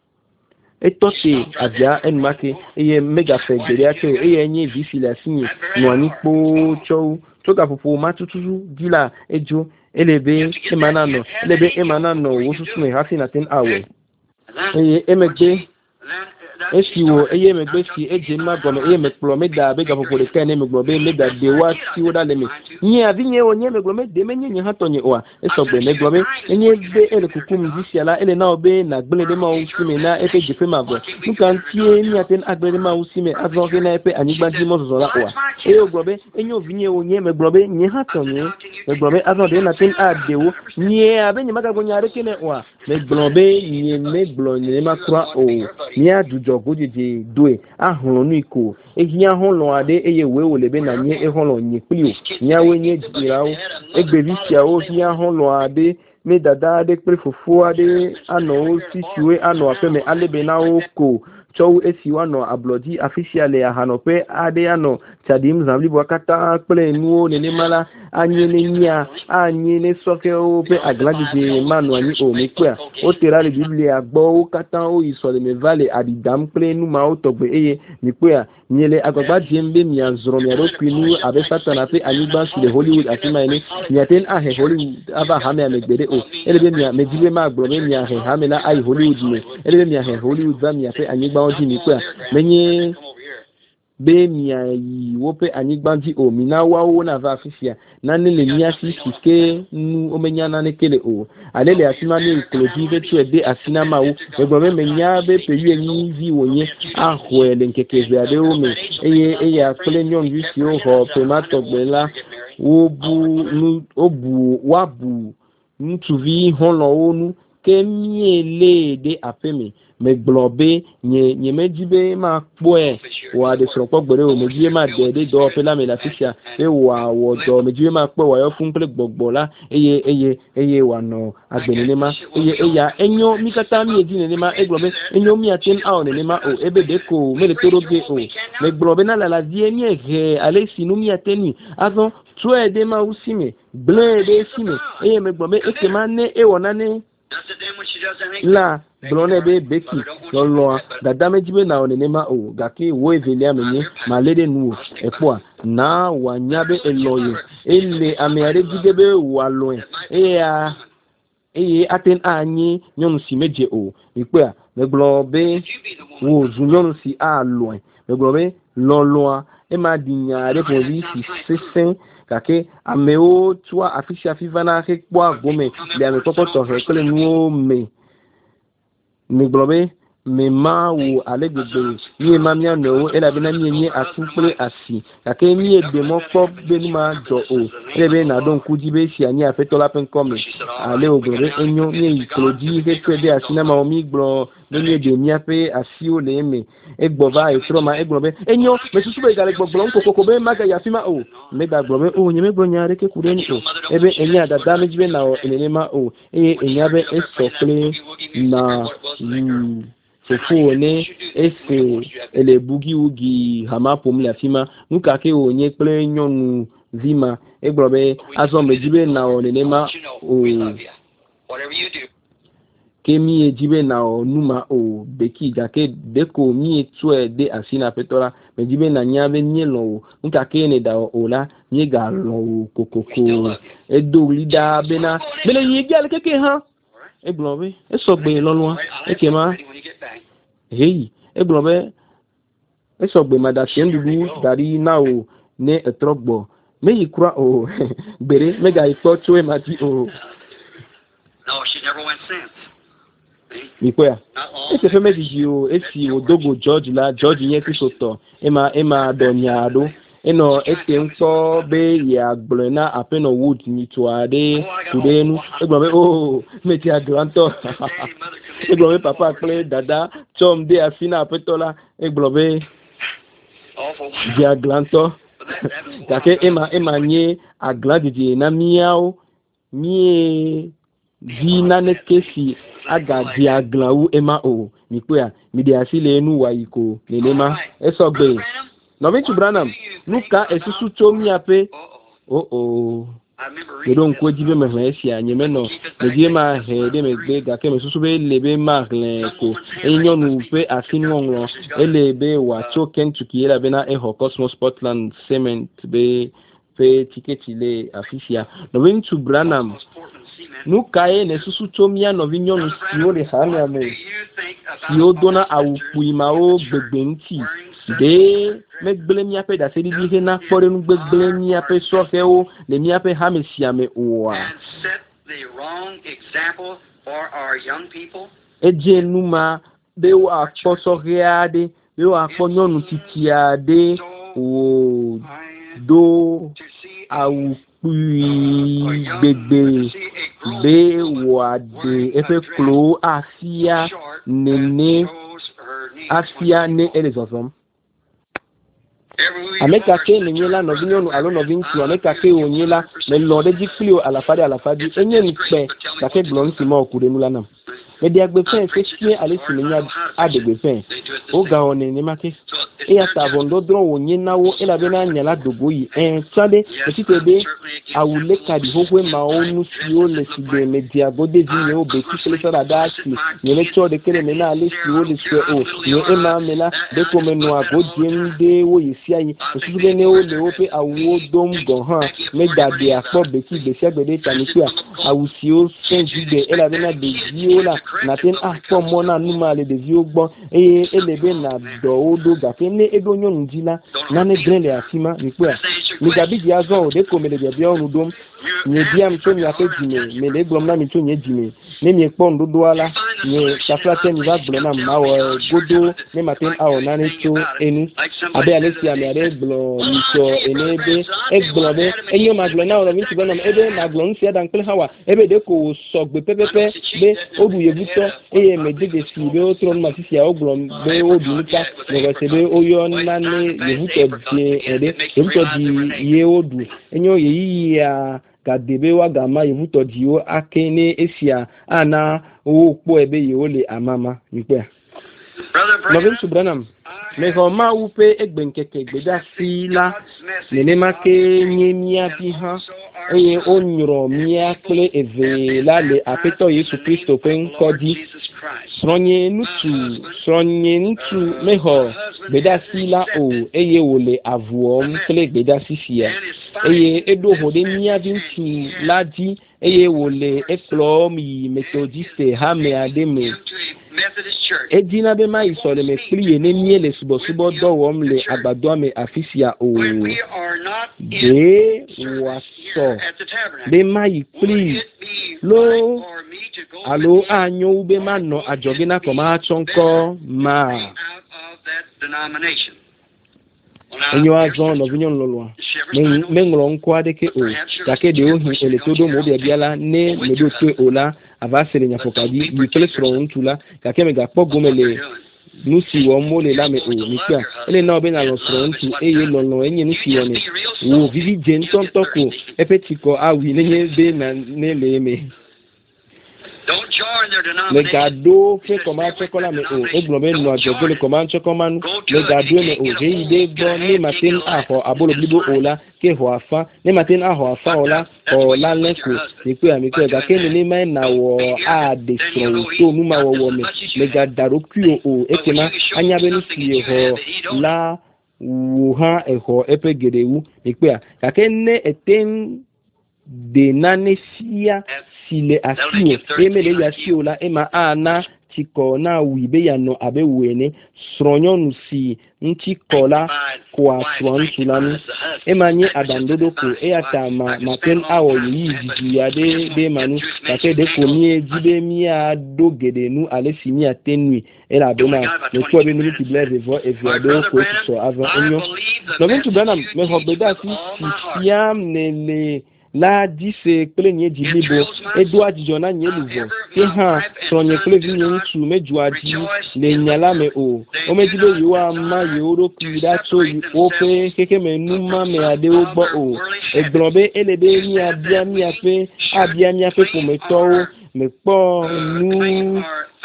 etote avia enmake eye mega fe gbere ake eye enye visila sinye no ani po cho toka popo matutuzu dila ejo elebe emanano elebe emanano wosusu me hafi na ten awe eye emegbe esiwo eye megbe si eje ma gome eye mekplo me da be gapo pole kan me gbo be me da de wa si wo da le me nyi avinye o nye me gbo me de me nyi ha tonye o eso gbe me gbo me enye be ele kukum disiala ele na obe na gbele de ma o si me na efe jefe ma gbo nkan tie ni aten agbele ma o si me azon ke na epe anigba di mo zo la o e o gbo be enye ovinye o nye me gbo be nyi ha tonye me gbo be azon de na ten adewo nyi abenye maga gbo nyare kene o me gbo be nyi me gbo nyi ma kra o nyi adujo gojeje doe ahụrụ n'iko ehi ahụ lọ ade eye wee welebe na nye ehụlọ nye plio nyawe nye jirawo egbevisia ohi ahụ lọ ade me dada ade kpere fufu ade anọ osisiwe anọ apeme alebe na oko chow esiwa no ablodi officially ahanope ade ano chadim zamli bwakata kpele nuo nene mala anye nenya anye ne soke ope agladi de manu ani o mekwa o terale biblia gbo kata o isole me vale adidam kpele nu ma o togbe eye mekwa nyele agbagba jembe mi anzoro mi ro kwinu abe satana pe anigba su de Hollywood atima ni nyaten ahe Hollywood aba hame amegbede o elebe mi mejibe ma gbro me mi ahe hame la ai Hollywood ni elebe mi ahe Hollywood za mi ape anigba oji ni kwa menye be mi ayi wope anigba ji o mi na wa wo na va afisia na nele mi asi sike nu omenya na nekele o alele asima ni ikoloji be tu ede asina ma wo egbo me menya be peyu enyi vi wonye ahwele nkekeze ade o me eye eye akole nyon vi si o ho pe ma togbela obu nu obu wabu ntuvi holo onu kemiele de apeme me globe nye nye mejibe ma poe wa de soropo gbere o mejibe ma de de do pe la me la fisia e wa wo do mejibe ma po wa yo fun pele gbogbo la eye eye eye wa no agbenile ma eye eya enyo mikata mi eji ne ma e globe enyo mi aten a ne ma o ebe de ko me le toroge o me globe na la la die mi e ale sinu mi ateni azon tu e de ma usime ble de sime eye me globe e ke ma ne e wona ne la blone be beki lolo dada mejibe na onenema o gaki wo evelia menye malede nu epo na wanyabe eloyo ele ameare gidebe waloe eya eye aten anyi nyonu si meje o ipe a meglobe wo zunyonu si aloe meglobe lolo e ma dinyare polisi sesen kake ameo tua afisia fivana hekwa gome le ame popo to rekole nuo me ni globe me ma wo alegbegbe ni ma mi ano e la be na mi nyi atupre asi kake mi e de mo po be ni ma jo o e be na don ku di be si ani afetola pen come ale ogore enyo ni ikloji ke pe de asi na ma o mi gbo ni de mi ape asi o le me e gbo ba e tro ma e gbo be enyo me susu be gale gbo gbo ko ko be ma ga ya fi ma o me ga gbo be o nyi me gbo nya re ke ku de ni o e be enya da da me jibe na o ene ma o e enya be e so ple na mm fofone ese ele bugi ugi hama pom la fima nuka ke onye ple nyonu zima egbobe azo mejibe na onenema o kemi ejibe na onuma o beki jake deko mi tue de asina petora mejibe na nyabe nyelo nuka ke ne da ola nye ga lo kokoko edo lida bena mele yigel keke ha egbobe esogbe lolwa ekema hey eglobe esogbe madase ndugu dari na o ne etrogbo me yikura o gbere mega ipo tue mati o No, she never went since. Ikoya ese fe meji o esi odogo George la George yen ti soto ema ema donyado eno ete nko be ya gblena apeno wood ni to ade kudenu egbobe o meti agranto egbobe papa kle dada chom de afina apetola egbobe di agranto kake ema ema nye agladidi na miao mie di na nekesi aga di aglawu ema o nikoya mi de asile enu wa iko nenema esogbe Novin to Branham, Luka esusu chomi ape. Oh oh. They don't quote you me Malaysia, and you know, the Jima head, they make a came susu be lebe marleko. And you know, pay a fin long, elebe, wa choken to Kiela Bena, eho Cosmos Portland cement be pay ticket le afisia. Novin to Branham. Nukae ne susu chomia novinyo sio le hana me. Sio dona au puimao begbenti. De megbele mi ape da se di di na kpore nu gbegbele mi ape so fe o le mi ape ha me sia me o a set the wrong example for our young people. Eje numa be wa kpo so reade be wa kpo nyonu titiade o do au pui gbegbe be wa de efe klo asia nene asia ne elezofom ameka ke nyela no binyonu alo no vinci ameka ke onyela me lode jiflio alafadi alafadi enye npe ka ke blon si ma okure nula nam me dia gbe fen se tie ale si nya adegbe fen o ga oni ni make e ya ta bondo dro onye nawo ela be na nyala dogo yi en sade e ti tebe awule kadi hokwe ma onu si o le si be me dia gode ji ne o be ti sele so da dasi ne le cho de kele me na ale si o le se o ne e ma me la de ko me no agodi nde wo yi si ayi osusu be ne o le o pe awo dom go han me da de apo be ti be se gbede tanikia awusi o sen ji be ela be na de ji o la na ten a to mo na numa le de ji o gbo e elebe na do odo ga ke ne edo nyonu jila na ne grele afima ni kwa ni gabi ji azo o de ko me le de bia onu dom ni bia mto mi ape jime me le glom na mi to nye jime ne mi pon dodo ala ni safrate ni va gbo na ma wo godo ne maten a o na ne to enu abe alesia me ade gbo mi so enebe egbo be enyo ma gbo na o mi ti gbo na ebe na gbo nsi adan kle hawa ebe de ko so gbe pepepe be odu yebuto eye me de de si be o tron ma ti sia o gbo be o du nika ne se be o yo na ne yebuto die ede yebuto di ye odu enyo ye yi ya kadebe wa gama yebuto di o akene esia ana o po ebe ye o le amama nipe Novin to Branham me ko ma upe egbenkeke gbeda sila nene make nyemia pi ha eye onyro mia kle eve la le apeto Yesu Kristo pen kodi sonye nutu sonye nutu meho gbeda sila o eye wole avuom kle gbeda sisia eye edo hode mia vintu ladi eye wole eklo mi methodiste ha me ademe edina be mai sole me priye ne miele subo subo do wom le agbado me afisia o de waso be mai pri lo alo anyo ube mano ajogina koma chonko ma enyo azon no vinyon lolwa menglo nkwa deke o take de ohi eletodo mo bia biala ne medo tue ola avasere nyafokadi yipele sron tula kake mega pogomele nusi wo mo le la me o nipa ele na obe na lo sron tu eye lolo enye nusi wo ne wo vivi jen ton toko epetiko awi nenye be na ne le me le gado fe koma chokola me o eglobe no ajogole koma chokomanu le gado me o re ide gbo ni matin aho abolo bibo ola ke ho afa ni matin aho afa ola o la lenko ni pe ami ko ga ke ni mai na wo a de so to nu ma wo wo me le gadaro ku o ekema anya be ni si ho la wo ha e ho epegedewu ni pe ga ke ne eten de nanesia sile asio emele ya sio la ema ana chiko na wibe ya no abe wene sronyon si nchikola kwa swansulani ema nye adandodo ko e atama maten awo yi jiji ya de de manu kate de ko mie jibe mia dogede nu ale simi atenui ela bena ne ko be nu ti blede vo e via do ko so avant onyo no ben tu bana me hobeda si siam ne le la di se plenye di libo edwa di jona nye luvo te ha sonye plevi nye ntu mejua di le nyala me o o mejibe yuwa ma yoro kida to yi ope keke me numa me ade ogbo o eglobe elebe mi abia mi ape abia mi ape ko me to me po nu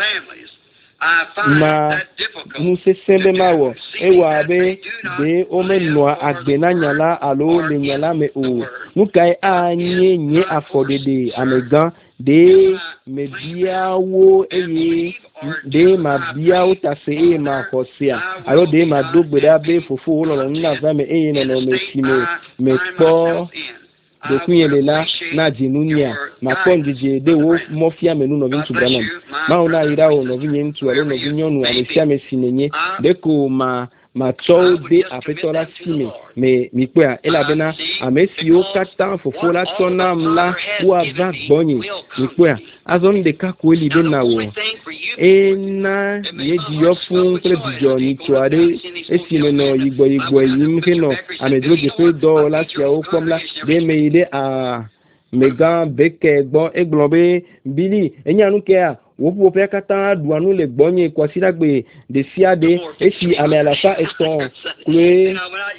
ma nu se sembe mawo ewa be de o me noa agbena nyala alo le nyala me o nu kai anye nye afodede amegan de me biawo eye de ma biawo tase e ma hosia alo de ma dogbeda be fofo lo na va me eye no no me sime me po de kunyele la na jinunia makondi je de wo mofia menu no vintu branam ma una ira o no vinyentu alo no vinyonu amesia mesinenye de ko ma ma to de afetola sime me mi pe a ela bena amesi o kata fofo la tona mla wa va gbonyi mi pe a azon de ka ko eli be na wo ena ye di yo fun kle bijo ni to ade esime no yigbo yigbo yin fe no amedro je pe do la ti o pomla de me ide a mega beke gbon eglobe bili enyanu ke a wo po pe kata duanu le gbonye ko sidagbe de siade esi ame ala fa eston kwe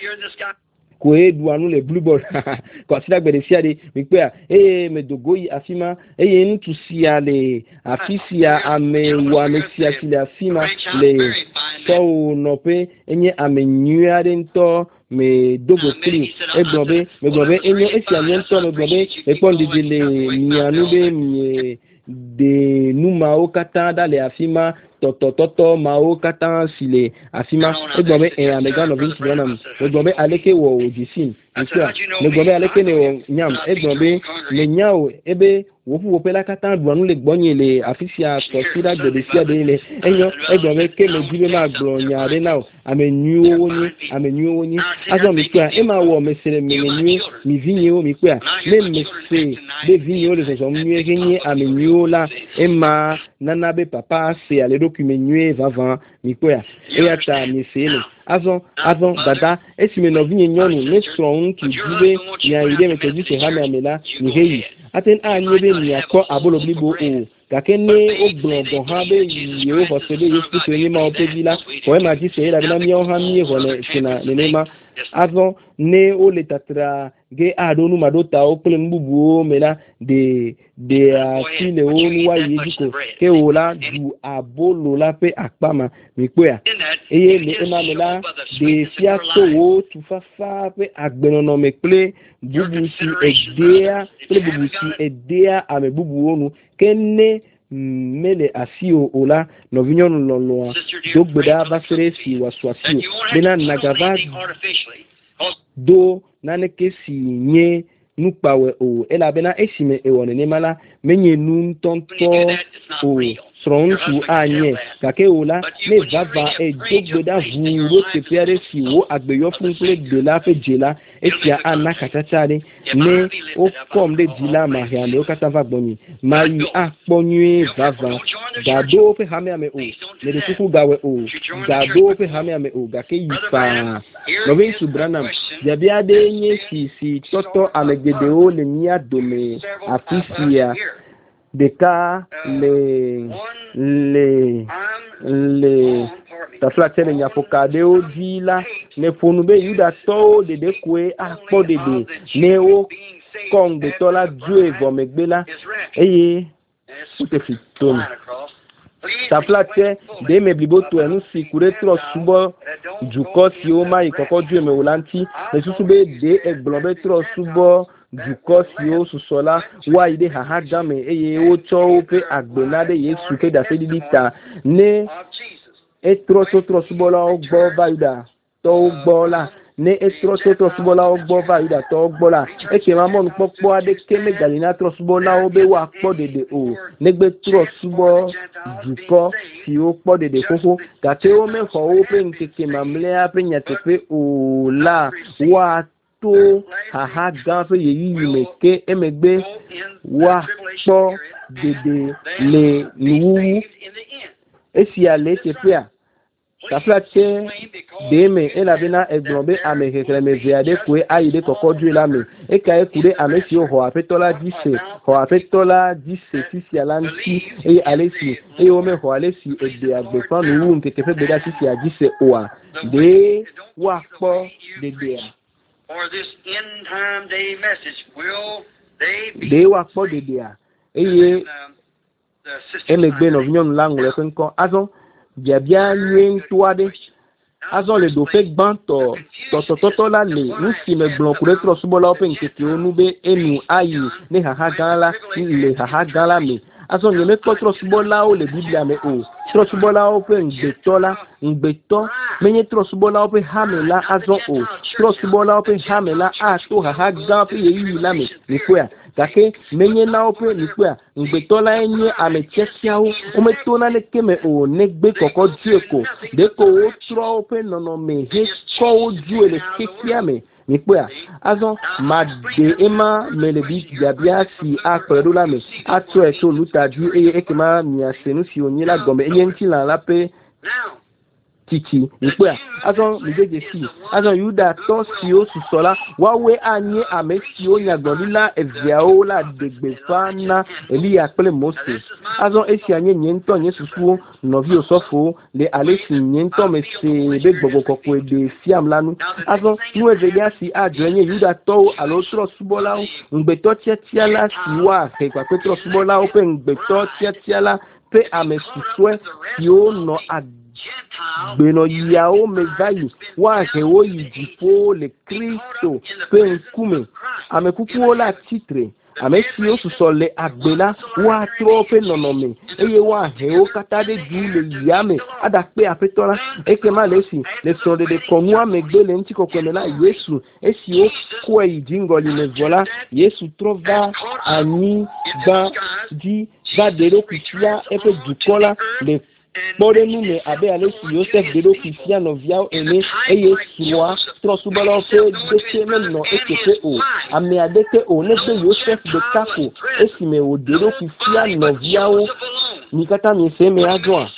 kwe duanu le blue ball ko sidagbe de siade mi pe a eh me dogoyi afima eh ntu siale afisia ame wa me sia sile afima le so no pe enye ame nyuade nto me dogo kli egbobe me gbobe enye esi ame nto me gbobe e pon di le mianu be mi de numa o kata dale afima toto toto ma o kata sile afima egbobe e amega no vinci branam egbobe aleke wo ojisin nsia egbobe aleke ne nyam egbobe le nyao ebe wo fu wo pela kata duanu le gbonye le afisia to sira de sia de le enyo egbobe ke le jibe ma gbronya de now amenyu owo ni amenyu owo ni azo mi kwa e ma wo mesere menyu mi vinye o mi kwa le mese de vinye o le so mi genye amenyu la e ma nana be papa se ale documentu vava mi kwa e ata mi se le azon azon dada esime no vinye nyonu ne strong ki jibe ya ide me keji se ha me amela ni heyi aten anye be mi akọ abolo blibo o kakene o blongo ha be yi o hosebe yesu to ni ma o pejila ko e ma ji se la na mi o ha mi e vole sina ne ma azon ne o le tatra ge adonu madota o pele mbubu o mela de de asile o ni wa yejiko ke o la du abolo la pe akpama mi pe a eye le ema mela de fiaso o tufafa pe agbenono me ple bubu si edea ple bubu si edea ame bubu onu kenne mele asio ola no vinyonu lolo dogbeda basere si waswasio bena nagava do nane kesi nye nupawe o ela bena esime e woni mala menye nun tonto o srontu anye kake ola ne vava e jogbeda vuro tepiare si wo agbeyo fun pele gbela fe jela e tia ana katatare ne o kom de dila ma ya ne o katava gboni mai aponyue vava gado pe hame ame o ne de kuku gawe o gado pe hame ame o gake yifa no ve subranam ya bia de nye si si toto alegede o le nia dome afisia de ka le le le tafla tele nya fokade o dila ne fonube yuda to de de kwe akpo de de ne o kong de tola due vo megbela eye te fitoni tafla te de meblibo to enu sikure tro subo juko si o ma ikoko due me olanti le susube de eglobe tro subo juko si o susola wa ide haha game eye o cho pe agbenade yesu pe da se didita ne etro sotro subola ogbo vaida to ogbola ne etro sotro subola ogbo vaida to ogbola eke mamon popo ade keme galina tro subola obe wa po dede o negbe tro subo juko si o po dede fofo gate o me fo o pe nkeke mamle a pe nyatepe o la wa to haha gafe yeyi meke emegbe wa po dede le nuwu esi ale tepia tafla che deme elabina eglobe ame hekele me viade kwe aide kokodu elame eka ekure ame si ho afetola dix ho afetola dix sisi alanti e alesi e o me ho alesi e de agbefa nu nke kefe beda sisi a dix oa de wa po de de for this end time day message will they be de wa po de de eye emegbe no vinyon langule kwenko azo biabia nyen toade azon le do fe gbanto toto toto la le nsi me blon kure tro subola open keke onube enu ayi ne haha gala le haha gala me azon yeme tro subola o le biblia me o tro subola open gbetola ngbeto menye tro subola open hamela azon o tro subola open hamela a to haha gala pe yi la me ni kwa kake menye na ope nikwa ngbetola enye amechesiawo ometona ne keme o negbe koko dieko deko o tro ope nono me he ko ju ele kekiame nikwa azon made ema melebi jabia si akredola me ato eso lutadi eye ekema miasenu si onyela gome enye ntila lape tiki nikwa azon mijeje si azon yuda to si o susola wawe anye amesi o nyagbonila eviao la degbefana eli akple mose azon esi anye nyento nye susuo novi osofo le alesi nyento mese be gbogbo kokwe de fiam lanu azon nu evelia si adrenye yuda to alotro subola ngbeto tiatiala siwa ke kwa petro subola o pe ngbeto tiatiala pe amesuswe si o no ag Beno yao mezayi wa hewo yijifo le Kristo pe nkume amekuku la titre amesi o susole agbela wa trope nonome eye wa hewo katade ju le yame adape apetola ekema lesi le sonde de konwa megbele nti kokwemela Yesu esi o ko yijingoli mevola Yesu trova ani ba di ba dero kisia epe dukola le Bode nou me abe ale si Yosef dedo kisia no viao ene eye suwa trosubala fe deke men no ekepe o ame adeke o nebe Yosef de kako esime o dedo kisia no viao nikata mi se me adwa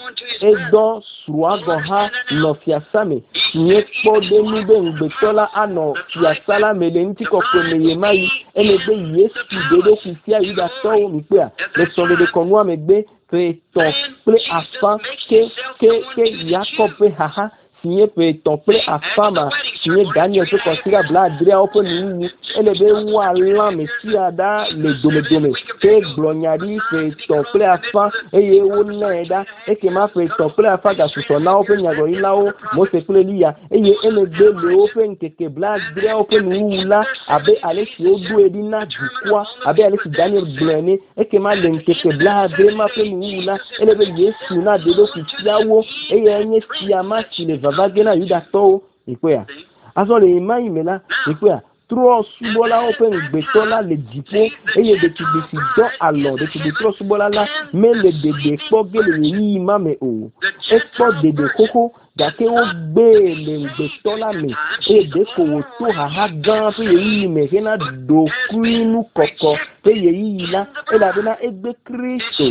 edo suwa goha no fiasame nye bode nou be ngbetola ano fiasala mele nti kokwe meye mayi elebe Yesu dedo kisia yuda to mi pea le sonde de konwa megbe pe ton ple afin que que que Jacob pe haha signé pe ton ple afin signé Daniel se considère bla adria open ni ele be wa la mesiada le dome dome pe glonyadi pe ton ple afin eye woneda e ke ma pe ton ple afin ga so na open nyago ilao mo se ple liya eye ele be le open keke bla adria open ni la abe ale si odu edina jukwa abe ale si Daniel blene e ke ma le keke bla adria ma pe ni la ele be Yesu na dedo kutiawo eye enye siama si le vavagena yuda to ikwea azo le mai mela ikwea trɔ subɔla woƒe ŋgbetɔ la le dziƒo eye ɖetugbi si dɔ alɔ ɖetugbi trɔ subɔla la mele dede kpɔ ge le ɣeyiɣi ma me o ekpɔ dede xoxo gake wogbe le ŋgbetɔ la me eye ɖeko wòto haha gã ƒe ɣeyiɣi me hena ɖokuinu kɔkɔ ƒe ɣeyiɣi la elabena egbe Kristo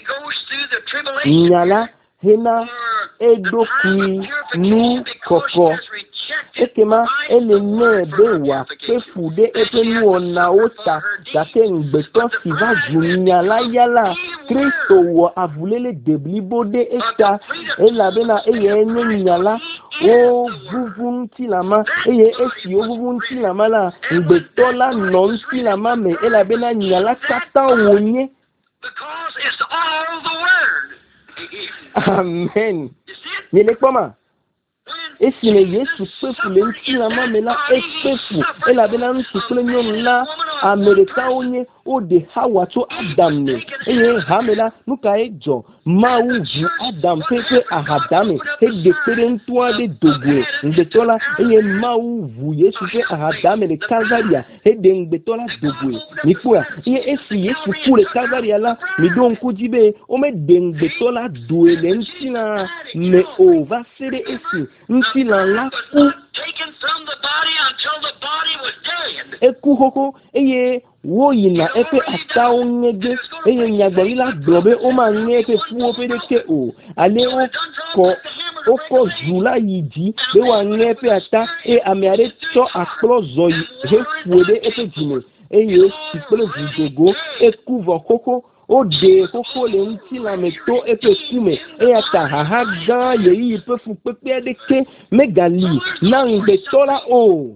nya la hena eɖokui nu kɔkɔ ekema ele nye be wòaƒe fu ɖe eƒe nuwɔnawo ta gake ŋgbetɔ si va zu nya la ya la Kristo wɔ avulele de blibo ɖe eta elabena eye enye nya la wo vuvu ŋutilama eye esi wo vuvu ŋutilama la ŋgbetɔ la nɔ ŋutilama me elabena nya la katã wònye. Amen. Nyele kpɔma. Esi le Yesu kpefu le ŋutilama me la ekpefu elabena ŋutsu kple nyɔnu la ame ɖekawo nye woɖe Hawa tso Adam me eye hame la nu kae dzɔ Mawu vu Adam ƒe ahadame heɖe kpe ɖe ŋutu aɖe dogoe ŋgbetɔ la eye Mawu vu Yesu ƒe ahadame le Calvaria heɖe ŋgbetɔ la dogoe mikpɔa eye esi Yesu ku le Calvaria la mi ɖo ŋku dzi be womeɖe ŋgbetɔ la doe le ŋutilã me o va se ɖe esi ŋutilã la ku eku xoxo eye wo yina eƒe atawo ŋe ge eye nyagblɔɖila gblɔ be womaŋe eƒe ƒuwo ƒe ɖeke o ale wokɔ wokɔ zu la yi dzi be woaŋe eƒe ata eye ame aɖe tsɔ akplɔ zɔ yi hefue ɖe eƒe dzime eye si kple vudogo eku vɔ xoxo woɖe xoxo le ŋutilã me to eƒe ku me eya ta haha gã ɣeyiɣi ƒe fukpekpe aɖeke megali na ŋgbetɔ la o.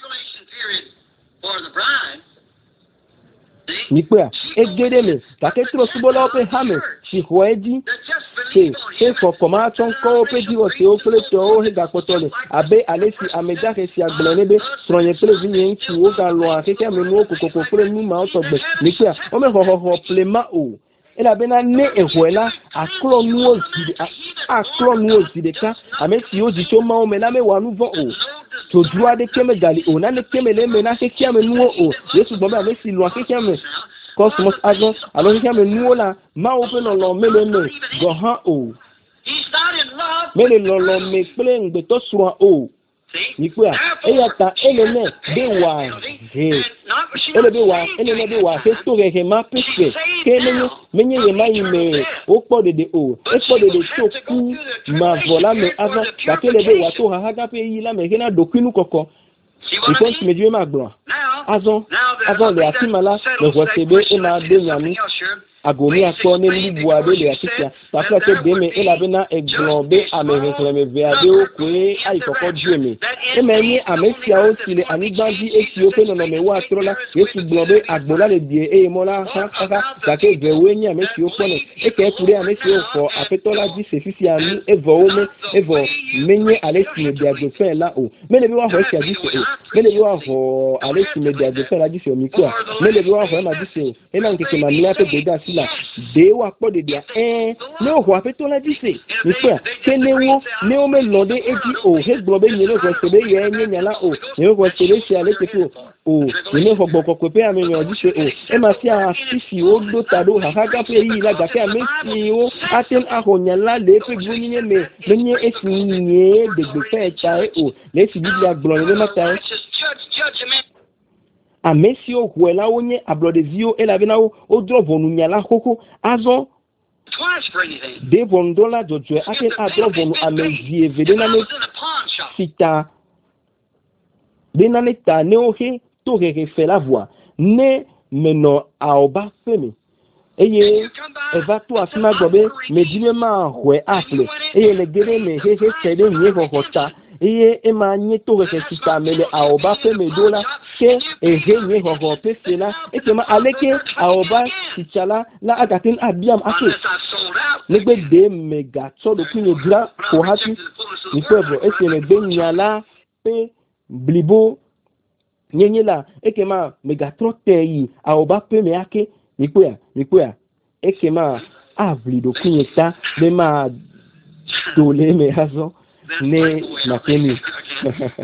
Mikpea ege ɖe me gake trɔ subɔlawo ƒe hame si xɔ edzi ke xɔ kɔma tsɔ ŋkɔwo ƒe dziwɔsewo kple tɔwo hegakpɔtɔ le abe ale si amedzaxe sia gblɔ ne be srɔ̃nye kple vinye ŋutsu wogalɔa xexea me nuwo kokoko kple nu mawo tɔgbe. Mikpea womexɔ xɔxɔ plema o elabena ne exɔe la aklɔ nuwo zi aklɔ nuwo zi ɖeka ame siwo dzi tso Mawu me la mewɔa nu vɔ o. Todro aɖeke megali o naneke me le eme na xexea me nuwo o. Yesu gblɔ be ame si lɔ̃a xexea me kɔsmos azɔ alo xexea me nuwo la Mawu ƒe lɔlɔ mele eme gɔ hã o. Mele lɔlɔ me kple ŋgbetɔ srɔ̃a o. Mikpea eya ta ele ne be wòahe ele be wòa ele ne be wòahe to hehe ma ƒe ke menye menye ye ma yi me wokpɔ ɖeɖe o ekpɔ ɖeɖe tso ku mavɔ la me azɔ gake le be wòato haha gaƒe yi la me hena ɖokuinu kɔkɔ. Ikɔ ŋuti me dzi be magblɔa azɔ azɔ le afi ma la le ʋɔ se be ema ɖo nyanu agomi akpɔ ne nubu aɖe le afi sia tafla ke de me elabena egblɔ be ame xexlẽme ve aɖewo koe ayi kɔkɔ due me eme nye ame siawo si le anyigba dzi esiwo ƒe nɔnɔme woatrɔ la Yesu gblɔ be agbo la le die eye mɔ la hã kaka gake vewoe nye ame siwo kpɔnɛ eke ku ɖe ame siwo xɔ aƒetɔ la dzi se fifia nu evɔwo me evɔ menye ale si me ɖe agbefɛ la o mele be woaxɔ esia dzi se o mele be woaxɔ ale si me ɖe agbefɛ la dzi se o mikua mele be woaxɔ ema dzi se o ena ŋkeke mamlɛa ƒe gbedasi la de wa kpɔ ɖeɖia ɛɛ ne wo xɔ aƒetɔ la dzi se mikpɔa ke ne wo ne wo melɔ ɖe edzi o hegblɔ be nye ne xɔ se be yɛ nye nya la o nye xɔ se be sia le teƒe o o nye ne xɔ gbɔ kɔkɔe ƒe ame nyɔ dzi se o ema sia afi si wo ɖo ta ɖo haha gaƒe yi la gake ame siwo ate ŋu axɔ nya la le eƒe gbonyenye me menye esi nye ɖegbefɛ tae o le esi Biblia gblɔ nenema tae. Ame siwo xɔe la wonye ablɔɖeviwo elabena wodrɔ ʋɔnu nya la xoxo azɔ de ʋɔnudrɔ̃la dzɔdzɔe ate adrɔ ʋɔnu ame zi eve ɖe nane si ta ɖe nane ta ne woxe to hehe fe la vɔa ne menɔ awɔba ƒe me eye eva to afi ma gbɔ be medzi be maxɔe aƒle eye le ge ɖe me hehe se ɖe nye xɔxɔ ta eye ema nye to hehe si ta me le awɔba ƒe me ɖo la ke ehe nye xɔxɔ ƒe se la ekema aleke awɔba sitsa la la agate ŋu abiam ake negbe de megatsɔ ɖokuinye dzra ko hafi mikpɔe vɔ esi megbe nya la ƒe blibo nyenye la ekema megatrɔ te yi awɔba ƒe me ake mikpɔa mikpɔa ekema aʋli ɖokuinye ta be ma do le me azɔ ne makeni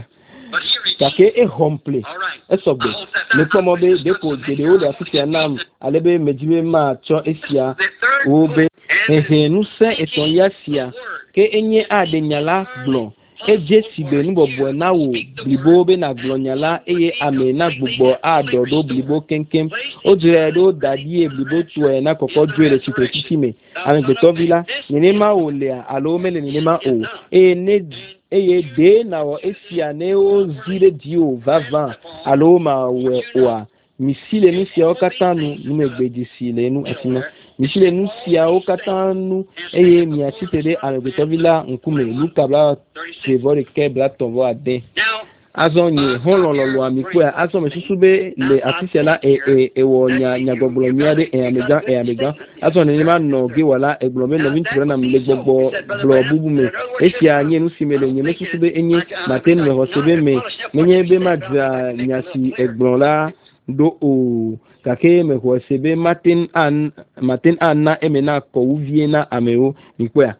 kake e homple esogbe me pomo be depo gede o da fiti anam alebe mejibe ma cho esia obe ehe nu se eton yasia ke enye adenyala blon eje sibe nu bobo na wo blibo be na glonyala eye ame na gbogbo adodo blibo kenkem o jere do dadi e blibo tu e na kokko juere chite titime ame betovila ninema o le alo mele ninema o e ne eye de na o esia ne o zire dio vava alo ma we oa misile nu sia o katanu nu megbeji sile nu atina misile nu sia o katanu eye mi achitede amebetovila nkume lukabla sevore kebla tovo ade azonye holololo amikwa azo mesusube le afisiala e e ewonya nyagbogbo miade e amega e amega azo ne ma no ge wala egblobe no vintura na mle gbogbo blo bubu me esia anye nu simele nye mesusube enye maten me hosebe me menye be madra nyasi egblola do o kake me hosebe matin an matin anna emena ko uviena ameo nikwa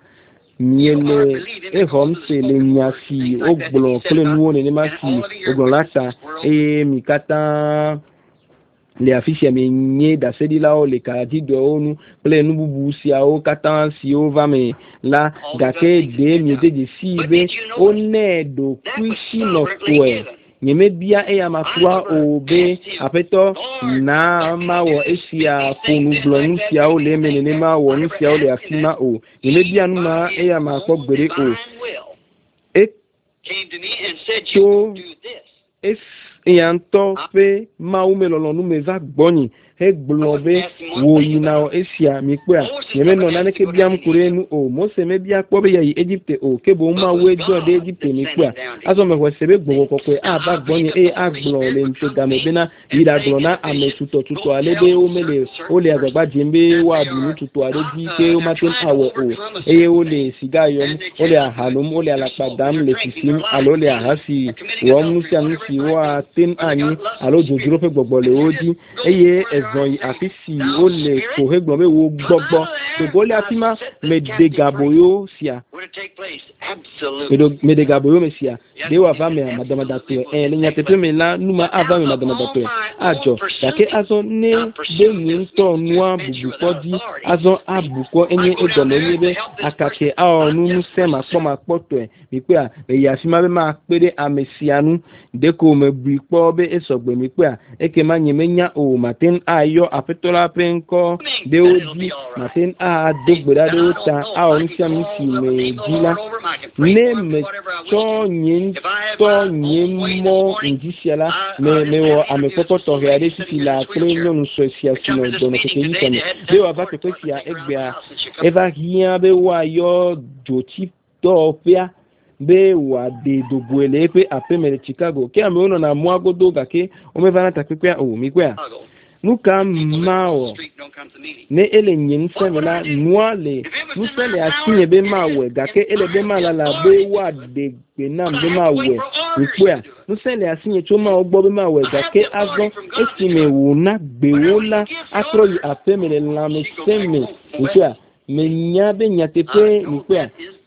miele e hom se le nyasi ogbolo kle nuo ne masi ogbolata e mikata le afisia me nye da sedila o le karati do onu ple nu bubu si a o kata si o va me la gake de mi de de sibe onedo kwishi no kwe nyeme bia e ya makwa obe apeto na ma wo esia fonu blonu sia o le menene ma wo nu sia o le afima o nyeme bia nu ma e ya makwa gbere o e came to me and said you will do this. es yanto pe ma u melolo nu me va gboni e gblobe wo yina o esia mi pe nyeme no na ne ke bia mkure nu o mo se me bia kpo be yi Egypt o ke bo ma we do de Egypt mi pe aso me ho se be gbogo kokwe a ba gboni e agblo le nto ga me bina ida glo na ame tuto tuto ale be o mele o le agbagba jembe wa bu ni tuto ale ji ke o ma ten awo o e o le siga yo o le ahalum o le alapadam le fisim alo le ahasi wo mu si anu si wa ten ani alo jojuro pe gbogbo le oji eye ezon afisi o le ko hegbon be wo gbogbo to gole afima me de gaboyo sia me de gaboyo me sia de wa va me madama dato e le nyate pe me la numa ava me madama dato ajo yake azo ne de nto nua bubu podi azo abuko enye egome nyebe akake a onu nu se ma po ma poto e mi pe a e ya afima be ma pere amesianu de ko me bipo be esogbe mi pe a eke ma nyemenya o maten ayo apetola penko de oji maten a dogbera de ta a on siam si me jila ne me to nyin to nyin mo indisiala me me wo amekoko to reade si la premium no association do no ke yi tane de wa va ke sia egbea eva hia be wa yo joti to pia be wa de dobuele pe apemele Chicago ke ame ono na muagodo gake o me vana takwe o mi kwa nuka mao ne ele nyin semela nuale nusele asinye be mawe gake ele be malala be wa de benam be mawe ikwa nusele asinye choma ogbo be mawe gake azo esime wona gbewola atro yi apemele la me seme ikwa menya be nyatepe ikwa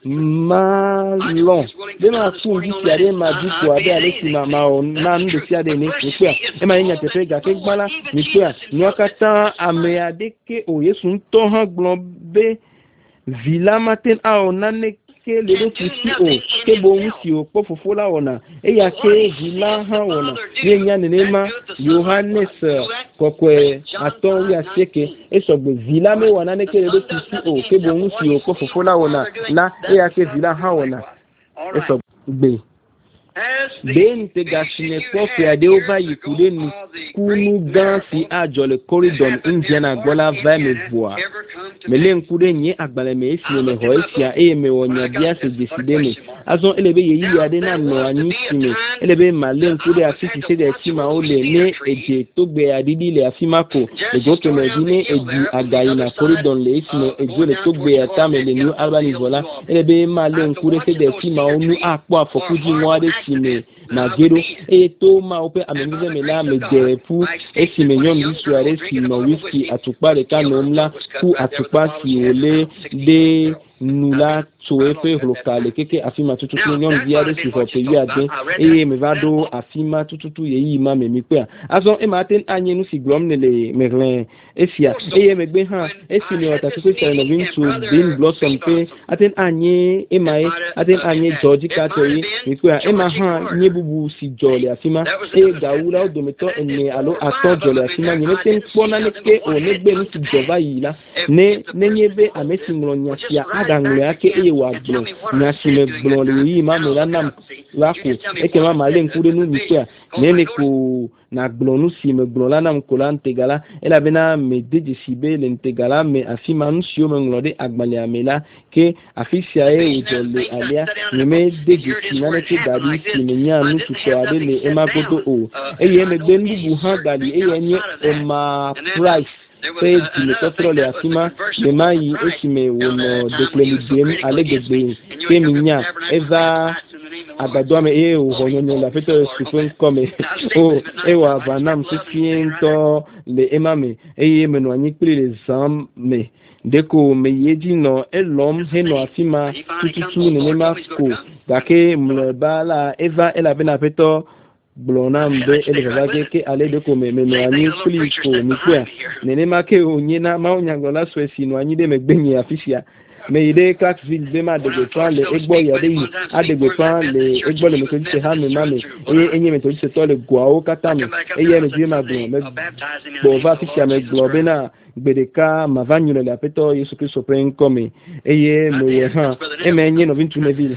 malon de ma fu di siare ma di ko ade ale si ma ma o na ndo siade ni ikwa e ma nya tepe ga ke gbala ikwa no kata ame ade ke o Yesu nto han gbon be villa matin a o na ne ke le do ti o ke bo un si o po fofo la ona e ya ke villa han ona ni nya ne ma Yohannes kokwe aton wi aseke e so gbe villa me wana ne ke le do ti o ke bo un si o po fofo la ona la e ya ke villa han ona e so gbe ben te gasine kofi ade over yikude ni kunu gan si ajo le corridor indiana gola va me voir me le nkude nyi agbale me esi me ho esi a e me wonya bia se decide me azon elebe yeyi ade na no anyi sime elebe ma le nkude afiti se de ti ma o le ne eje to gbe adidi le afimako ejo to me di ne eji agayi na corridor le esi me ejo le to gbe ata me le ni albani vola elebe ma le nkude se de ti ma o nu apo afokuji mo ade sime na gero e to ma ope amenize me la me je pu e si me nyon di suare si no whisky atupa le ka no mla ku atupa si ole de nula so efe local keke afima tututu nyon viade si for peyi ade eye me vado afima tututu yeyi ma me mikwa aso e ma ten anye nu si glom ne le merlin efia eye me gbe han esi me wata tutu se no vin to bin blossom pe aten anye e mai aten anye george katori mikwa e ma han nye bubu si jole afima e gaula do meto enne alo ato jole afima nye ten pona ne ke o ne gbe nu si jova yi la ne ne nyebe amesi nglonya sia aga nglo ake e wa glo nya si me glo le yi ma me la nam lako e ke ma male nkude nu mikwa nene ko na glo nu si me glo la nam ko la ntegala e la bena me deji sibe le ntegala me afima nu si o me nglode agbale amela ke afisia e ujole alia ne me deji si na ne ke dadi si me nya nu tuto ade le e ma godo o e ye me gbe ndu ha gali e ye nye o ma price pe ti le totro le afima le mai e si me wono de clemidem alegegbe ke minya eva agbado me e o honyo la feto stephen come o e wa vanam siento le emame e ye me no anyi pli le zam me deko me yeji no elom he no afima tututu ne ma ko dake mlebala eva ela bena feto blona mbe ele vage ke ale de ko me me no anyi pli ko mi kwa nene ma ke onye na ma onyango la swesi no anyi de me gbenye afisia me ide Clarksville be ma de gbe le egbo ya de yi adegbe pan le egbo le me ko se ha me ma me eye enye me to se to le gwa o kata me eye me bi ma gbo me bo va afisia me gbo be na gbedeka ma va nyule la peto Yesu Kristo pen come eye me ye ha e me enye no vintu neville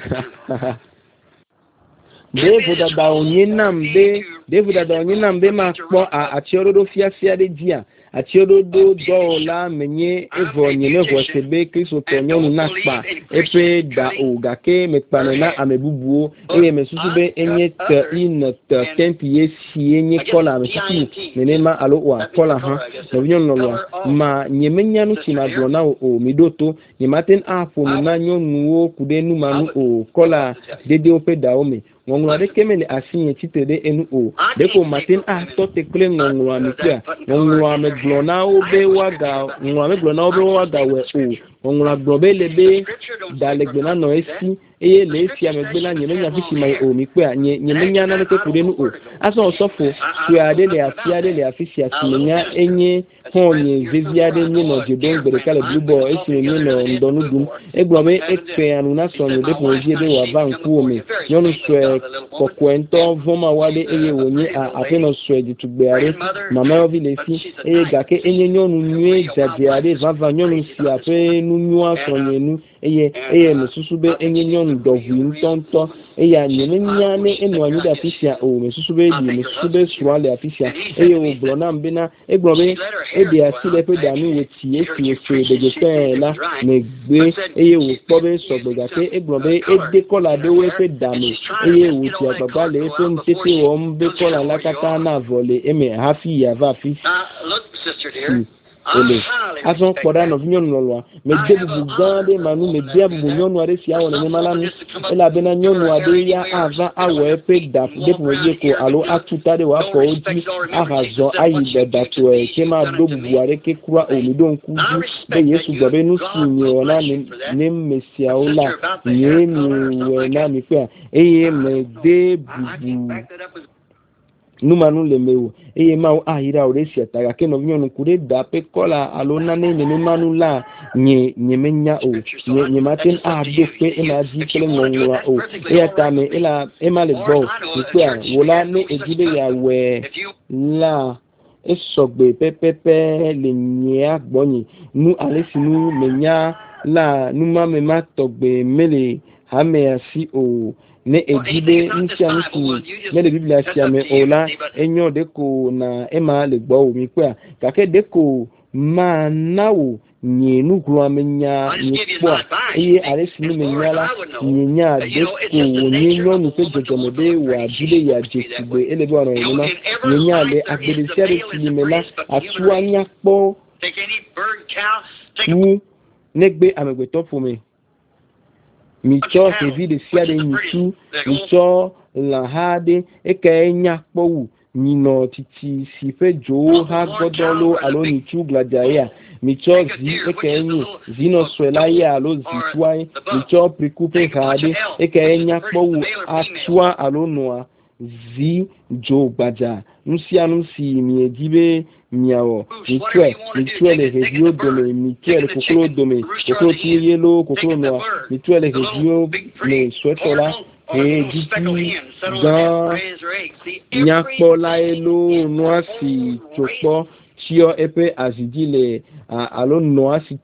David da onye nambe David da onye nambe ma kpo a atiorodo fia fia de dia atiorodo dola menye evo nyele vo sebe Kristo tonyo nakpa epe da ogake mekpanena amebubuo eye mesusube enye te in te tempi si enye kola mesusu menema alo wa kola ha nonyo nolwa ma nyemenya nu sinagona o midoto nyematen apo na nyonu kudenu manu o kola dede ope daome ngongwa de kemele asinye chitede enu o deko matin a to te kle ngongwa mikya ngongwa me glona obe waga ngongwa me glona obe waga we o ngongwa globe lebe dale glona no esi eye le esi amegbela nyeme nya fisi mai o mikya nyemenya na te kudenu o aso osofo tu ade le afia de le afisi asimenya enye honye zeziade nye no jedon berekale blubo esi nye no ndonu dum eglobe ekpe anuna sonyo de pozie de wa vanku omi nyonu swe kokwento voma wale eye wonye a apeno swe ditugbeare mama ovi lesi eye gake enye nyonu nwe jajeare vava nyonu si ape nu nyua sonye nu eye eye mesusube enye nyonu dovu ntonto eye nyemenya ne enu anyida afisia o mesusube di mesusube swale afisia eye o blona mbena eglobe ede asile pe dami weti esi esi dejepe la negbe eye wo pobe sogbega pe eglobe ede kola de we pe dami eye wo ti agbagba le pe ntete wo mbe kola la kata na vole eme hafi ya va fi ole ason poda no vinyon lolwa me debu gande manu me debu nyonu are si awon ne malanu ela bena nyonu ade ya ava awe pe da debu meje ko alo atuta de wa ko oji ahazo ayi beda to e kema dobu buare ke kura omido nkuju be Yesu gbe nu si ni ona ni ne mesia ola ye ni we na mi pe eye me de bubu numanu le mewo eye ma ahira oresi ataga ke no nyonu kure da pe kola alona ne ne manu la nye nyemenya o nye nyematen a do pe ina ji kele ngwa o e atame ila emale bo ipa wola ne ejibe ya we la esogbe pepepe le nye agbonyi nu alesinu menya la numa me ma togbe mele hame asi o ne ejibe ntia nsi ne le biblia sia me ola enyo deko na ema le gbo o mi pe kake deko ma nawo nye nu gro amenya ni po eye are sinu menya la nyenya deko nye nyo nu pe jojomode wa bile ya jesigbe elebe ona nyema nyenya le agbedesiare silimela atuanya po wu negbe amegbeto fome micho hevi de sia de mitu micho la hade eke nya powu nino titi si fe jo ha godolo alo ni chu gladiaia micho zi ekenyi zino swela ya alo zitwai micho prikupe hade ekenya kpowu atwa alo noa zi jo gbaja nusia nusi mi edibe miawo mitwe mitwe le hedio dome mitwe le kokolo dome kokolo ti yelo kokolo noa mitwe le hedio le swetola e diti gan nyakpola elo noa si chokpo tio epe azidile alo noa si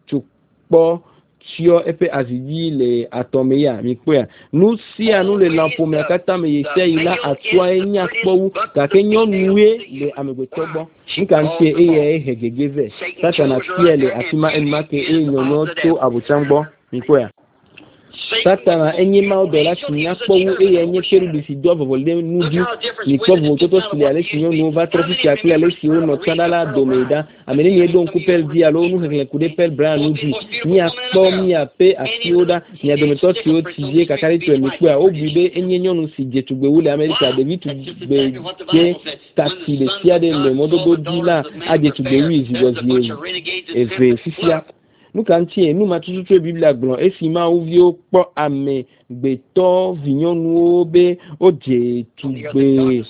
chokpo tio epe azidile atomeya mikwe nu si anu le lampo me akata me yese ila atwa enya kpowu ka kenyo nuwe le amegwetogbo nka ntie eye ehegegeze satana tiele atima enmake enyono to abuchangbo mikwe Satana enye ma odola sinya kpowu eye enye kerubi si do volde nudu ni kpowu toto sile ale sinyo no va trofi si akle ale si o no tsanala domeda amene ni edon kupel di alo nu hele kude pel bra nudu ni akpo mi ape asioda ni adometo si o tije kakari to mi kwa obude enye nyonu si je tugbe wule America de vitu be je tati de sia de le mododo dila aje tugbe wi zigozie eve sisia nous kantie nous ma toujours tu Bible blanc et si ma ouvio po ame gbeto vignon be oje tugbe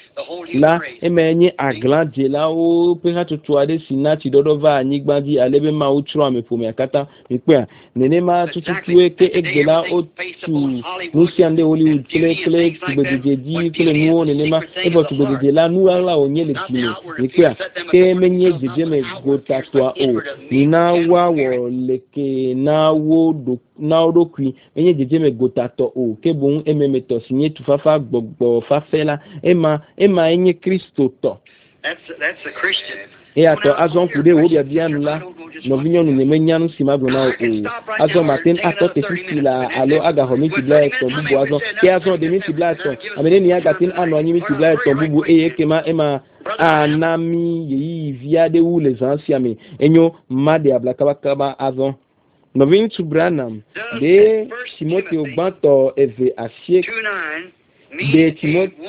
la emenye agladje la o pera tutu ade sinati dodova anyigbadi alebe ma utro ame po me akata mikwe nene ma tutu tuwe ke egela o tu nusi ande Hollywood kle kle tubededi kle nuo nene ma ebo tubededi la nu ala onye le timi mikwe ke menye jeje me gota twa o nina wa wo leke na wo do na odo kwi menye jeje me gota to o ke bon ememe to sinye tufafa gbogbo fafela ema ema enye Kristo to That's that's a Christian. e ato azon kude wo bia bia nula no vinyo nu nemenya nu sima gona o azon matin ato te fistila alo aga ho miti black to bubu azon ke azon de miti black to amene ni aga tin ano anyi miti black to bubu e kema ema anami yi via de wu les anciens enyo made ablakaba kaba azon no vin tu branam de Timoteo banto eve asie de Timoteo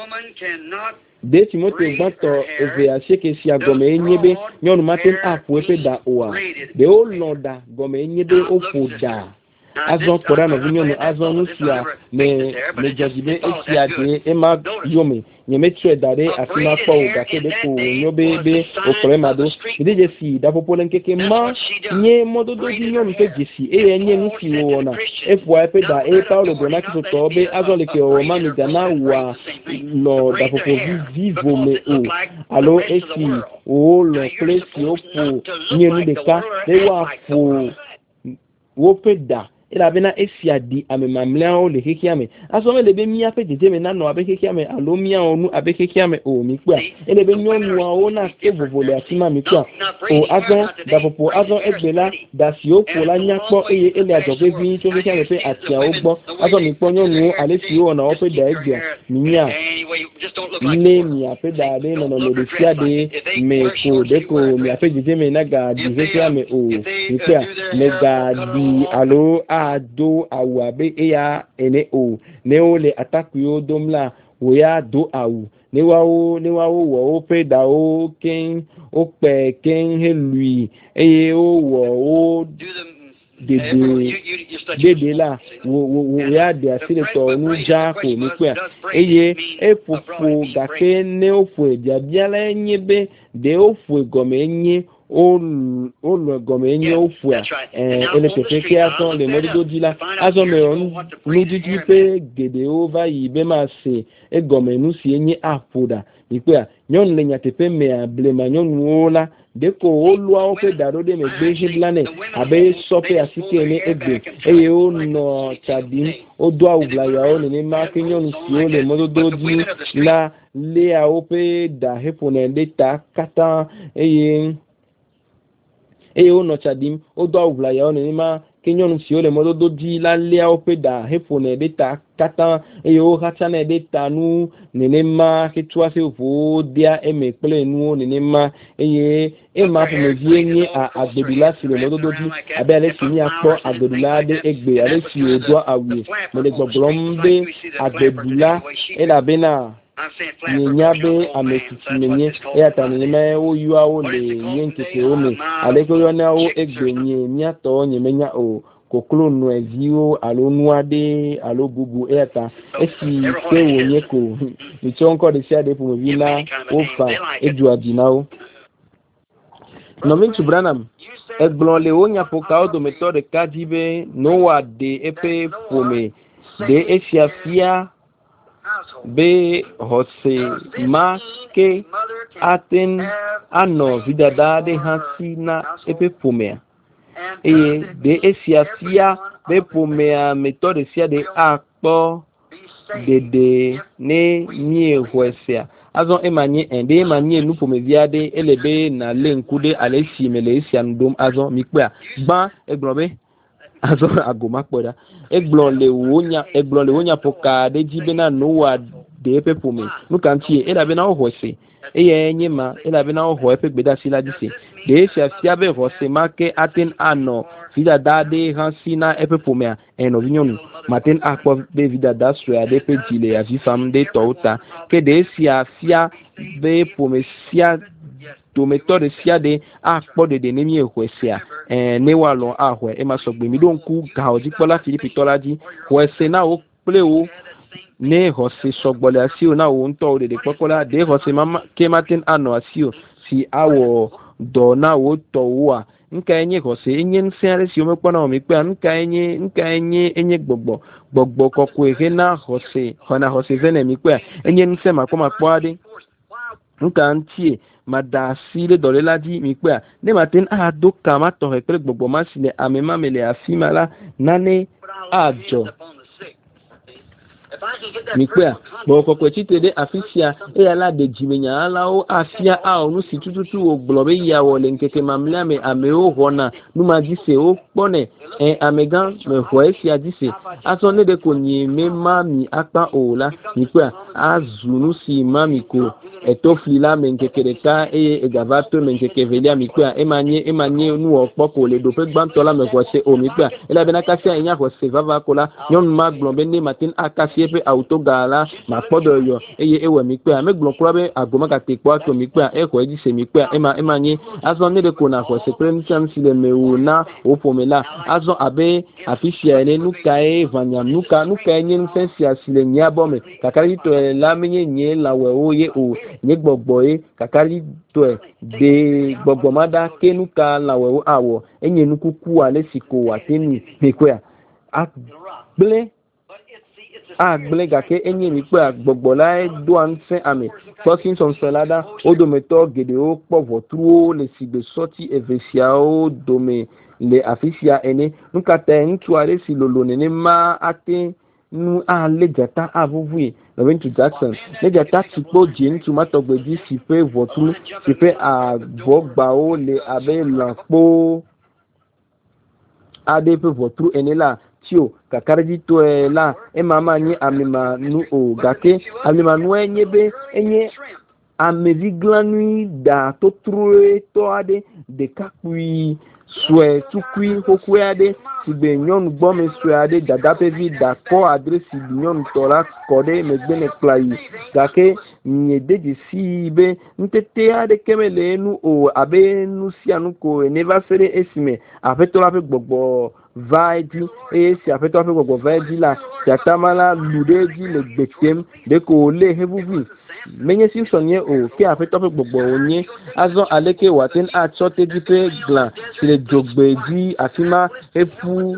de Timoteo banto eve asie ke si agome nyebe nyonu maten apu epe da oa de o londa gome nyebe opoda azon kora no vinyo azon nusia me me jajibe esia de ema yome nyeme tue dare afima kwa uga kebe ko nyobe be okore mado ide jesi da popolen keke ma nye modo do vinyo mke jesi e nye nusi wona efwa epe da e paulo dona kiso tobe azon leke o mami dana wa no da popo vivo me o alo esi o lo plesi opo nye nu de ka de wa fo wo peda ila bena esia di ame mamleo le kekiame asome le be mia pe jeje me na no abe kekiame alo mia onu abe kekiame o mi kwa ele be nyonu wa ona ke vovole atima mi kwa o azon da popo azon egbela da si o ko la nyapo eye ele ajoge vi to kekiame pe atia ogbo azon mi po nyonu ale si o na o pe da egbe miya ile mi ape da de no no le sia de me ko de ko mi ape jeje me na ga di kekiame o mi kwa me ga di alo do awabe eya ene o ne o le attaque yo domla o ya do awu ne wa o ne wa o wo o pe da o ken o pe ken he lui eye o wo o dede dede la wo wo ya de asile to nu ja ko ni pe eye e popo ga ke ne o fo dia biala nyebe de o fo gome nye o o lo gome nye o fo eh ele pepe ke ason le modido dila ason me on nu di pe gede o va yi be ma se e gome nu si enye apoda ni pe nyon le nyate pe me ablema nyon wola deko olua o pe daro de me gbe hiblane abe sope asike ni egbe eye o no tabi o do awula ya o ni ma kinyon si o le mododo di la le a o pe da hepone leta kata eye eye o no tadim o do awula ya o ni ma kinyon si o le mododo di la le a o pe da hepone leta kata eye o hatane leta nu nene ma ke twa se vo dia e me ple nu nene ma eye e ma fu me vie ni a agbedula si le mododo di abe ale si ni apo agbedula de egbe ale si o do awie mo le gbogbom be agbedula e la bena nyenya be amesisi menye e atani me wo yua wo le nyenkeke o me aleko yo na wo egbenye nya to nyemenya o koklo nu ezio alo nuade alo bubu e ata esi se wo nye ko ni chonko de sia de pu vila o fa edu adinao no min subranam egblon le onya pokao do metode kadibe no wa de epe fome de esiafia be hose ma ke aten ano vidada de hasina epe fome e de esiafia be fome metode sia de akpo de de ne nie hwesia azon emanye ende emanye nu pomeviade elebe na lenkude alesi mele siandom azon mikpa gba eglobe azon agoma poda eglon le wonya eglon le wonya poka de jibe na noa de pepome nu kantie elabe na ohose eye enye ma elabe na oho epe gbeda sila dise de sia sia be hose make aten ano vida dade hansina epe pomea eno vinyonu maten akpo be vida dasro ade pe jile afi fam de touta ke de sia sia be pomesia to metode sia de akpo de de nemi ehwesia eh ne walon ahwe e masogbe mi don ku ga oji pola Philippe tolaji hwese na o pleo ne hose sogbole asio na o nto de de pokola de hose mama ke maten ano asio si awo do na o to wa nka enye hose enye nsiare si o mekwana o mekpa nka enye nka enye enye gbogbo gbogbo kokwe he na hose hona hose vene mekpa enye nse makoma kpade nka ntie madasile dolela di mekpa ne maten a do kama to hekre gbogbo masile amema mele afimala nane ajo mikwa boko kwechite de afisia e ala de jimenya ala o afia a onu si tututu o globe ya wole nkeke mamla me ameo hona numa dise o pone e amegan me hwesia dise aso ne de konyi me mami akpa ola mikwa azunu si mami ko etoflila me nkeke de ka e egavato me nkeke velia mikwa emanye emanye nu opoko le do pe gbantola me kwese o mikwa ela benakasia enya kwese vava kola nyon ma glombe ne matin akasi pe autogala ma podo yo eye ewe mi pe ameglon kura be agoma ka te kwa to mi pe e ko eji se mi pe ema emanyi azon ne de ko na ko se premium si le meuna o pomela azon abe afisia ele nuka e vanya nuka nuka enye nsensia si le nya bome kakari to la menye nye la we o ye o nye gbogbo e kakari to de gbogbo mada ke nuka la we o awo enye nukuku ale siko wa teni mekwa a ble agbelega ke enye mi pe agbogbo la do anse ame talking some selada odometo gede o povo truo le sigbe sorti evesia o dome le afisia ene nkata ntuare si lolo nene ma ate nu a lejata avuvui Lorraine to Jackson lejata tipo jin tu matogbeji si pe votu si pe agbogba o le abe lanpo ade pe votu ene la tio kakarji to e la e mama ni amema nu o gake amema nu enye be enye ameviglanu da to true to ade de kakui swe tukui hokwe ade sibe nyon gbome swe ade dada pe vi da ko adresi nyon tola kode megbene plai gake nye deji sibe ntete ade kemele nu o abe nu sianu ko neva fere esime afetola pe gbogbo vaidi e si afeto afe gbogbo vaidi la yatamala ludeji le gbetem de ko le hevuvi menye si sonye o ke afeto afe gbogbo onye azon aleke waten a chote dipe glan si le jogbeji afima efu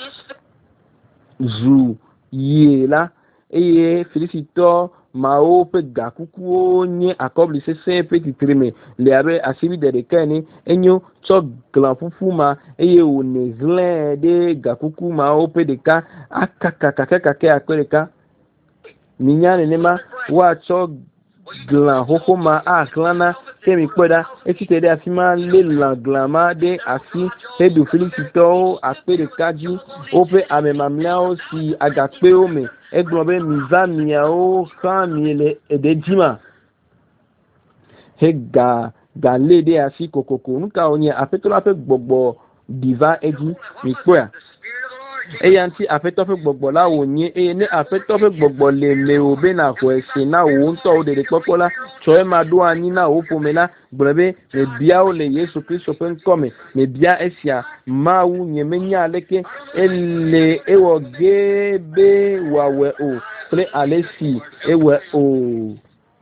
zu ye la eye felicito mao pe gakuku onye akobli sese pe titreme le abe asibi de dekani enyo cho glan fufu ma eye o nezle de gakuku mao pe deka akaka kaka kaka akweleka minyane nema wa cho glan hoko ma aklana kemi kweda ekitede afima le la glama de afi hedu felicito apede kaji ope amemamlao si agape ome eglobe mizamia o kamile edejima hega galede asi kokoko nka onye afetola pe gbogbo diva eji mikpoya eya nti afetɔ fe gbɔgbɔ la wo nye eye ne afetɔ fe gbɔgbɔ le me wo be na xɔ esi na wo ŋutɔ wo ɖeɖe kpɔkpɔ la tsɔ ema ɖo anyi na wo ƒome la gblɔ be me biawo le Yesu Kristo ƒe ŋkɔ me me bia esia Mawu nye menya aleke ele ewɔ ge be wòawɔe o kple ale si ewɔe o.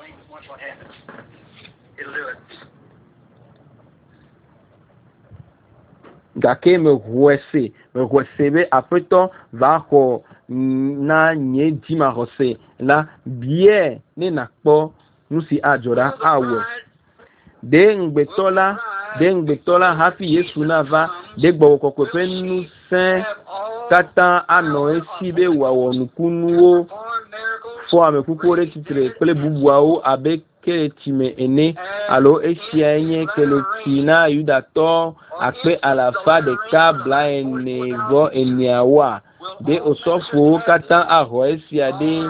Gake me xɔse me xɔse be aƒetɔ va xɔ na nye dzima xɔse la bie ne nakpɔ nu si adzɔ ɖa awɔ de ŋgbetɔ la de ŋgbetɔ la hafi Yesu na va de gbɔgbɔ kɔkɔe ƒe ŋusẽ katã anɔ esi be wòawɔ nukunuwo fɔ ame kukuwo ɖe tsitre kple bubuawo abe keletime ene alo esia nye keleti na Yudatɔ akpe alafa ɖeka bla ene vɔ eneawoa de osɔfowo katã ahɔ esia de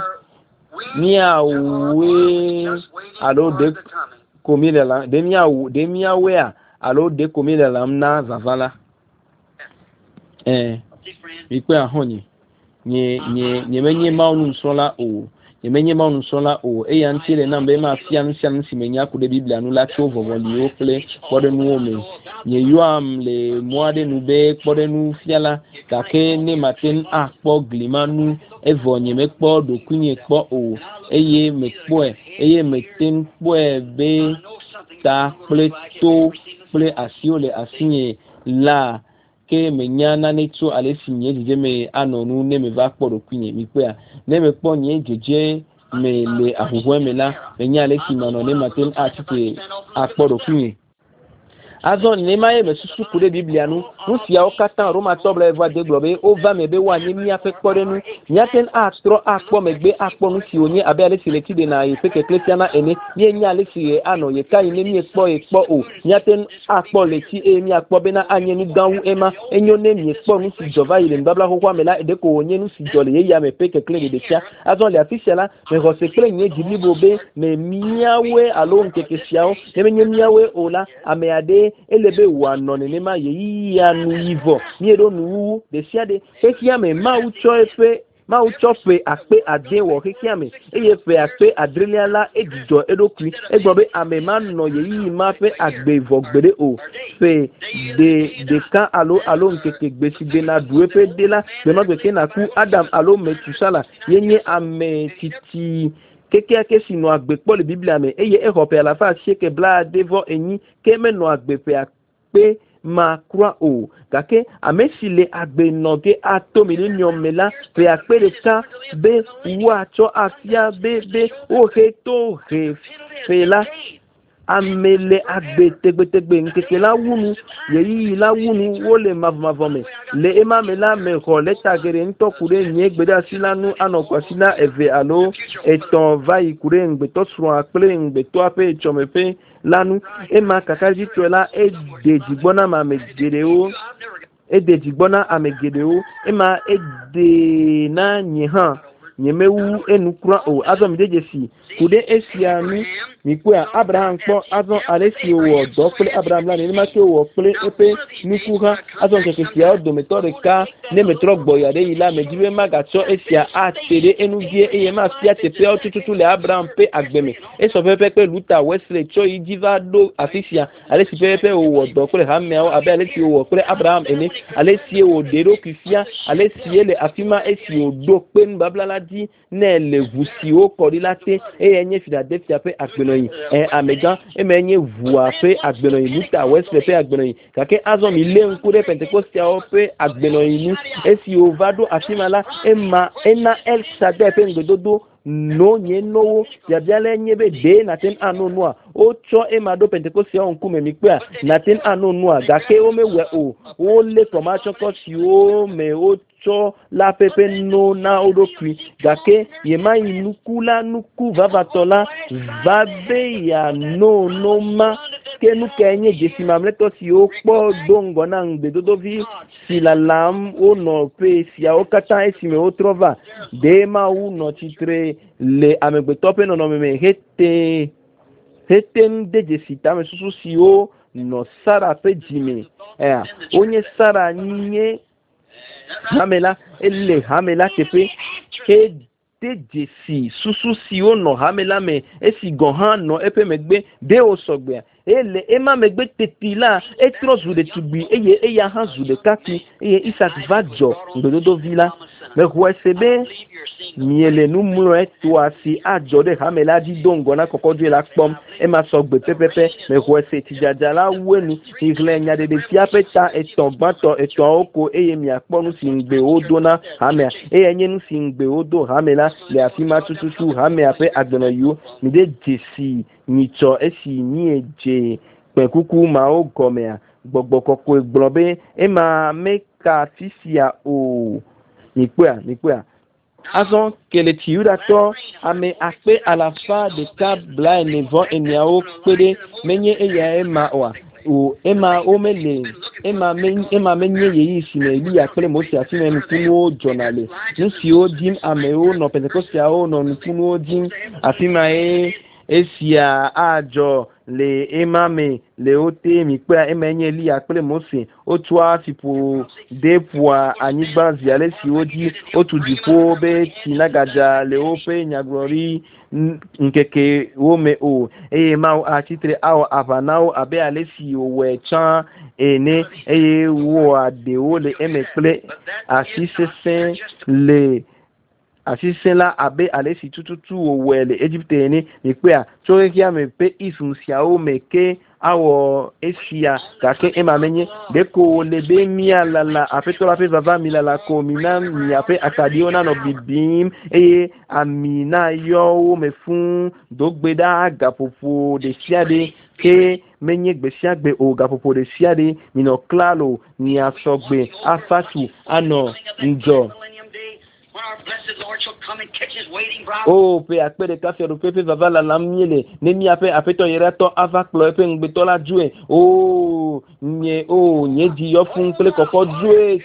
miawoe alo de komi le la de miawo de miawoea alo de komi le lam na vava la eh ikpe ahonye nye nye nye menye mawu nusrɔ̃la o nye menye mawu nusrɔ̃la o eya ŋuti le nam be ma fia nu sia nu si menya ku ɖe Biblia nu la tso vɔvɔliwo kple kpɔɖenuwo me nye yɔam le mɔ aɖe nu be kpɔɖenu fiala gake ne mate ŋu akpɔ glima nu evɔ nye mekpɔ ɖokuinye kpɔ o eye mekpɔe eye mete ŋu kpɔe be ta kple to kple asiwo le asinye la ke menya nane tso ale si nye dzedze me anɔ nu ne me va kpɔ ɖokuinye mi kpea ne me kpɔ nye dzedze me le ahuhɔe me la menya ale si manɔ ne mate ŋu atsike akpɔ ɖokuinye. Azɔ nema ye me susu ku ɖe Biblia nu nu siawo katã Romatɔ bla eva de gblɔ be wova me be woanye míaƒe kpɔɖenu míate ŋu atrɔ akpɔ megbe akpɔ nu siwo nye abe ale si le ti ɖe na yeƒe keklesia na ene míenya ale si ye anɔ ye ka yi ne miekpɔ ye kpɔ o míate ŋu akpɔ le ti eye míakpɔ bena anye nu gã wu ema enyo ne miekpɔ nu si dzɔ va yi le nubabla xoxoa me la ɖeko wònye nu si dzɔ le yeyea me ƒe kekle ɖeɖesia azɔ le afi sia la me xɔse kple nye dzi blibo be me míawoe alo ŋkeke siawo ne menye míawoe o la ame aɖe ele be wòanɔ nenema yeyia nu yivɔ mieɖo nuwuwu ɖe sia ɖe xexia me Mawu tsɔ eƒe Mawu tsɔ ƒe akpe ade wɔ xexia me eye ƒe akpe adrelia la edzidzɔ eɖokui egblɔ be ame ma nɔ yeyiyi ma ƒe agbe vɔ gbeɖe o ƒe de ɖeka alo alo ŋkeke gbe si gbena ɖu eƒe de la gbemagbe ke naku Adam alo Metusala yenye ame titi kekeake si nɔ agbe kpɔ le Biblia me eye exɔ ƒe alafa asieke blaade vɔ enyi ke menɔ agbe ƒe akpe ma kura o gake ame si le agbe nɔ ge ato millennium me la ƒe akpe ɖeka be woatsɔ afia be be wohe to he ƒe la ame le agbe tegbetegbe ŋkeke la wunu yeyiyi la wunu wole mavɔmavɔ me le ema me la me xɔ leta geɖe ŋutɔ ku ɖe nye gbeɖeasi la nu anɔ kwasi na eve alo etɔ̃ va yi ku ɖe ŋgbetɔ srɔ̃a kple ŋgbetɔa ƒe etsɔme ƒe la nu ema kakaɖi tɔe la ede dzigbɔ na ame geɖewo ede dzigbɔ na ame geɖewo ema ede na nye hã nye mewu enu kura o azɔ mi de dzesi ku ɖe esia nu mi kpɔa Abraham kpɔ azɔ ale si wòwɔ dɔ kple Abraham la nenema ke wòwɔ kple eƒe nuku hã azɔ ŋkeke siawo dometɔ ɖeka ne metrɔ gbɔya ɖe yi la me dzi be magatsɔ esia ate ɖe enu vie eye mafia teƒeawo tututu le Abraham ƒe agbe me esɔ pɛpɛ kple Luta Wesley tsɔ yi dzi va ɖo afi sia ale si pɛpɛ wòwɔ dɔ kple hameawo abe ale si wòwɔ kple Abraham ene ale si wòɖe ɖokui fia ale si le afi ma esi wòɖo kpe nubabla la dzi ne le ʋu siwo kɔ ɖi la te eye nye Philadelphia ƒe agbenɔyi ɛ amegã eme nye ʋua ƒe agbenɔyi Luta Wesley ƒe agbenɔyi gake azɔ mi lé ŋku ɖe Pentecostiawo ƒe agbenɔyi nu esi wòva ɖo afi ma la ema ena El Shaddai ƒe ŋgbedodo no nye nowo biabia le nye be de naten ano nua wotsɔ ema ɖo Pentecostiawo ŋkume mi kpea naten ano nua gake womewɔe o wolé kɔmatsɔkɔ siwo me wo tsɔ la ƒeƒe no na wo ɖokui gake yema yi nuku la nuku vavatɔ la va be ya no no ma ke nu ke nye dzesi mamlɛtɔ siwo kpɔ do ŋgɔ na ŋgbedodovi si lalam wonɔ ƒe siawo katã esime wotrɔ va de Mawu nɔ tsitre le amegbetɔ ƒe nɔnɔme me hete hete de dzesi tame susu siwo nɔ Sara ƒe dzime ea wonye Sara nye hamela ele hamela tepe ke dejesi susu si ono hamela me esi gohan no epe megbe de osogbe ele ema megbe tetila etro zude tugbi eye eya han zude kati eye Isaac vajo ndododo vila me kwesebe miele nu mulo eto asi ajo de hamela di dongo na kokodu la pom ema sogbe pepepe me kwese tijajala wenu igle nya de de fiapeta eton gbato eton oko eye mi aponu singbe odona hamela eye nyenu singbe odo hamela le afima tututu hame ape agbonoyu mi de jesi nicho esi ni eje pekuku ma o gomea gbogbo koko egbobe e ma meka fisia o nipea nipea azon kele tiura to ame ape alafa de kabla nevo eniao pede menye eya ema wa o ema o mele ema men ema menye yeyi sineli akele mosi asime nkunu journale nsi o dim ame o no pentecosta o no nkunu o dim afima e esia ajo le emame le ote mi pe emenye li akele mosi o twa sipo de poa anigba ziale si odi o tu dipo be tinagaja le ope nyagrori nkeke wome o eye ma atitre awo avanao abe alesi owe chan ene eye wo ade o le emekle asisesen le asisen la abe alesi tututu owe le Egypte ene mi pe a so ki a me pe isun sia o meke awo esia kake emamenye deko lebe mia lala afeto la pe vava milala ko minam mi ape akadiona no bibim eye amina yo me fun dogbeda gapopo de siade ke menye gbesiagbe o gapopo de siade mino klalo ni asogbe afatu ano njo oh pe akpere kafe ro pepe vava la lamiele ne mi ape apeto yerato ava klo epe ngbeto la jue oh nye oh nye di yo fun pele koko jue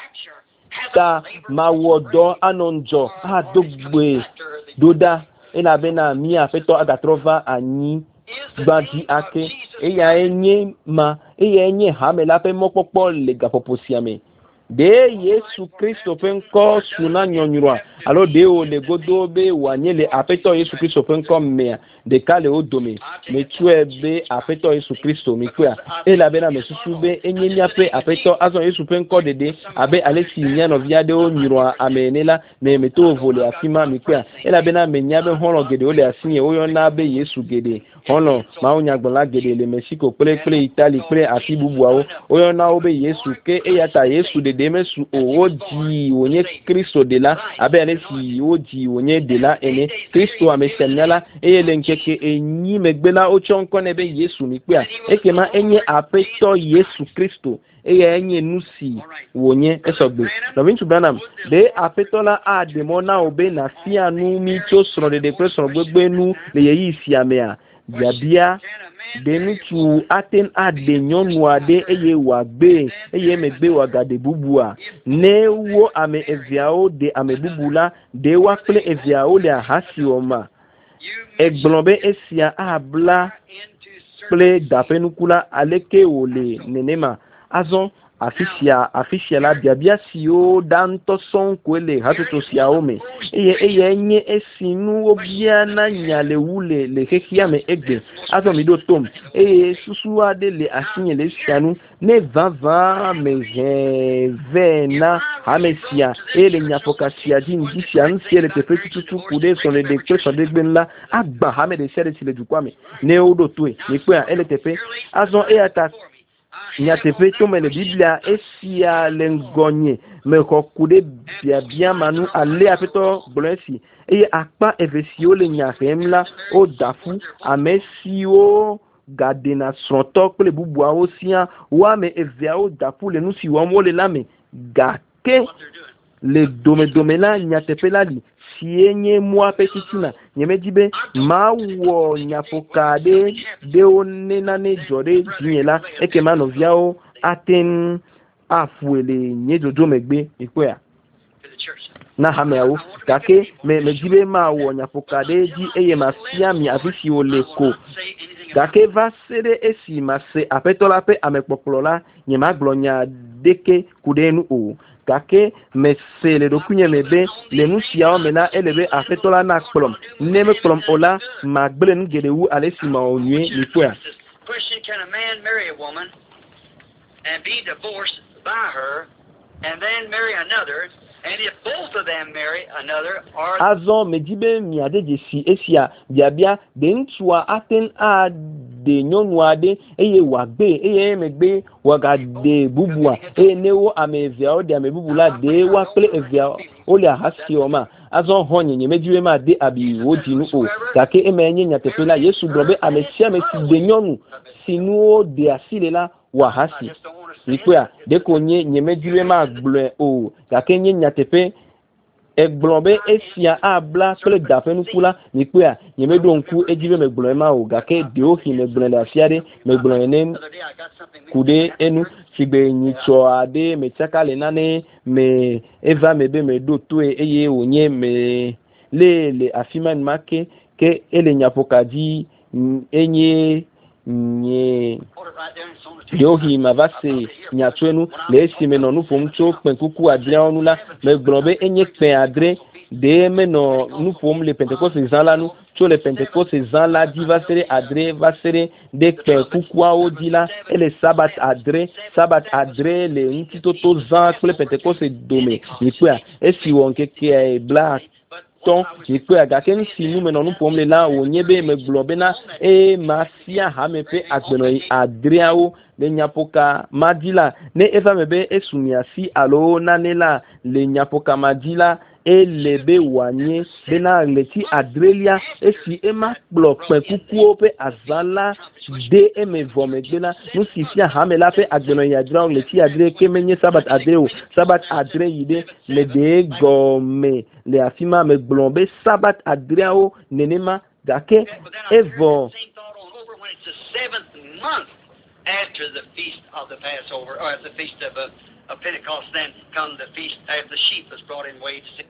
ta mawodo anonjo a dogbe doda ina bena mi apeto agatrova ani gbadi ake eya enye ma eya enye hamela pe mopopo le gapopo siame de Yesu Kristo penko suna nyonyurwa alo de o le godo be wanyele apeto Yesu Kristo penko mea de kale odome me tue be apeto Yesu Kristo mi kwa e la bena me susube enye nya pe apeto azo Yesu penko dede abe alesi nya no viade o nyurwa amenela me meto vole afima mi kwa e la bena me nya be hono gede o le asinye o yo na be Yesu gede hono ma o nya gbala gede le Mexico pele pele Italy pele afibubuao o yo na o be Yesu ke e yata Yesu de demesu o di onye Kristo de la abe alesi o di onye de la ene Kristo amesenyala e le nkeke enyi megbela o chonko nebe Yesu mi kwa ekema enye apeto Yesu Kristo eye enye nusi wonye esogbe no vinchu banam de apetola a demona obe na fianu mi to soro de depression gbegbenu le yi siamea biabia denu tu aten ade nyonu ade eye wagbe eye megbe wagade bubua ne wo ame eviao de ame bubula de wa ple eviao le hasi oma egblombe esia abla ple dafenukula aleke wole nenema azon afisia afisia la biabia sio danto son kwele hatuto siaome eye eye nye esinu obia na nyale wule le kekia me egbe azon mi do tom eye susu ade le asinye le sianu ne vava me vena amesia ele nyapokasia din disia nsiele te fetutu kude son le de son de gbenla agba ha me de sere sile dukwame ne odo tue ni pe ele tepe azon e ata nyatepe to mele biblia esia lengonye me kokude bia bia manu ale afeto blesi e akpa efesio le nyafemla o dafu amesio gadena sronto pele bubu aosia wa me evia o dafu le nusi wa mo le lame gake le dome dome la nyatepe la li sienye mwa petitina nyemejibe ma wo nyapokade de onena ne jore diela ekema no viao aten afuele nyejojo megbe ikwea na hameo kake me mejibe ma wo nyapokade di eye masia mi afisi oleko kake va sere esi mase apetola pe amepopolola nyema glonya deke kudenu o gake me se le dokunye mebe le nusia o mena elebe afetola na kplom neme kplom ola ma gbele ngede wu ale sima onye nikwa. Question: can a man marry a woman and be divorced by her and then marry another? And if both of them marry another, are Azon medibe mi adeje si esia biabia de ntua aten a de nyonwade eye wagbe eye megbe wagade bubua e newo amevia o de amebubula de wa ple evia o le haski oma azon honye medibe ma de abi wodi nu o kake emenye nyatepela Yesu brobe amesia mesi de nyonu sinuo de asilela wa hasi ikwa de konye nyemedibe ma gble o kake nye nyatepe egblombe esia abla kple dafenu kula nikwa nyemedo nku ejibe megbloma o gake de ohi megblon la fiade megblon ne kude enu sigbe nyicho ade mechaka le nane me eva mebe medo to eye onye me le le afima make ke ele nyapokaji enye nye yohi mavase nyatwenu le simeno nu pomcho penkuku adrianu la me globe enye pe adre de meno nu pom le pentecoste zala nu cho le pentecoste zala di va sere adre va sere de penkuku a odila et le sabat adre sabat adre le ntito to zan le pentecoste dome ni kwa esi wonke ke black ton ikwe agaken sinu me nonu pomle la onyebe me globena e masia hamepe agbeno adriao le nyapoka madila ne eva mebe esumia si alo nanela le nyapoka madila e lebe wanye bena leti adrelia esi ema blok pe kukuo pe azala de eme vomegbela nu sisia hamela pe agbeno yadra leti adre kemenye sabat adreo sabat adre yide le de gome le afima me blombe sabat adreo nenema gake evo after the feast of the Passover, or at the feast of, uh, of Pentecost, then come the feast after the sheep was brought in way to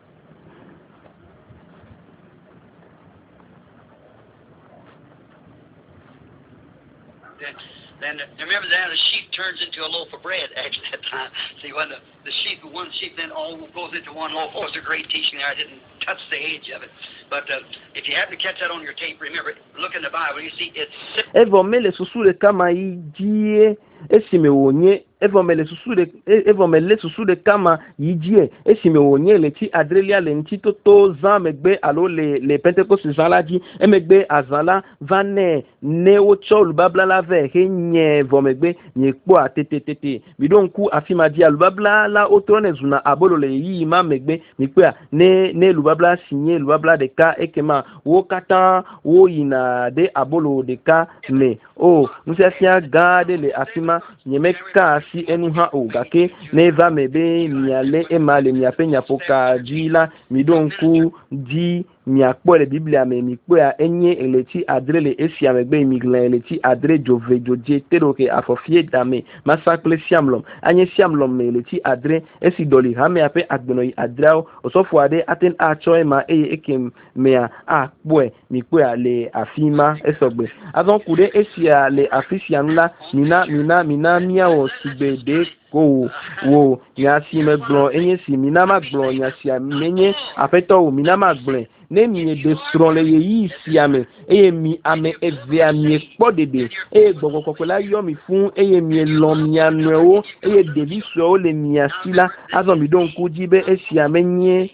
then, then remember that the sheep turns into a loaf of bread actually that time. See, when the, the sheep, one sheep then all goes into one loaf. Oh, it's a great teaching there. I didn't touch the edge of it. But uh, if you happen to catch that on your tape, remember, look in the Bible, you see it's... Evo mele susule kama ijie esime wonye evo mele susule evo mele susule kama ijie esime wonye le ti adrelia le nti toto zan megbe alo le le Pentecost zalaji emegbe azala vane ne ocho lubabla la ve henye vo megbe nyekpo atetetete bidonku afima dia lubabla la otrone zuna abolo le yi ma megbe mikpo ne ne lubabla signé lubabla de ka ekema wo kata wo yina de abolo de ka me o nusia gade le afima nyemeka si enuha o gake neva mebe miale emale miape nyapoka jila midonku di miakpo le biblia me mikpo ya enye eleti adre le esia megbe imiglan eleti adre jove joje teroke afofie dame masakle siamlom anye siamlom me eleti adre esi doli hame ape agbeno adrao osofo ade aten acho ema eye ekem mea akpo mikpo ya le afima esogbe azon kude esia le afisia nula mina mina mina mia o sigbe de ko wo ya si me gbon enye si mina ma gbon ya si menye afeto o mina ma gbon ne mi de stron le yi si ame eye mi ame eve ami po dede e gbogbo kokola yo mi fun eye mi lo mi anu o eye deliso o le mi asila azon mi don ku jibe esi amenye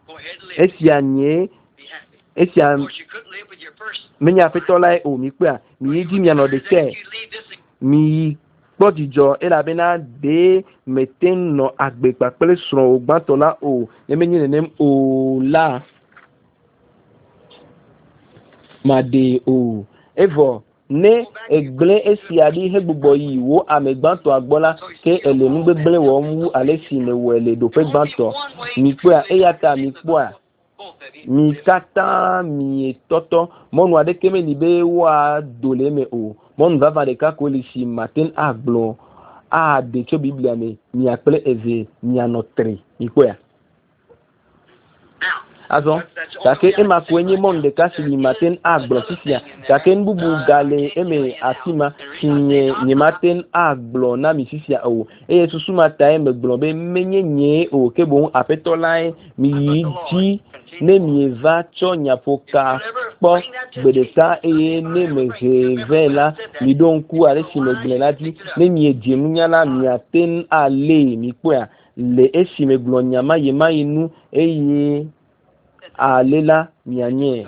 esi anye esi am menya afeto lai o mi pe mi ji mi anode ke mi Bodijo elabena de meten no agbepa pele sron ogbantola o emenye nenem o la made o evo ne egble esiadi hegbugbo yi wo amegbanto agbola ke ele ngbegble wo mu alesi ne wo ele do pe gbanto mi pe eyata mi po a mi kata mi toto monu ade keme ni be wa dole me o mon va va de ka ko lisi matin aglo a de cho biblia me mi apele eve mi anotre iko ya azon kake ema kwenye monde kasi limaten aglo sisia kake nbubu gale eme asima sinye nyimaten aglo na misisia o e susuma tae me globe menye nye o kebon apetolai mi ji ne mi eva cho nyapoka po bedeka e ne me revela mi donku are si me glenadi ne mi ejemunyala mi aten ale mi kwa le esi me glonyama yema inu eye alela mianye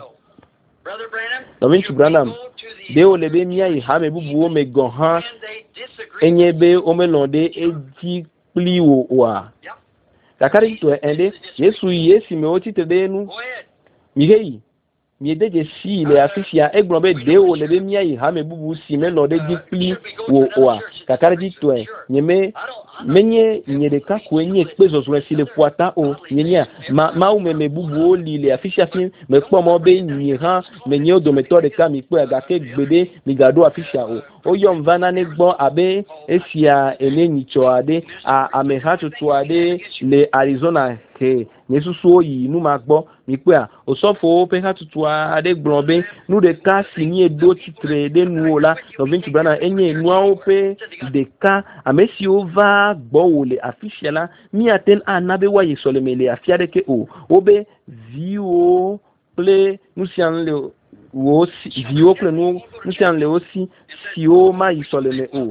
Nobin Branham deo lebe miya hame bubu me gohan enyebe omelonde eji pliwo wa kakari to ende Yesu yesi me oti tedenu mihei mi deje si le afisia egblombe deo lebe miya hame bubu si me londe ji pli wo wa kakari to nyeme menye nyedeka kwenye kpezo zwe sile fuata o nyenya ma ma u me bubu li le afisia fin me po mo be nyiran menye o do metode ka mi po aga ke gbede mi gado afisia o o yom vana ne gbo abe esia enenyi cho ade a ameha tutu ade le Arizona ke Yesu so yi nu ma gbo mi pe a o sofo pe ha tutu ade gbrobe nu de ka sini edo titre de nu ola no vinci bana enye nu a o pe de ka amesi ova gbo ole afisiala mi aten anabe wa yesole mele afiade ke o obe vio ple nu sian le wo si vio ple nu nu sian le osi si o ma yesole me o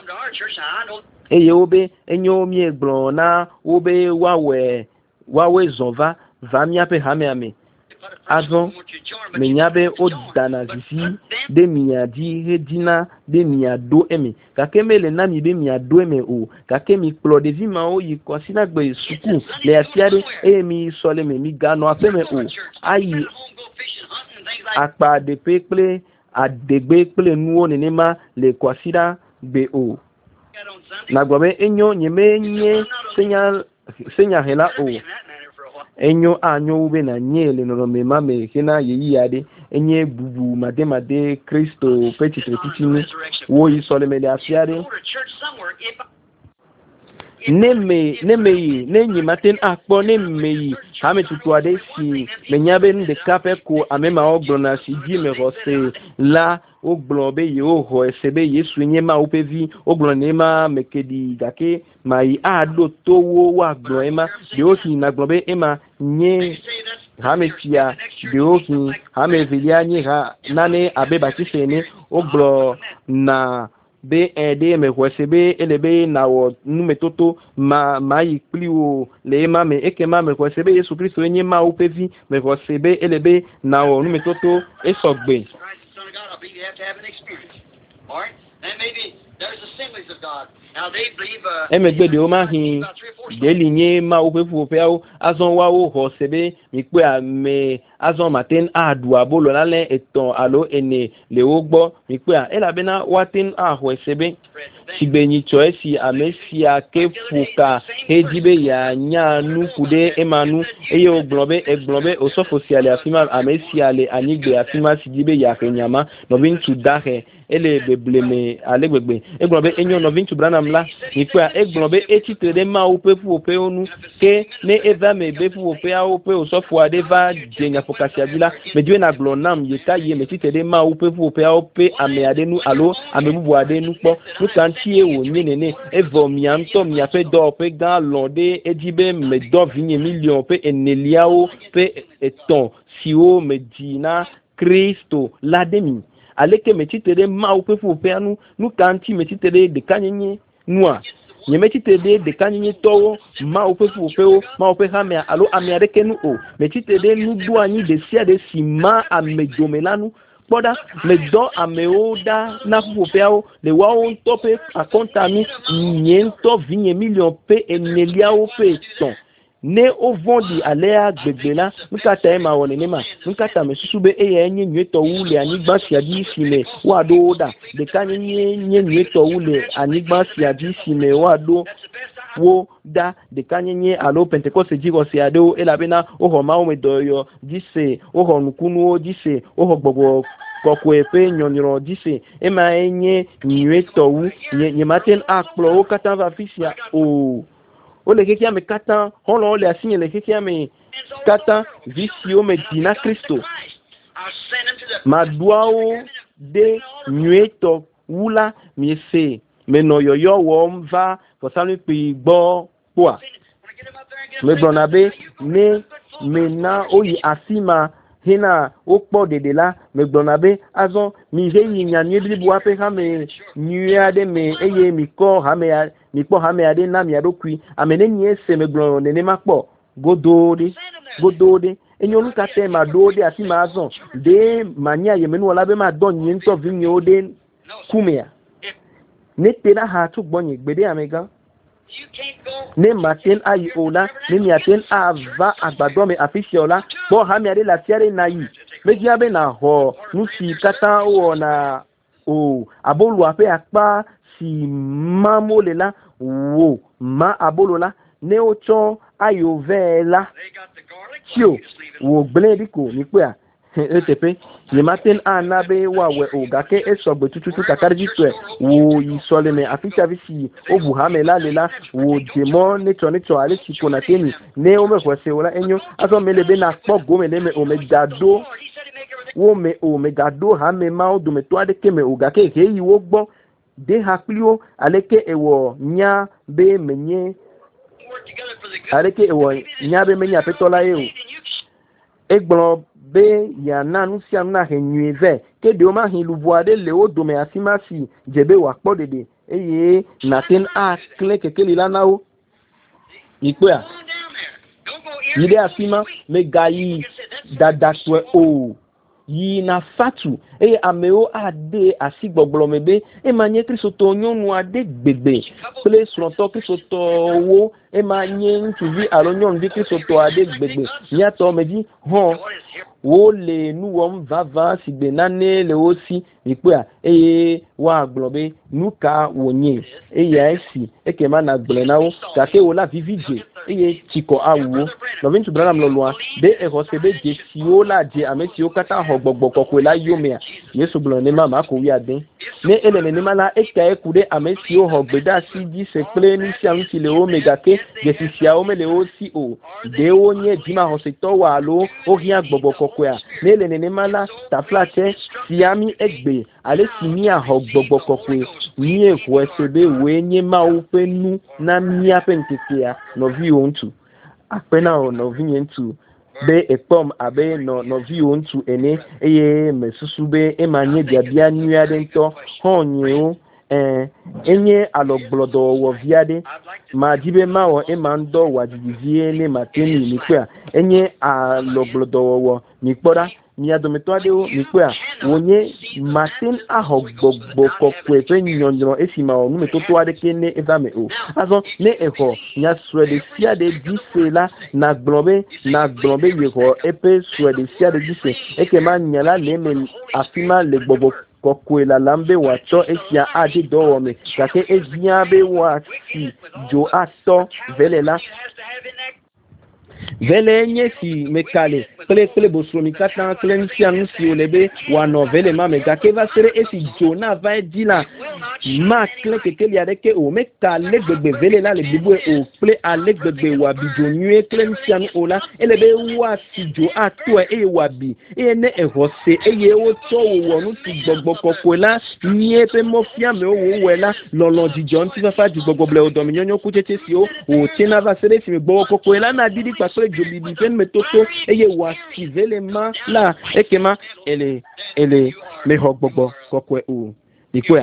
eye obe enyo mi egbron na obe wawe wawe zonva va mi ape hame ame azon me nyabe o dana zizi de miadi hedina de miado eme kake mele na mi be miado eme o kake mi klo de vima o yi konsina gbe suku le asiade e mi sole me mi gano ape me o ayi akpa de peple adegbe ple nuo nenema le kwasida be o na gwabe enyo nyeme nye senyal senya hela o enyo anyo ube na nyele no me mame kena yeyi ade enye bubu made made Kristo petit petitini wo yi sole mele afiade neme neme yi nenyi maten akpo neme yi hame tutu ade si menyabe nde kape ko amema ogbona si di me rose la ogblonbe ye oho esebe Yesu nye ma upevi oglonema mekedi gake mai ado towo wa glonema de oki na glonbe ema nye hame fia de oki hame vilia nye ha nane abe batisene oglo na be ede me kwesebe elebe na wo numetoto ma mai pliwo le ma me ekema me kwesebe Yesu Kristo nye ma upevi me kwesebe elebe na wo numetoto esogbe. I believe you have to have an experience. All right? Then maybe there's assemblies of God. Now they believe uh emegbe de o ma hin de linye ma o pefu pe o azon wa o ho sebe mi pe ame azon maten adu abolo lale eton alo ene le o gbo mi pe a elabena watin a ho sebe sigbenyi choisi amesi ake fuka hejibe ya nya nu kude emanu eye oglobe eglobe o sofo si ale afima amesi ale anigbe afima sijibe ya kenyama no bin tu dahe ele bebleme ale gbegbe eglobe enyo no bin tu Branham la ni pe eglobe etitre de ma opefu ope onu ke ne eva me befu ope a ope o sofo ade va jenya fokasia bila me diwe na glonam yeka ye me titre de ma opefu ope a ope ame ade nu alo ame bubu ade nu po nu kan tie wo nyenene evo mianto mi ape do pe gan londe ejibe me do vinye million pe eneliao pe eton si o me dina Kristo la demi aleke me titere ma o pe fu pe anu nu kanti me titere de kanyenye nua nye me titere de kanyenye towo ma o pe fu pe o ma o pe ha me alo ame areke nu o me titere nu do anyi de sia de si ma ame domelanu boda me do ame o da na fu pe o le wa o tope akonta mi nyento vinye million pe enelia o pe ton ne o vondi alea gbegbela nkata ema woni nema nkata me susube eye enye nyeto wule anigba siadi sime wado da de kanye nye nyeto wule anigba siadi sime wado wo da de kanye nye alo Pentecost jigo siado elabena oho ma o medoyo dise oho nukunu o dise oho gbogbo kokwe pe nyonyoro dise ema enye nyeto wu nye maten akplo o kata va fisia o o le keke ame katan holo le asinye le keke ame kata visio me dina Kristo maduao de nueto wula miese me no yoyo wom va posanu pi gbo poa me bronabe ne me na oyi asima hina okpo dede la me bronabe azon mi je yinya ni bi bo ape ha me nuya de me eye mi ko ha me mi po ha me ade na mi adokui amene ni ese me bron ne ne makpo godode godode enyonu kate ma dode ati ma azon de mania ye menu ola be ma don yin to vi mi ode kumia ne tena ha tu gbonye gbede amega ne matin ayi ola ne mi aten ava agbado me afishola bo ha mi ade la tiare na yi meji abe na ho nusi kata o na o abolu ape apa si mamolela wo ma abolola ne ocho ayo vela tio wo blediko ni pe a etepe ni matin anabe wa we o gake esogbe tututu kakarji twe wo yisole me afita visi o buhame la lela wo demo ne toni to ale siko na teni ne o me kwese wala enyo aso melebe na kpo go me ne me o me dado wo me o me dado ha me ma o do me to ade ke me o gake ke yi wo gbo de haklio aleke ewo nya be menye aleke ewo nya be menye apetola e o egbon be ya na nusia na henyueve ke de o ma hin lubuade le o do me asimasi jebe wa po dede eye natin a kle kekeli lana o ipe a ide asima me gayi dadatwe o yi na fatu e ameo ade asigbogbo mebe e manye Kristo nyonu ade gbegbe ple slonto Kristo wo e manye ntuvi alonyon di Kristo ade gbegbe nyato meji ho wo le nuwom vava sigbe nane le osi ipe a e wa gblobe nuka wonye e ya esi e ke ma na gble nawo ka ke wo la vivije e chiko awu no vintu branam lo loa de e ho sebe je si o la je ameti o kata ho gbogbo kokwe la yomea yesu blo ne mama ko wi ade ne ele ne mala e ka e kude ameti o ho gbeda si ji se ple ni si am ti le omega ke je si sia o me le o si o de o nye jima ho se to wa lo o ria gbogbo kokwe a ne ele ne mala ta flache si ami egbe ale si mi a ho gbogbo kokwe ni e ko sebe we nye ma o pe nu na mi apenteke a no vi ontu apena o no vi entu be ekpom abe no no vi ontu ene eye mesusube emanye biabia nuade nto honye o eh enye aloglodo wo viade ma jibe ma o emando wajivie ne mateni ni kwa enye aloglodo wo ni kpora ni adometo ade o ni kwa wonye matin ahogbogbo kokwe pe nyonyo esima o numeto to ade kene evame o azo ne eho nya swede siade disela na globe na globe yeho epe swede siade dise eke ma nyala le me afima le gbogbo kokwe la lambe wacho esia ade do me kake ezia be wa si jo ato velela vele nye si mekale ple ple bosromi kata klensi anusi olebe wa novele ma mega ke va sere esi jona va dila ma kle kekeli adeke o mekale gbegbe vele la le bibu o ple ale gbegbe wa bidonue klensi anu ola elebe wa si jo ato e wa bi e ne e hose e ye o to wo nu ti gbogbo kokola ni e pe mo fia me o wo wela lolon di jon ti fa di gbogbo ble o dominyo ku tete si o o tina va sere si me gbogbo kokola na didi pasore jobi di fen metoto eye wa si vele ma la ekema ele ele me ho gbogbo kokwe o dikwa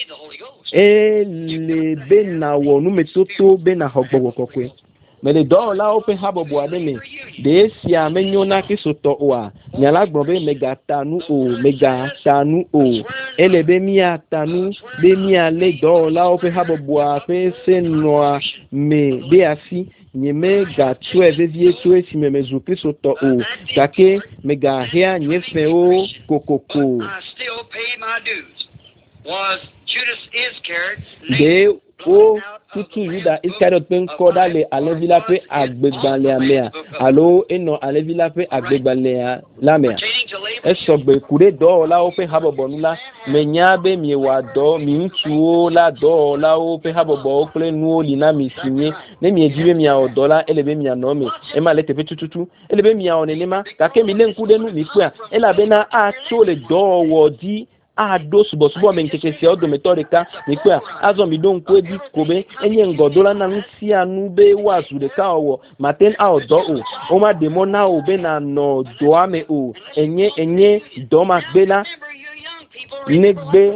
ele be na wo nu metoto be na ho gbogbo kokwe mele do la open habo bo ademe de si amenyo na kisoto wa nyala gbobe mega tanu o mega tanu o ele be mi atanu be mi ale do la open habo bo ape senwa me be asi nyeme ga tue vevie tue si memezu kisoto o kake mega hea nyefe o kokoko I still pay my dues. was Judas Iscariot, de o tutu Yuda Iscariot pe nkoda le alevila pe agbegbanle amea alo eno alevila pe agbegbanle lamea esogbe kure do la o pe habobo nula menya be mi wa do mi ntuo la do la o pe habobo o ple nu oli na mi sinye ne mi ejibe mi a odola elebe mi anome e ma le tepe tututu elebe mi a onelema ka ke mi le nkude nu mi kwa elabe na a to le do wo di a do subo subo men keke se odo metorika ni kwa azo mi don ko di kobe enye ngodola na nsi anu be wazu de ka owo maten a odo o o ma demo na o be na no do ame o enye enye do ma gbela negbe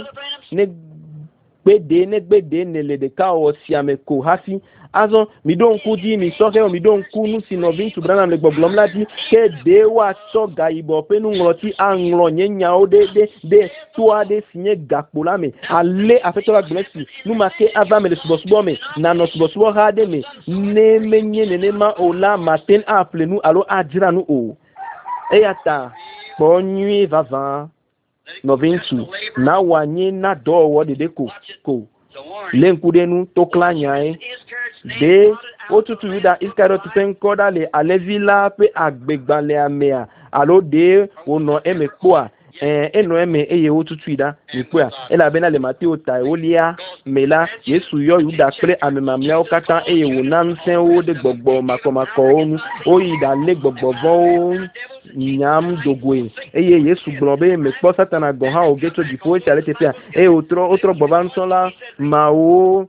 negbe negbe nele de ka o si ame ko hafi azo mi don ku di mi so ke mi don ku nu si no bin tu brana le gbogbom lati ke de wa so ga ibo pe nu nroti anro nyenya o de de de to ade sinye gapo la me ale afeto la blessi nu ma ke ava me le subo subo me na no subo subo ha de me ne menye ne ne ma o la matin aple nu alo adira nu o e ata bo nyi vava no vintu na wanye na do wo de de ko ko lenkudenu to klanya e de otutu Yuda Iscariot pen koda le alevila pe agbegbanle amea alo de ono eme poa eh eno eme eye otutu ida nipoa ela bena le Mateo ta olia mela Yesu yo Yuda pre amemamia okata eye wona nsen o de gbogbo makomako onu o ida le gbogbo von nyam dogwe eye Yesu globe me po satana go ha o geto dipo chale tepia e otro otro boban sola mawo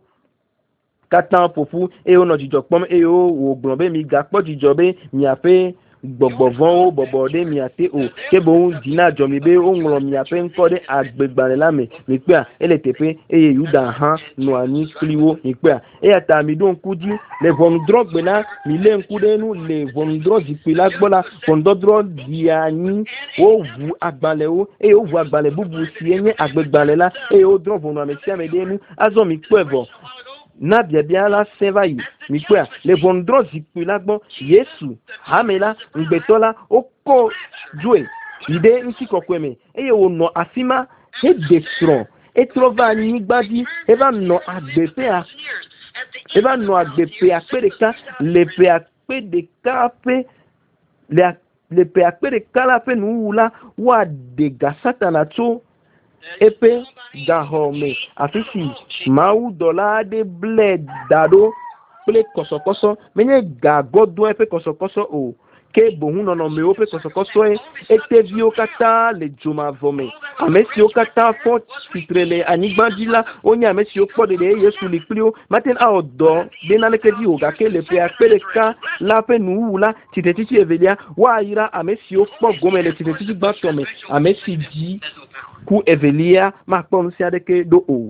katan pofu e ono jijo pom e o wo globe mi ga po jijobe mi ape gbogbo von o bobo de mi ate o ke bo dina jomi be o nro mi ape nko de agbegbare lame mi pe ele tepe eye Yuda han no ani kliwo mi pe e ata mi don kuji le von drog na mi le nkude nu le von drog di la gbola von drog di ani o vu agbale o e o vu agbale bubu si enye agbegbare la e o drog von ame si ame de nu azo mi pe vo na bia bia la sevayi mi pe le von drog di la gbo Yesu hamela ngbetola oko jue ide nsi kokweme eye wo no asima he destron e trova ni gbadi e ba no agbepe a e ba no agbepe a pereka le pe a pedeka pe le le pe a pereka la pe nu la wa de gasata na to epe gahome afisi mau dola de bled dado ple kosokoso menye gagodo epe kosokoso o ke bohun nono me ope kosokoso e ete vio kata le juma vome amesi o kata fo titrele anigbandila onya amesi o pode de Yesu liplio maten a odo de na leke di o ga ke le pe apereka la pe nu wula titetiti evelia wa ira amesi o po gome le titetiti gbantome amesi di ku evelia ma pom si adeke do o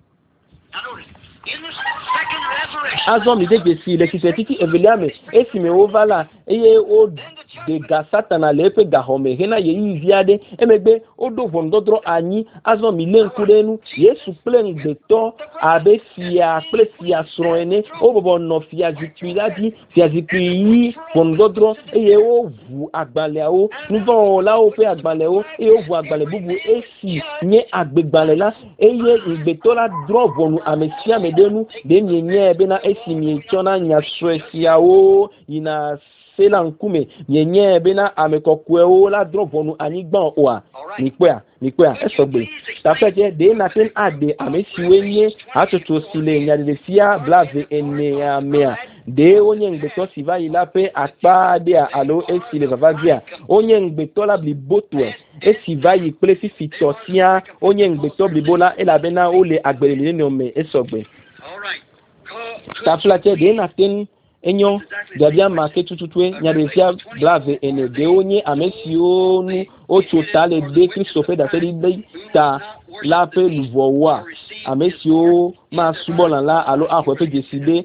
azo mi de gesi le titetiti evelia me esi me ovala eye o de ga satana lepe ga home hena ye iviade emegbe odo vondodro anyi azo mi le nkudenu Yesu plen de to abe fia presia sroene o bobo no fia zikiradi fia zikiri vondodro eye o vu agbale o nuvo la o pe agbale o e o vu agbale bubu esi nye agbegbale la eye igbeto la dro vonu amesia medenu de nyenye be na esi mi chona nya stresia o ina sela nkume nyenye bena amekokwe o la drovonu anigban oa nikwa nikwa esogbe tafeje de na ten ade amesiwenye atutu sile nyadefia blave ene amea de onye ngbeto siva ilape akpa de alo esile vavavia onye ngbeto la blibotwe esiva yi plefi fitosia onye ngbeto blibola elabena ole agbelele ne ome esogbe taflache de na ten enyo gabia make tututwe nyadefia blave ene de onye amesionu ocho tale de Christophe da sedi de ta la pe luvowa amesio ma subola la alo akwe pe decide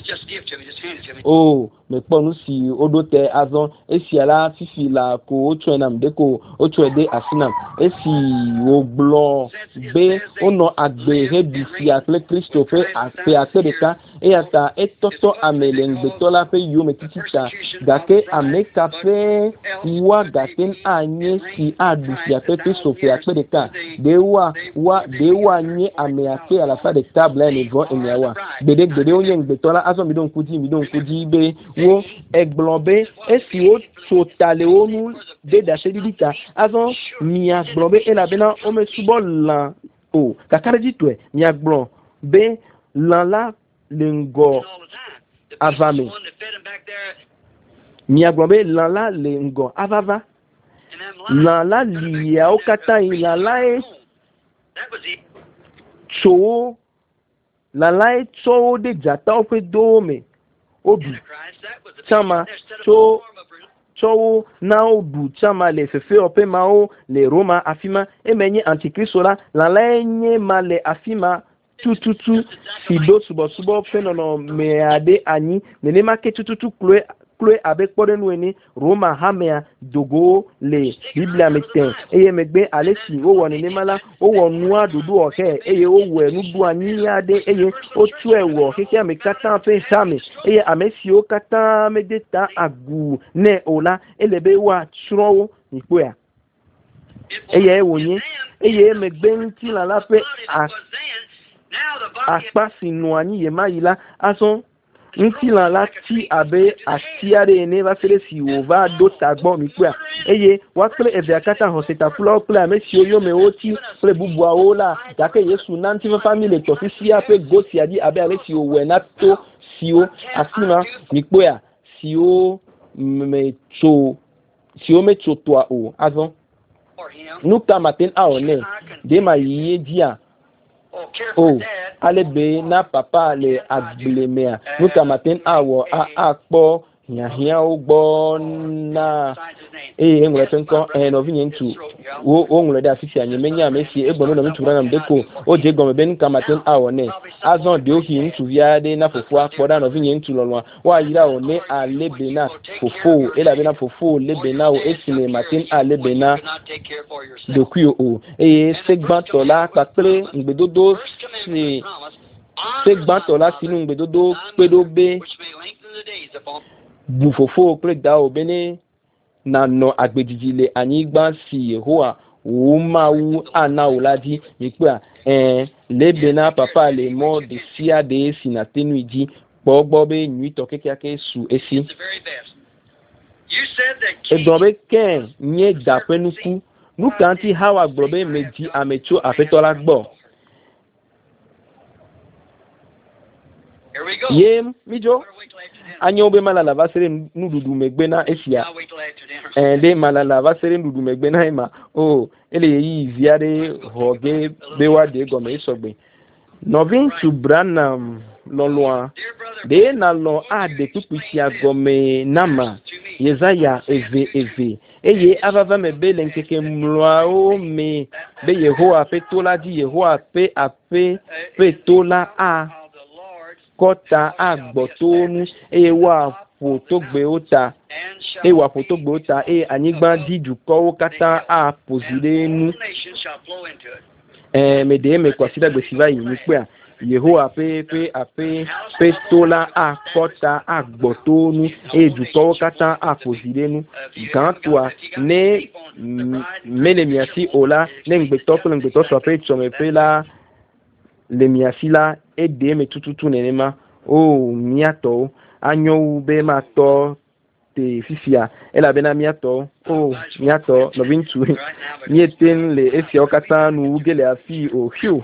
oh me ponu si odote azon esi ala fifi la ko ocho enam de ko ocho de asinam esi oglo be ono agbe hebisi atle Christophe ape atereka e ata etoto ameleng betola pe yo metitita dake ameka pe wa gaten anye si adu si ape Christophe atereka de wa wa de wa nye ame ape à la fin de table là les vont et wa gbede gbede o nye ngbeto la aso mi don kudi mi don kudi be wo egblombe esi o totale o nu de da se didita aso mi agblombe e la bena o me subo lan o kakare di to e mi agblombe lan la lengo avame mi agblombe lan la lengo avava lan la liya o kata lan la e so lan la e so de jata o pe do me obi chama so so na obu chama le fefe ope ma o le Roma afima emenye antikristo la lan la enye ma le afima tututu si do subo subo fenono me ade ani menema ke tututu kloe kloe avec podenu eni Roma hamea dogo le biblia meten eye megbe alesi o woni ni mala o wonu adudu oke eye o wenu du ani ade eye o tu ewo keke me kata pe same eye amesi o kata me deta agu ne ola elebe wa chrowo nipo ya eye wonye eye megbe nti la la pe akpa sinu ani ye mayila ason nti la la ti abe asiare ne va sele si o va do tagbo mi pe eye wa pele eve akata hoseta fula pele amesi oyo me oti pele bubua ola yake yesu nanti family to fi ape gosi adi abe alesi o we na to si o asima mi pe a si o me to si o me to to o azon nu ka matin a one de ma yiye dia oh alebe na papa le agbelemea nuka matin awo a akpo hiahia ogbo na eh enwere tenko eh no vinye ntu wo o nwere da afisi anye menya amesi egbono no mitura na mdeko o je gome ben ka matin awo ne azon de ohi ntu via de na fofo akpo da no vinye ntu lolwa wa yira o ne alebe na fofo ela be na fofo lebe na o esine matin alebe na dokuyo o eh segban tola papre ngbedodo si segban tola sinu ngbedodo pedobe bufofo pre da obene na no agbejijile anigba si Yehowa o ma wu ana oladi ipe eh lebe na papa le mo de sia de sinatenu iji gbogbo be nyi to kekeake su esi egbobe ken nye dapenuku nukanti hawa gbogbo meji amecho afetola gbo yem mijo anyo be malala vasere nududu megbe na esia eh de malala vasere nududu megbe na ima oh ele yi viare hoge bewa de gome isogbe novin to branam lolwa de na lo ade pupisia gome nama Yesaya eve eve eye avava mebele nkeke mloa o me be Yehowa pe tola di Yehowa pe ape pe tola a kota agbotonu e wa foto gbe ota e wa foto gbe ota e anigba diju ko kata a pozire nu eh me de me kwasida gbe siva yi ni pe Yehowa pe pe ape pe tola a kota agbotonu e ju ko kata a pozire nu gantua ne menemiasi ola ne ngbe to ngbe to so pe so me pe la le miasila e de me tututu nenema o miato anyo be mato te fifia ela bena miato o miato no vintu nieten le efi okata nu gele afi o hiu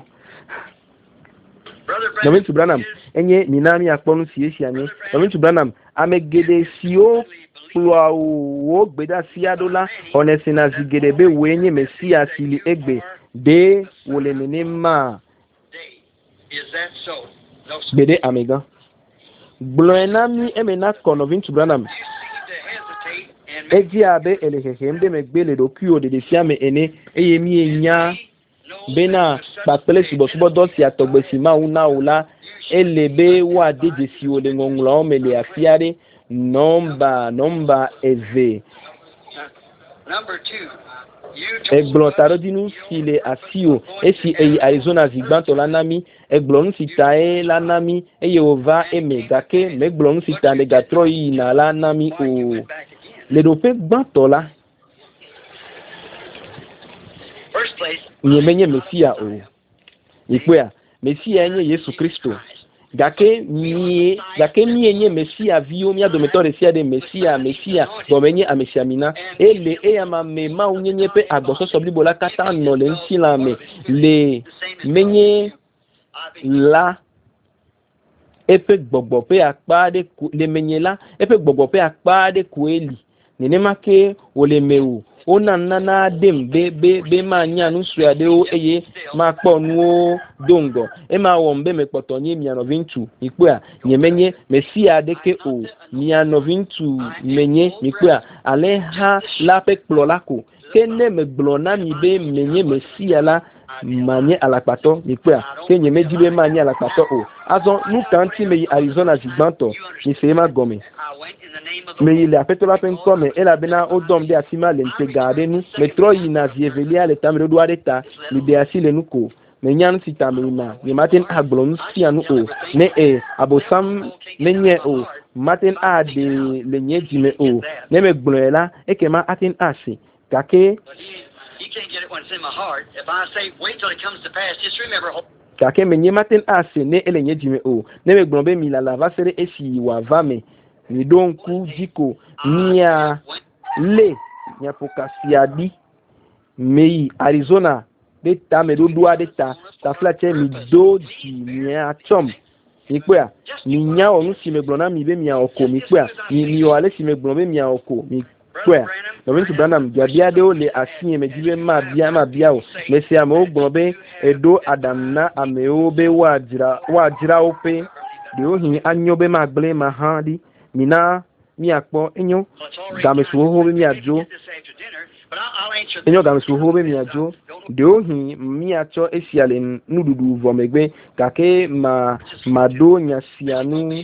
no vintu branam enye ninami akponu si esi anye no vintu branam amegede si o plo o gbeda si adola onesina zigede be wenye mesia sili egbe de wole nenema. Is that so? No, bede amiga bloenami emena konovin tubranam eji abe elekekem de megbele do kuo de siame ene eyemi enya bena papele sibo sibo dosi atogbesi ma una ula elebe wa deje si ole ngongla o mele afiare nomba nomba eve number two. Egblontaro dinu sile asio esi ei Arizona zigbanto lanami eglon sitae lanami eyova emegake meglon sita negatro yi na lanami o le dope gbanto la First place nyemenye Mesia o ikwe Mesia enye Yesu Kristo gake mie gake mie nye Mesia vio mia dometore sia de Mesia Mesia gomenye amesia mina ele eyama me ma unyenye pe agboso soblibola kata no le nsila me le menye la epe gbogbo pe akpade le menye la epe gbogbo pe akpade kueli nene make ole mewu ona nana dem be be be ma nya nu suade o eye ma po nu dongo e ma wo mbe me poto nyi mia no vintu ipu a nyemenye Mesia deke o mia no vintu menye ipu a ale ha la pe plolako kene me blona mi be menye Mesia la manye alapato ipu a kenye me dibe manye alapato o azon nu kanti me Arizona zigbanto ni se ma gome mais il a fait la peine comme elle a bien au dom de asima le te garder nous mais trop il n'a vievelia le temps de doit d'état le de asile nous ko mais nyan si tamina le matin a blon si anu o ne e abosam menye o matin a de le nye dime o ne me blon la e ke ma atin asi kake You can't get it when it's in my heart. If I say wait till it comes to pass, just remember. Kake menye matin asi ne ele nye dime o ne me blon be mi la la va sere esi wa va me ni donku diko nia le nya pokasiadi mei Arizona de ta me do doa de ta ta flache mi doji nya chom ikwa mi nya onu si me blona mi be mi oko mi kwa mi mi o ale si me blona be mi oko mi kwa no went to Branham gabia de o le asin me jibe ma bia ma bia o le se am o gbon edo adam na ameo be wa jira wa jira ope de o hin anyo be ma gble ma handi mina mi akpo enyo gamesu ho be mi ajo enyo gamesu ho be mi ajo de ohin mi acho esiale nududu vomegbe kake ma mado nyasianu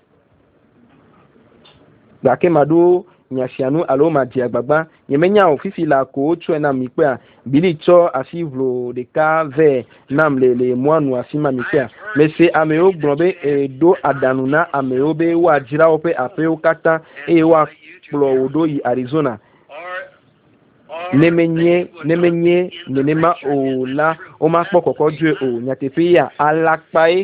kake mado nyasianu alo ma di agbagba yemenya ofifi la ko ocho na mi pe a bili cho asivlo de ka ve nam le le moanu asima mi pe a me se ameo gbrobe e do adanuna ameo be wa jira ope apeo kata e wa plo odo yi Arizona nemenye nemenye nenema o la o ma po koko ju o nyatepe ya alakpae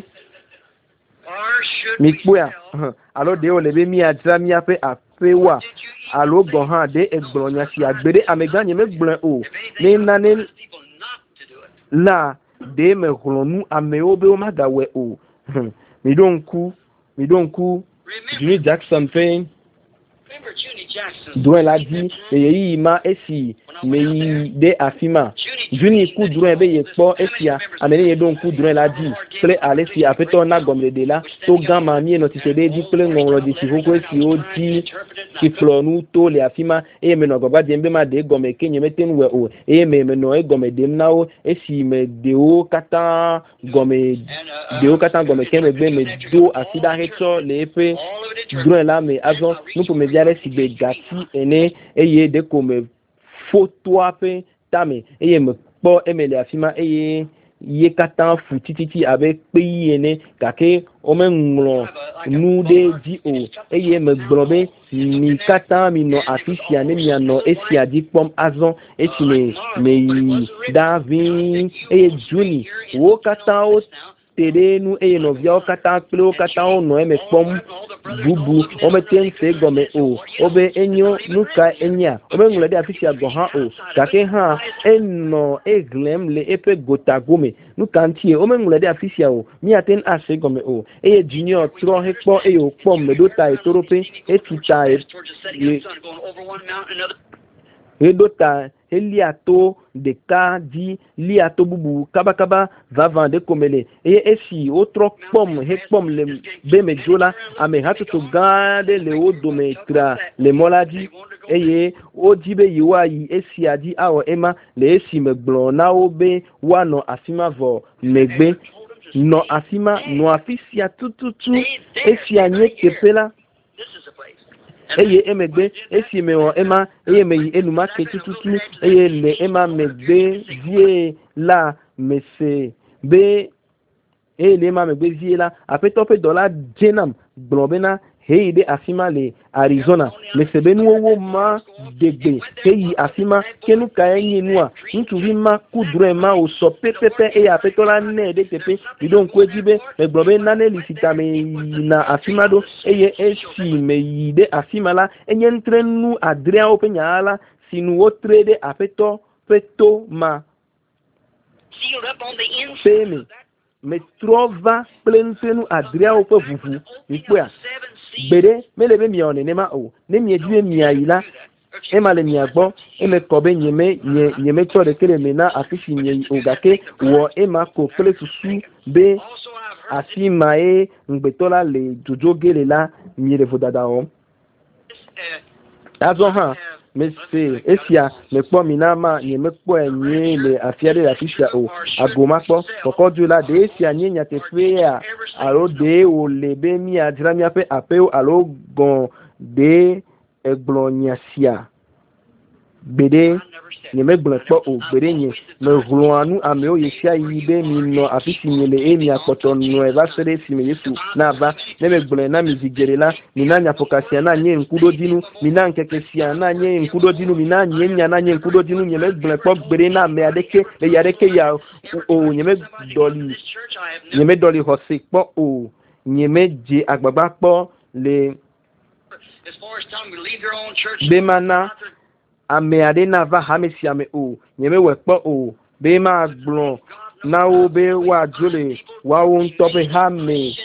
mi pe a alo de o le be mi ajira mi ape apewa alo gohan de egbonya si agbere ameganye me gbon o ni nane la de me glonu ameo be o magawe o mi donku mi donku Jimmy Jackson pe Duen la di eyi ma esi me de afima Juni ku Duen be ye po esia amene ye donku Duen la di ple alesi apeto na gomle de la to gama mi no ti se de di ple ngolo di si hoko si o di si flonu to le afima e me no gba de mbe ma de gome kenye meten we o e me me no e gome de na o esi me de o kata gome de o kata gome ken me gbe me do asida hecho le pe Duen la me azon nu po me diare si be gati ene eye de ko me photo ape tame eye me po emele afima eye ye katan fu tititi avec pays ene kake o me nglo nu de di o eye me gbrobe mi katan mi no afisia ne mi no esia di pom azon eti me me davin eye juni wo katan o tere nu eye no via o katan plo katan o no me pom bubu o me ten se gome o obe enyo nuka enya obe ngule de afisia go ha o kake ha enno eglem le epe gota gome nuka ntie o me ngule de afisia o mi aten ase gome o eye junior tro hekpo eye o pom me do ta etorope etuta e edota eliato de ka di liato bubu kaba kaba va vande komele e esi otro pom he pom le be me jola ame hatu to gade le odometra le moladi eye ojibe yiwa yi esi adi awo ema le esi me blona obe wano afima vo megbe no afima no afisia tututu esi anye kepela eye emegbe esi mewo ema eye meyi enuma ke tututu eye le ema megbe vie la mese be eye le ema megbe vie la apetope dola jenam globena hei de afima le Arizona me sebe nu wo ma degbe hei afima kenu ka enyi nua ntuvi ma kudre ma o so pepepe e apetola ne de tepe bidon kwejibe me globe nane lisita me na afima do eye esi me yide afima la enye ntrenu adria openyala sinu wo trade apeto peto ma sealed up on the inside. Peme me trova plentenu adria ope vuvu ikwa bere melebe mione nema o ne miedue miaila ema le miagbo eme kobe nyeme nye nyeme chore kele mena afishi nye ogake wo ema ko kele susu be afima e ngbetola le jojo gele la miere vodada o azo ha me se esia me po minama nyeme po enye le afiade la fisha o agoma po kokoju la de esia nyenya te fea alo de o lebe mi adra mi ape apeo alo gon de eglonyasia bede nyeme gbon po o bede nye me hluanu ame o yesia yibe mi no afisi nyele emi apoto no e ba sere si me yesu na ba ne me gbon na mi zigere la mi na nya pokasia na nye nkudo dinu mi na nkekesia na nye nkudo dinu mi na nye nya na nye nkudo dinu nyeme gbon po bede na me adeke le yareke ya o nyeme doli nyeme doli hosi po o nyeme je agbagba po le bemana ame ade na va hamesi ame o nyeme wepo o be ma gbon na o be wa jole wa o ntope hame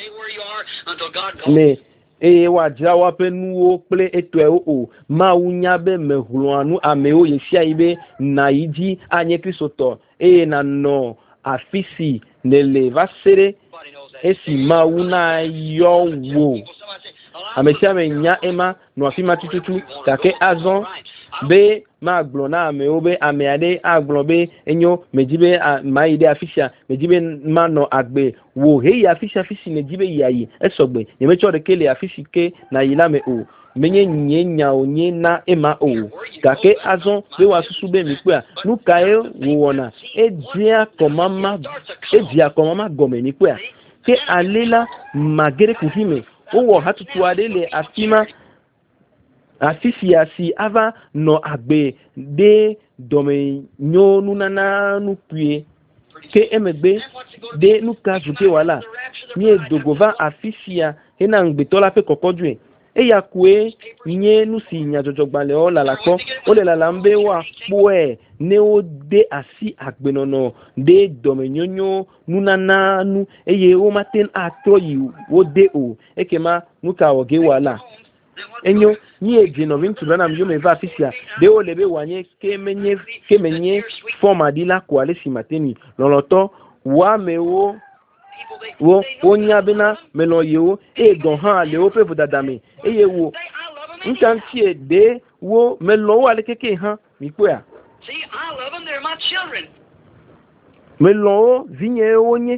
me e wa ja wa pe nu o ple eto e o ma unya be mehluanu ame o yesia ibe na yiji anye kristoto e na no afisi nele va sere esi ma una yo wo amesia me nya ema no afima tututu kake azon be ma glona me obe ame ade aglobe enyo mejibe ma ide afisha mejibe ma no agbe wo he afisha fisi mejibe yayi esogbe yemecho de kele afisike na yila o menye nyenya onye na ema o kake azon be wasusu be mi pe nu kae wo wona ejia komama ejia komama gome ni pe ke alela magere kuhime o wo hatutu ade le afima afisi asi ava no agbe de dome nyonu nana nupie ke emegbe de nuka zuke wala ni edogova afisia hena ngbetola pe kokodwe e ya kue nye nusi nya jojogbale o lalako o le lalambe wa poe ne o de asi agbenono de dome nyonyo nunana nu eye o maten atoyi o de o ekema nuka oge wala enyo ni ejino vintu bana mjume va afisia de o lebe wanye kemenye kemenye forma dila kwa lesi mateni loloto wa mewo wo onya bena melo yewo e gon ha le o pe vodadame e yewo ntantie de wo melo wa le keke ha mi kwa see, I love them, they're my children. Melo vinye onye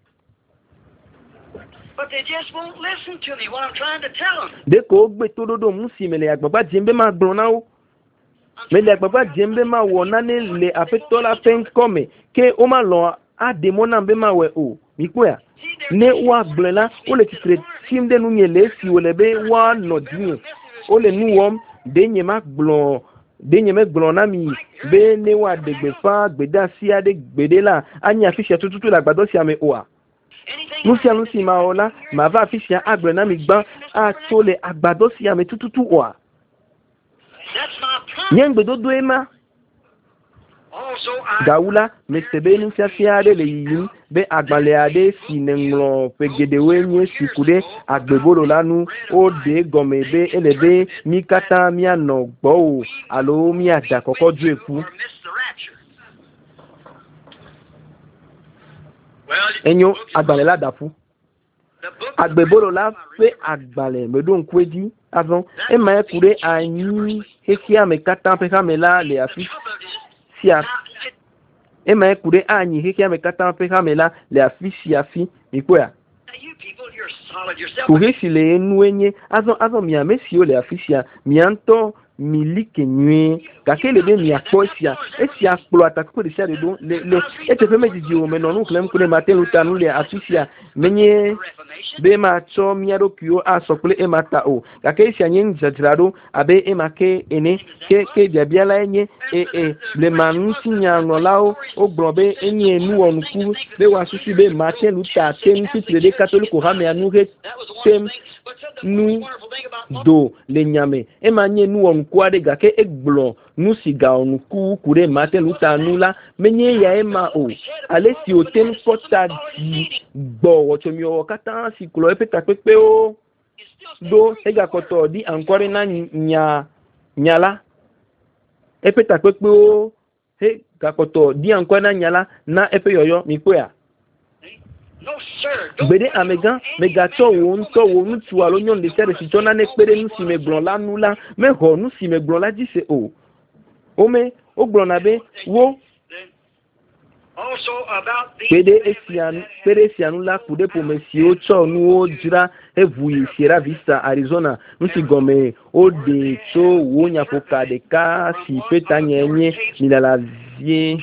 But they just won't listen to me when I'm trying to tell them. de ko gbe tododo musi mele agbagba jembe ma gbon na o mele agbagba jembe ma wo na ne le afetola pen come ke o ma lo ademo na be ma we o mi kwa ne wa gblela o le titre tim de nu nyele si o le be wa no din o le nu wom de nye ma gbon de nye me gbon na mi be ne wa de gbe fa gbeda si ade gbedela anya fi se tututu la gbado si ame o a Lucia Lucy Maola, ma va afficher agrena mi gban a tole agbado si ame tututu wa. Nyen gbedo do ema. Gaula me sebe nu sia fiade le yin be agbale ade si nenglo pegedewe nye sikude agbebolo lanu o de gomebe elebe mi kata mi ano gbo alo mi ada koko ju eku. Enyo agbale la dafu agbebolo la fe agbale medon kwedi avant e ma ekure anyi hekia me kata pe kamela le afi sia e ma ekure anyi hekia me kata pe kamela le afi sia fi ikoya kuhisi le enu enye azon azon mi amesi o le afi sia mi anto milike nyue gake le be mi akpo sia esia kplo atakpo de sia de do le le etefe mejiji o menonu klem kule matin lutanu le atusia menye be ma cho miado kio asokle e mata o gake sia nyen jadrado abe e make ene ke ke bia la enye e e le manu sinya no lao o grobe enye nu onku be wa susu be matin luta tem titre de catholique ha me anu he tem nu do le nyame e manye nu onku ade gake egblo nu siga onku kure matin luta nula menye ya e ma o ale si o tem pota di gbo wo chomi o kata si klo e peta pepe o do ega koto di encore na nya nyala epeta pepe o he gakoto di encore na nyala na epe yoyo mi pe a bede amega mega to won to won tu alo nyon de tere si tona ne pere nu si me blon la nu la me ho nu si me blon la di se o o me o blon na be wo pede esian pede esianu la kude po mesio cho nu o jira evu Sierra Vista Arizona nti gome o de so wo nya poka de ka si peta nyenye ni la la vie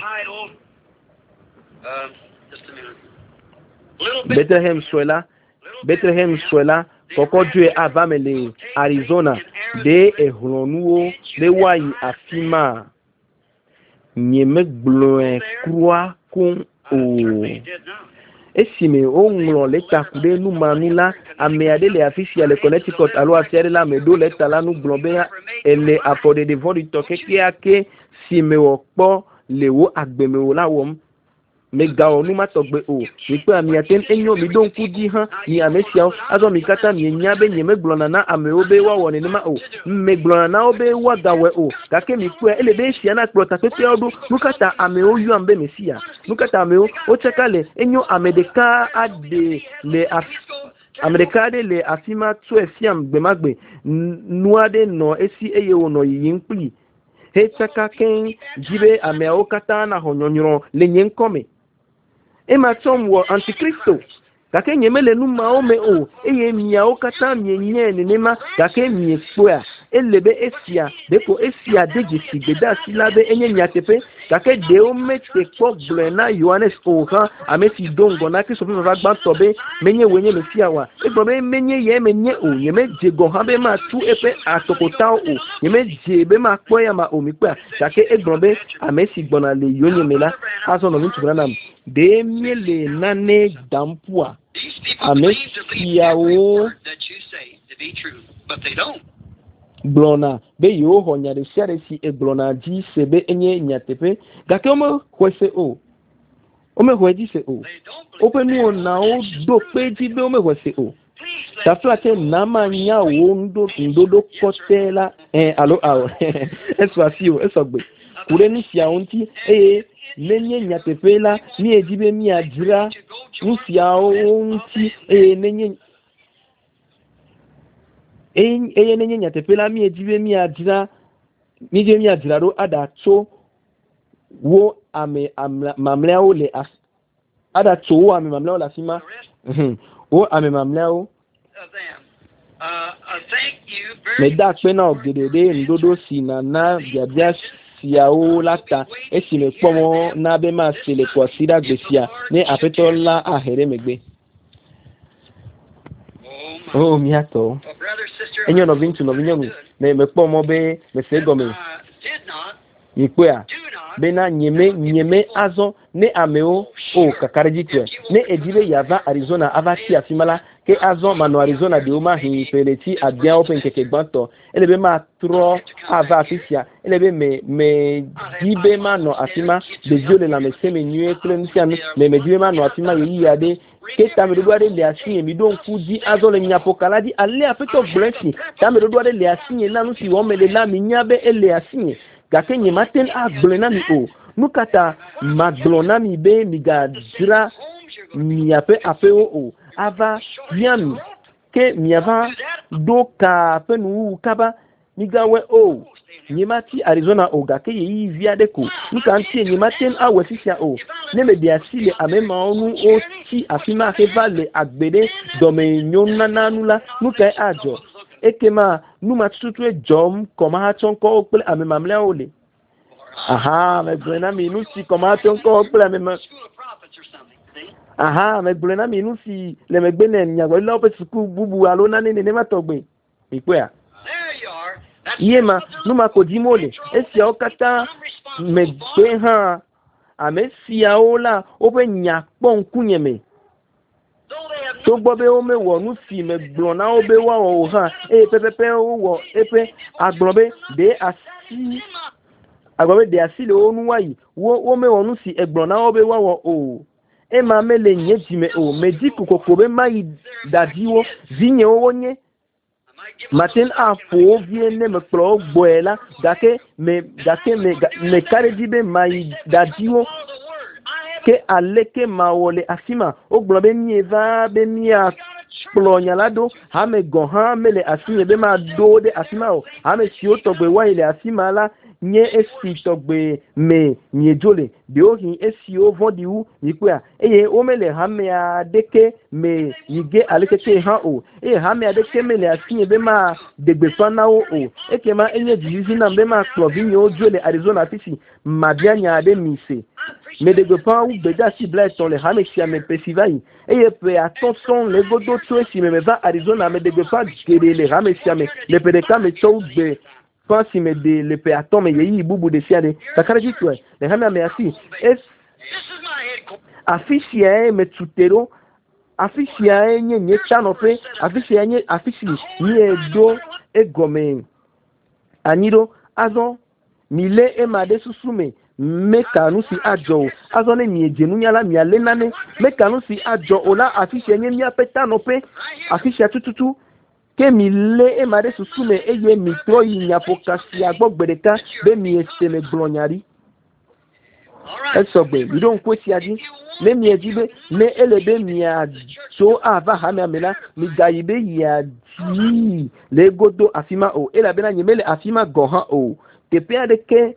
Bethlehem swela Bethlehem swela koko due avamele Arizona de ehlonuo de wayi afima nyeme gloe croix kun o esime o nglo leta kude nu manula ameade le afisia le Connecticut alo afere la medo leta la nu globe ele afode de vodi toke kiake sime okpo lewo agbemewo lawom mega onu matogbe o nipe ami aten enyo mi don kudi han ni amesia azo mi kata mi nya be nyeme glona na ame obe wa woni ni ma o me glona na obe wa gawe o kake mi ku ele be sia na plota pepe odu nukata ame o yu ambe mesia nukata ame o o chekale enyo amedeka ade le af amedeka de le afima tu efiam gbemagbe nuade no esi eye wono yin pli he chaka ken jibe ame o kata na honyonyoro le nyen kome ema tom wo antikristo kake nyemele nu maome o eye mia o kata mienye ne nema kake mie spoa elebe esia deko esia deje sigeda silabe enye nyatepe kake de o mete ko blena Yohanes o ha amesi dongo na Kristo fa gba tobe menye wenye mesia wa egbobe menye ye menye o yeme jego ha be ma tu epe atokota o yeme je be ma po ya ma omi pa kake egbobe amesi gbona le yonye mela aso no mitu branam de miele nane dampua amesia o blona be yo honya de share si e blona ji sebe enye nyatepe gake omo kwese o ome hweji se o openu na o do peji be ome hwese o ta flate na manya wo ndo ndodo kotela eh alo alo eso asio eso gbe kure ni sia onti eh nenye nyatepe la ni ejibe mi ajira ni sia onti eh nenye eye nenye nyatepela mi ejibe mi adira mi je mi adira ro adacho wo ame mamleo le adacho wo ame mamleo la sima wo ame mamleo me da pe na ogedede ndodo si na na biabia siao lata esi me pomo na be ma sele ko sida gbesia ni apetola ahere megbe. Oh miato enyo no vintu no vinyo me me po mo be me se go me ikwa be na nyeme nyeme azo ne ameo o kakariji twe ne ejibe yava Arizona avati afimala ke azo mano Arizona de uma hin peleti abia open keke gbanto elebe ma tro ava afisia elebe me me dibe mano afima de jole la me se me nue klensian me me dibe mano afima yi ade ke tamedo doade le asinye mi don kuji azo le nyapokaladi ale afeto blensi tamedo doade le asinye na no si wo mele la mi nyabe ele asinye gake nye maten a blena mi o nukata maglona mi be mi gadra mi ape ape o o ava yami ke mi ava do ka pe nu kaba mi gawe o nyemati Arizona o gake yi via deko nuka antie nyematen a wesisia o ne me dia sile amema onu o ti afima ke vale agbede do me nyonna nanula nuka ajo ekema nu ma tutu e jom koma ha chon ko okple ame mamle ole aha me blena mi nu si koma chon ko okple ame ma aha me blena mi nu si le me gbene nya go lo pe suku bubu alo na ni ne ma togbe ipe a yema nu ma ko dimole esi o kata me gbe ha ame si aola o pe nya pon kunyeme tó gbọ́ bẹ́ ó mẹ́wọ̀ ní fi mẹ́gbọ̀n náà ó bẹ́ wà wọ̀ hàn ẹ̀ pẹ́pẹ́pẹ́ ó wọ̀ ẹ̀ pẹ́ agbọ̀n bẹ́ dé àsí agbọ̀n bẹ́ dé àsí lè ó nú wáyì ó mẹ́wọ̀ ní fi ẹgbọ̀n náà ó bẹ́ wà wọ̀ o ẹ̀ máa mẹ́lẹ̀ yẹn jì mẹ́ o mẹ́dí kòkòkò bẹ́ má yìí dàdí wọ́ zíyẹn owó yẹn màtín àfò bí ẹ̀ ní mẹ́kpọ̀lọ́ gbọ̀ ẹ̀ la gàkẹ́ mẹ́ gàkẹ́ mẹ́ kárẹ́dí bẹ́ má yìí dàdí wọ́ ke aleke mawole afima o gblɔ be mie va be mia kplɔ nyalado hame gɔn hã mele afime be ma do de afima o hame siwo tɔgbe wayi le afima la nye esi tɔgbe me miedzo le ɖewo hin esiwo vɔɖi wu yikpea eye wo mele hame aɖeke me yige alekeke hã o eye hame aɖeke mele afime be ma degbefa na wo o eke ma enye dzizizi nam be ma kplɔ vi nyewo dzo le Arizona fisi mabia nya aɖe mi se. Mais de pas ou beda si bla ton le hame si ame pesivai et pe attention le godo to si me va Arizona me de pas que le hame si ame le pe de ka me to be pas si me de le pe atom me yi bubu de siade takara ji to le hame ame asi es afisia me tutero afisia nye nye chano pe afisia nye afisi ni edo egome aniro azon mile e ma de susume meka nu si ajo azo ne mi ejenu nyala mi ale nane meka nu si ajo ola afishe nye mi apeta no pe afishe tututu ke mi le e mare susume eye mi tro yi nya pokasi agbogbereka be mi ese me glonyari esogbe mi don kwesi adi le mi ejibe me elebe mi ajo ava ha me amela mi gayibe ya ji le godo afima o ela be na nyemele afima goha o te pe ade ke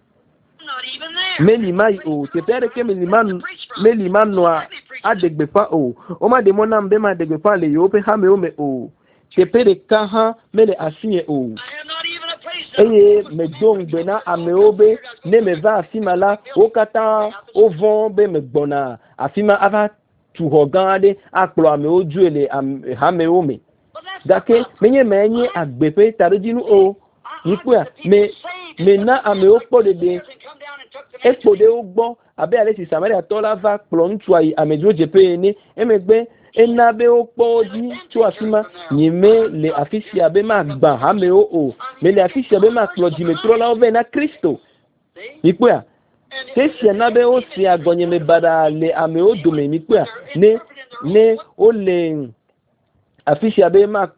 Melimai o te pere ke meliman meliman noa adegbepa o o ma de mona mbe ma adegbepa le yo pe ha me o me o te pere ka ha mele asinye o eye me don bena ame obe ne me va afima la o kata o von be me gbona afima ava tu hogande akplo ame oju ele ha me o me dake menye menye agbepe tarojinu o yipua me me na ame o po de ekpode ugbo abe ale si Samaria tola va kplɔ ŋutsua yi amedzro dzepe ne emegbe ena be wokpɔ dzi tso afima nyime le afisia be ma gba hamewo o me le afisia be ma kplɔ dzimetrɔlawo ve na Kristo mikpɔa tesia na be wosi agɔnyeme bada le amewo dome mikpɔa ne ne wo le afisia be ma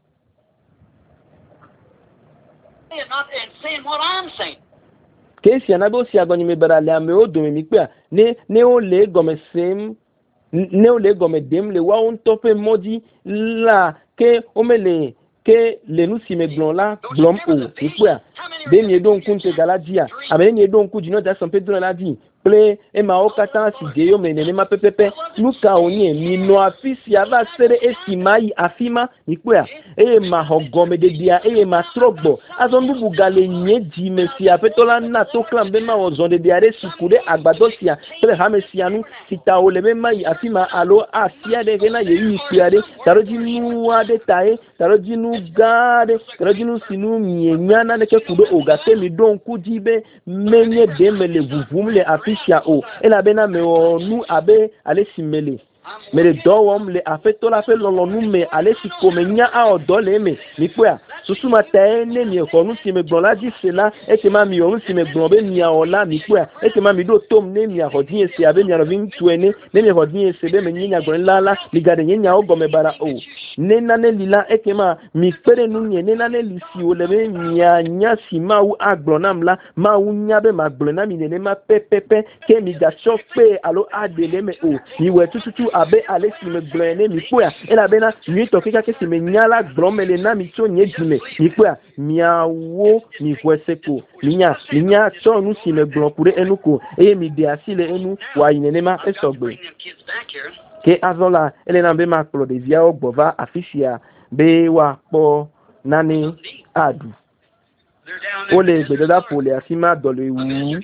Kesi anabe si agoni me barale ame o do mi pe ne ne o le gome sem ne o le gome dem le wa on tope modi la ke o mele ke le nu si me glon la glom o mi pe be mi do nkun te galadia abe ni do nkun jino da san pedro la di ple e ma o kata si de yo me ne ma pepepe luka oni mi no afisi ava sere esimai afima mi pe e ma hogome de dia e ma trogbo azon bubu gale nyeji me si apetola na to klam be ma ozon de dia re sikude agbado sia tele ha me sianu sita o le be mai afima alo asia de gena ye yi piade taroji nu ade tae taroji nu gade taroji nu sinu mienya ne ke kudo ogate mi don kujibe menye de me le vuvum le afisia o ela bena me onu abe ale simele mere dɔwɔm le afetɔ la ƒe lɔlɔnu me ale si ko me nya a ɔdɔ le eme mi kpɔa susuma ta ne mi xɔ nu si me gblɔ la dzi se la eke ma mi wɔ nu si me gblɔ be miawɔ la mi kpɔa eke ma mi ɖo tom ne miaxɔ dzi ese abe mia nɔvi ŋutsu ene ne miaxɔ dzi ese be me nye nyagblɔ la la mi ga ɖe nye nyawo gɔme bara o ne nane li la eke ma mi kpe ɖe nu nye ne nane li si wo le be mianya si mawu agblɔ nam la mawu nya be ma gblɔ na mi nenema pɛpɛpɛ ke mi gatsɔ kpe alo aɖe le me o mi wɔ tututu abe ale si me gblɔ ne mi kpɔa elabena nyuitɔ keka ke si me nya la gblɔ me le na mi tso nye dzime mi kpɔa miawo mi ʋu ese ko mi nya mi nya tsɔ nu si me gblɔ ku ɖe enu ko eye mi de asi le enu wòayi nenema esɔgbe ke azɔ la ele na be ma kplɔ ɖeviawo gbɔ va afi sia be woakpɔ nani adu ole gbedada pole asima dole wu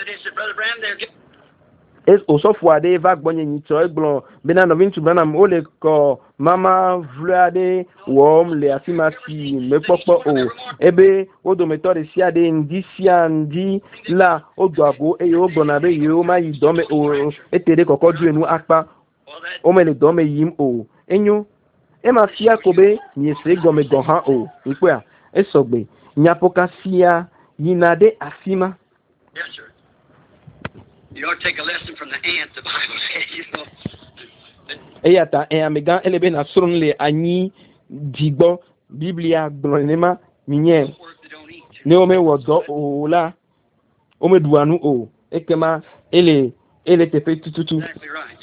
es osofo ade va gbonye nyito egbon bena novin to Branham ole ko mama vluade wom le asima si mepopo o ebe odo metode si ade ndi si andi la odo ago e yo gbona be yo ma yi dome o etere kokodu enu apa o me le dome yim o enyo e ma fia kobe ni ese gome gohan o ipo a esogbe nyapokasia yinade asima. Yes, sir. You don't take a lesson from the ant, the Bible says, you know. Eyata e amega elebe na surunle anyi digbo Biblia glonema minye ne ome wodo o la ome duanu o ekema ele ele tepe tututu. Exactly right.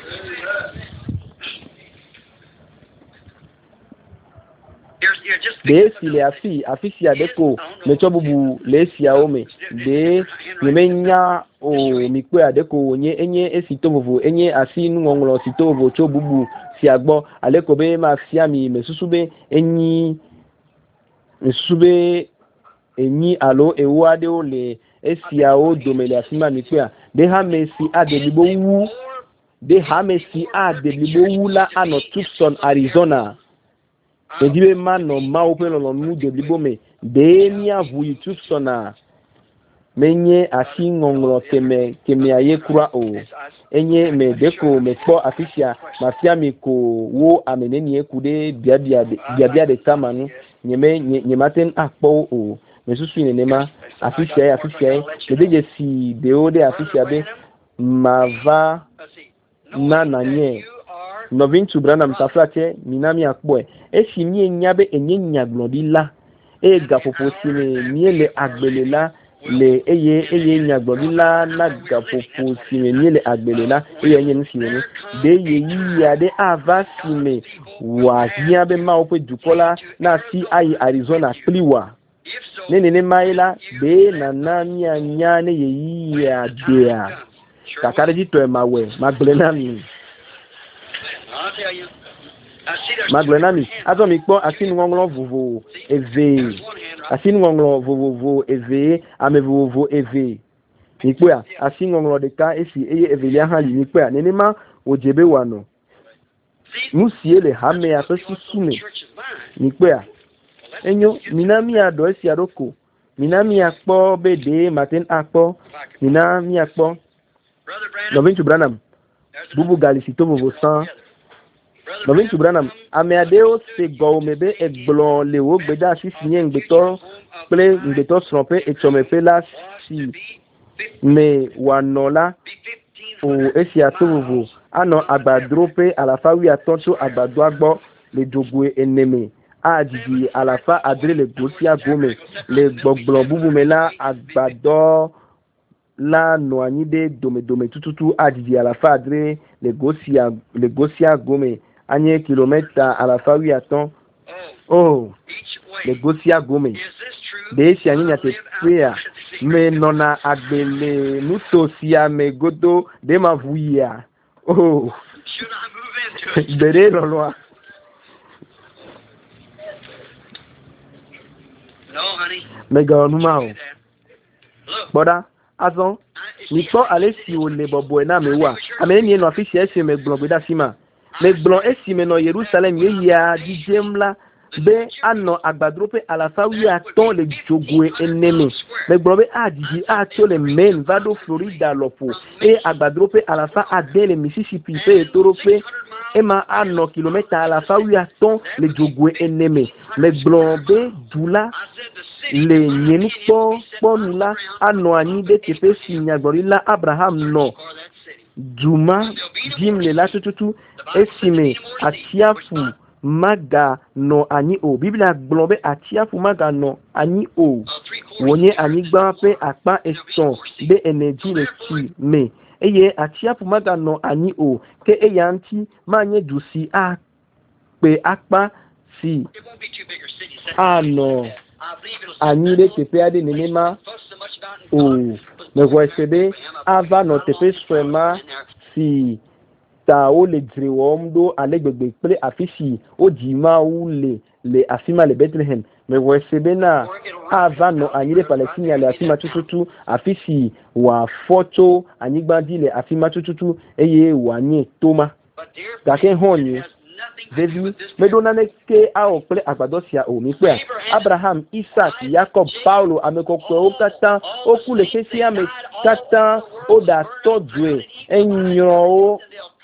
De si le afi afi si adeko mecho bubu le si aome de yemenya o mikwe adeko onye enye esitovo enye asi nu ngonglo sitovo cho bubu si agbo aleko be ma fi ami mesusube enyi mesube enyi alo ewo ade o le esi ao domele asima mikwe de ha mesi adelibo wu de ha mesi adelibo wu la ano Tucson Arizona. Edibe mano ma open lo nu de libome de mi avu YouTube sona menye asi ngongro keme keme aye kura o enye me deko me po afisia mafia mi ko wo ameneni ekude bia bia bia bia de tamanu nyeme nyematen akpo o mesusu ne nema afisia afisia de deje si de o de afisia be mava na nanye Novin to Branham taflate minami akboe esi mi nyabe enye nyaglodi la e gapopo sime miele agbele la le eye eye nyaglodi la na gapopo sime miele agbele la eye enye nsime de ye yi ya de ava sime wa nyabe ma ope dukola na si ai Arizona pliwa nene ne maila de na na nya nya ne ye yi ya de a kakare to emawe magbele na mi Maglenami, azomi po asinu ngonglo vovo eve. Asinu ngonglo vovo vovo eve, ame vovo vovo eve. Nikpoya, asinu ngonglo de ka esi eye evelia hali nikpoya. Nenema ojebe wano. Musie le hame ya pesu sume. Nikpoya. Enyo, minami ado esi adoko. Minami akpo bede maten akpo. Minami akpo. Novin to Branham. Bubu galisito vovo san. Novin to Branham, ameadeo se gomebe e blon le wo gbeda si sinye ngbeto ple ngbeto trompe e chomepe la si me wanola o esi atovo ano agbadrope alafa wi atonto agbado agbo le jogwe eneme ajiji alafa adre le gosi agome le gbogblon bubu mela agbado la no anide dome dome tututu ajiji alafa adre le gosi le gosi agome anye kilomètre à la fawi aton oh le gosia gome de si ani nyate prea me nona agbele nuto sia me godo de ma vuia oh bere loloa no honey me ga numa o boda azon ni to ale si o le bobo na me wa ameni no afisi ese me gbogbo sima me blon esime no Jerusalem ye ya di jemla be ano agbadrope alafawi aton le jogwe eneme me blon be adiji ato le men vado Florida lopo e agbadrope alafa ade le Mississippi pe torope e ma ano kilomètre alafawi aton le jogwe eneme me blon be dula le nyenu po ponula ano ani de tepe sinyagorila Abraham no Juma jim le la tututu esime atiafu maga no ani o Biblia globe atiafu maga no ani o wonye ani gba pe apa eston be energy le ti me eye atiafu maga no ani o ke eyanti manye dusi a pe apa si ano ani de tepe ade nenema o me voisebe ava no tepe swema si ta o le dire wo mdo alegbegbe pe afisi o di ma u le le afima le Bethlehem me wesebena avano anyile Palestina le afima tututu afisi wa foto anyigbandi le afima tututu eye wanye toma gake honye David medona neke a okle agbadosia o mi pe Abraham Isaac Jacob Paulo amekokwe o kata o kule kesi ame kata o da todwe enyo o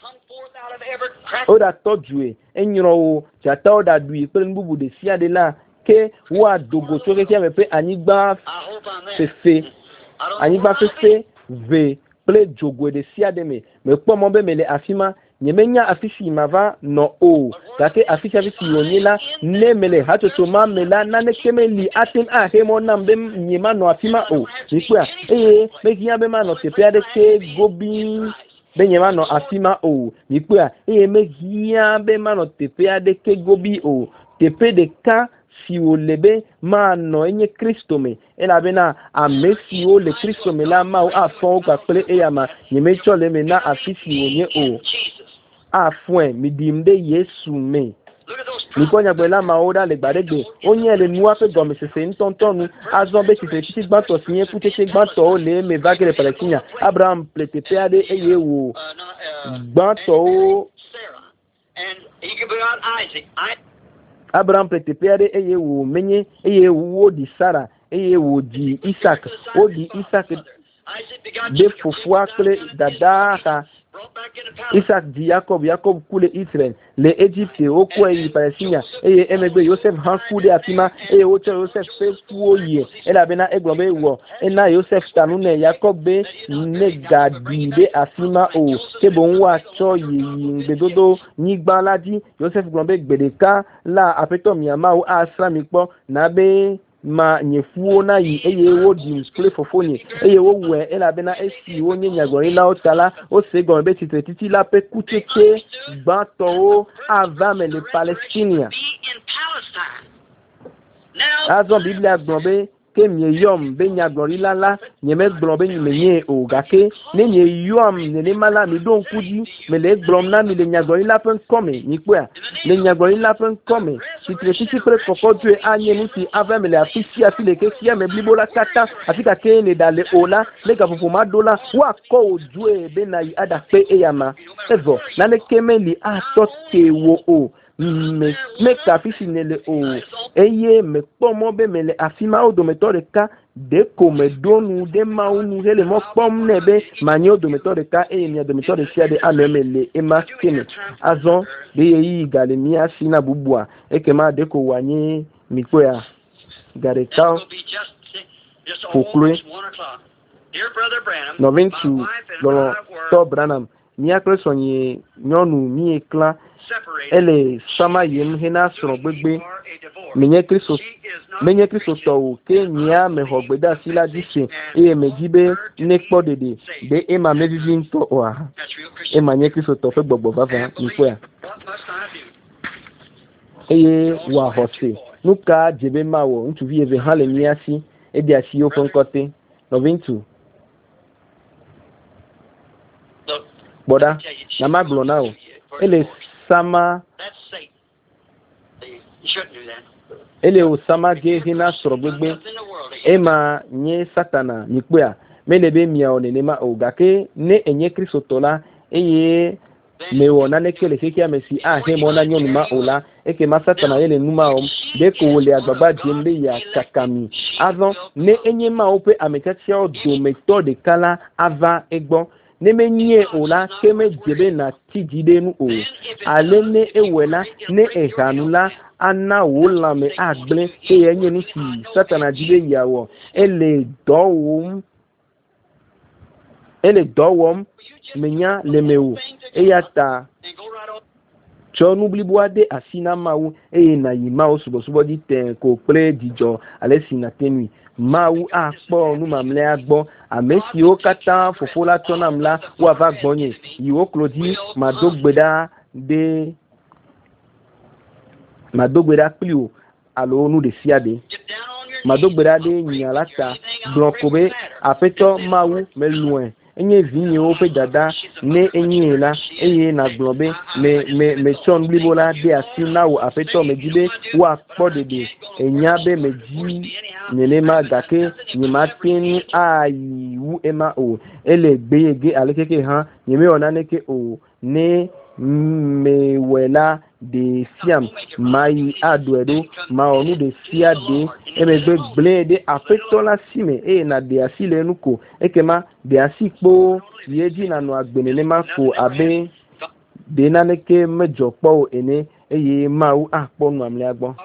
o da todwe enyo o jata o da dui pe nbubu de sia de la ke wa dogo to kesi ame pe anigba fefe anigba fefe ve ple jogo de sia de me me po mo be mele afima nyemenya afisi mava no o kake afisi afisi yonyela nemele hatoto mamela na nekemeli atin a hemo nambe nyema no afima o nikwa eh mekia be ma no tepia de ke gobi be nyema no afima o nikwa eh mekia be ma no tepia de ke gobi o tepe de ka si o lebe ma no enye Kristo me ela bena a mesi o le Kristo me la ma o afon kwa pele e ama nyeme chole me na afisi onye o afuen mi dimde Yesu me nikonya gbela maoda le gbadegbe onye le nuwa pe gomi sese ntontonu azon be tite titi gbanto siyen ku tete gbanto o le me vagere Palestina Abraham plete peade eye wo gbanto o Abraham plete peade eye wo menye eye wo di Sarah eye wo di Isaac o di Isaac de fofua kle dada Isaac di Jacob Jacob kule Israel le Egypte o ko yi Palestina eye emegbe Joseph han kude afima eye o cho Joseph fe fuoye ela bena eglobe wo ena Joseph tanune Jacob be negadi de afima o kebo nwa cho yi ngbedodo nigba ladi Joseph glombe gbedeka la apeto miama o asra mi po na be ma nyefuo na yi eye wo di play fofonye eye wo we ela bena esi wo nye nyagorin la otala o se gon be titi titi la pe kutete gbanto o avame le Palestinia azon biblia gbonbe ke mi yom be nyagorin la la nyeme gbonbe ni menye o gake ne nye yom ne le mala mi don kuji me le gbon na mi le nyagorin la pen come ni kwa le nyagorin la pen come titi titi pre kokotwe anye nuti avame le afisi afile ke sia me blibola kata afika ke ne dale ola le ka fufu madola wa ko ojue be na yi ada pe eyama evo na le kemeli a toke wo o me me ka afisi ne le o eye me pomo be me le afima o do metode ka de ko me donu de maunu hele mo pom nebe manyo do metode ka e mi do metode sia de anemele e maskine azon de yi galemia sina bubua e ke ma de ko wanye mikoya gareka fukwe noventu lo to Branham mi akre sonye nyonu mi ekla ele sama yem hena soro gbegbe menye Kristo menye Kristo to ke nya me hogbeda sila dise e mejibe nekpo dede de e ma mejibi nto oa e ma nye Kristo to fe gbogbo baba nikoya eye wa hose nuka jebe mawo ntuvi eve hale miasi e dia si o fonkote noventu boda na maglo now ele sama ele o sama ge hina soro gbegbe e ma nye satana nikpea melebe mia onenema ogake ne enye Kristo tola eye me wona nekele kekia mesi a he mona nyonu ma ola eke ma satana yele numa om de ko wole agbagba jembe ya kakami azon ne enye ma ope amechatia o do metode kala ava egbo ne menye ola keme jebe na tijide nu o ale ne ewela ne ehanula ana wola me agble ke yenye nu si satana jibe yawo ele dowum ele dowum menya lemewu eyata cho n'oubli boade asina mawu eye na yi mawu subo subo di ten ko pre dijo alesi na tenui mawu akpo nu mamle agbo amesi o kata fofola tonamla wa va gbonye yiwo klodi madogbeda de madogbeda plio alo nu de siade madogbeda de nyalata blonkobe afeto mawu meloin enye vinye ope dada ne enye la eye na globe me me me chon blibola de asina wo apeto mejibe wa podede enyabe meji nenema gake nyimatin ayi wu ema o ele gbeyege alekeke han nyeme onaneke o ne mewela de siam mai aduedo ma onu de sia de emegbe gble de afetola sime e na de asile nuko ekema de asikpo yeji na no agbenene mako abe de naneke mejopo ene eye mau akponu amle agbo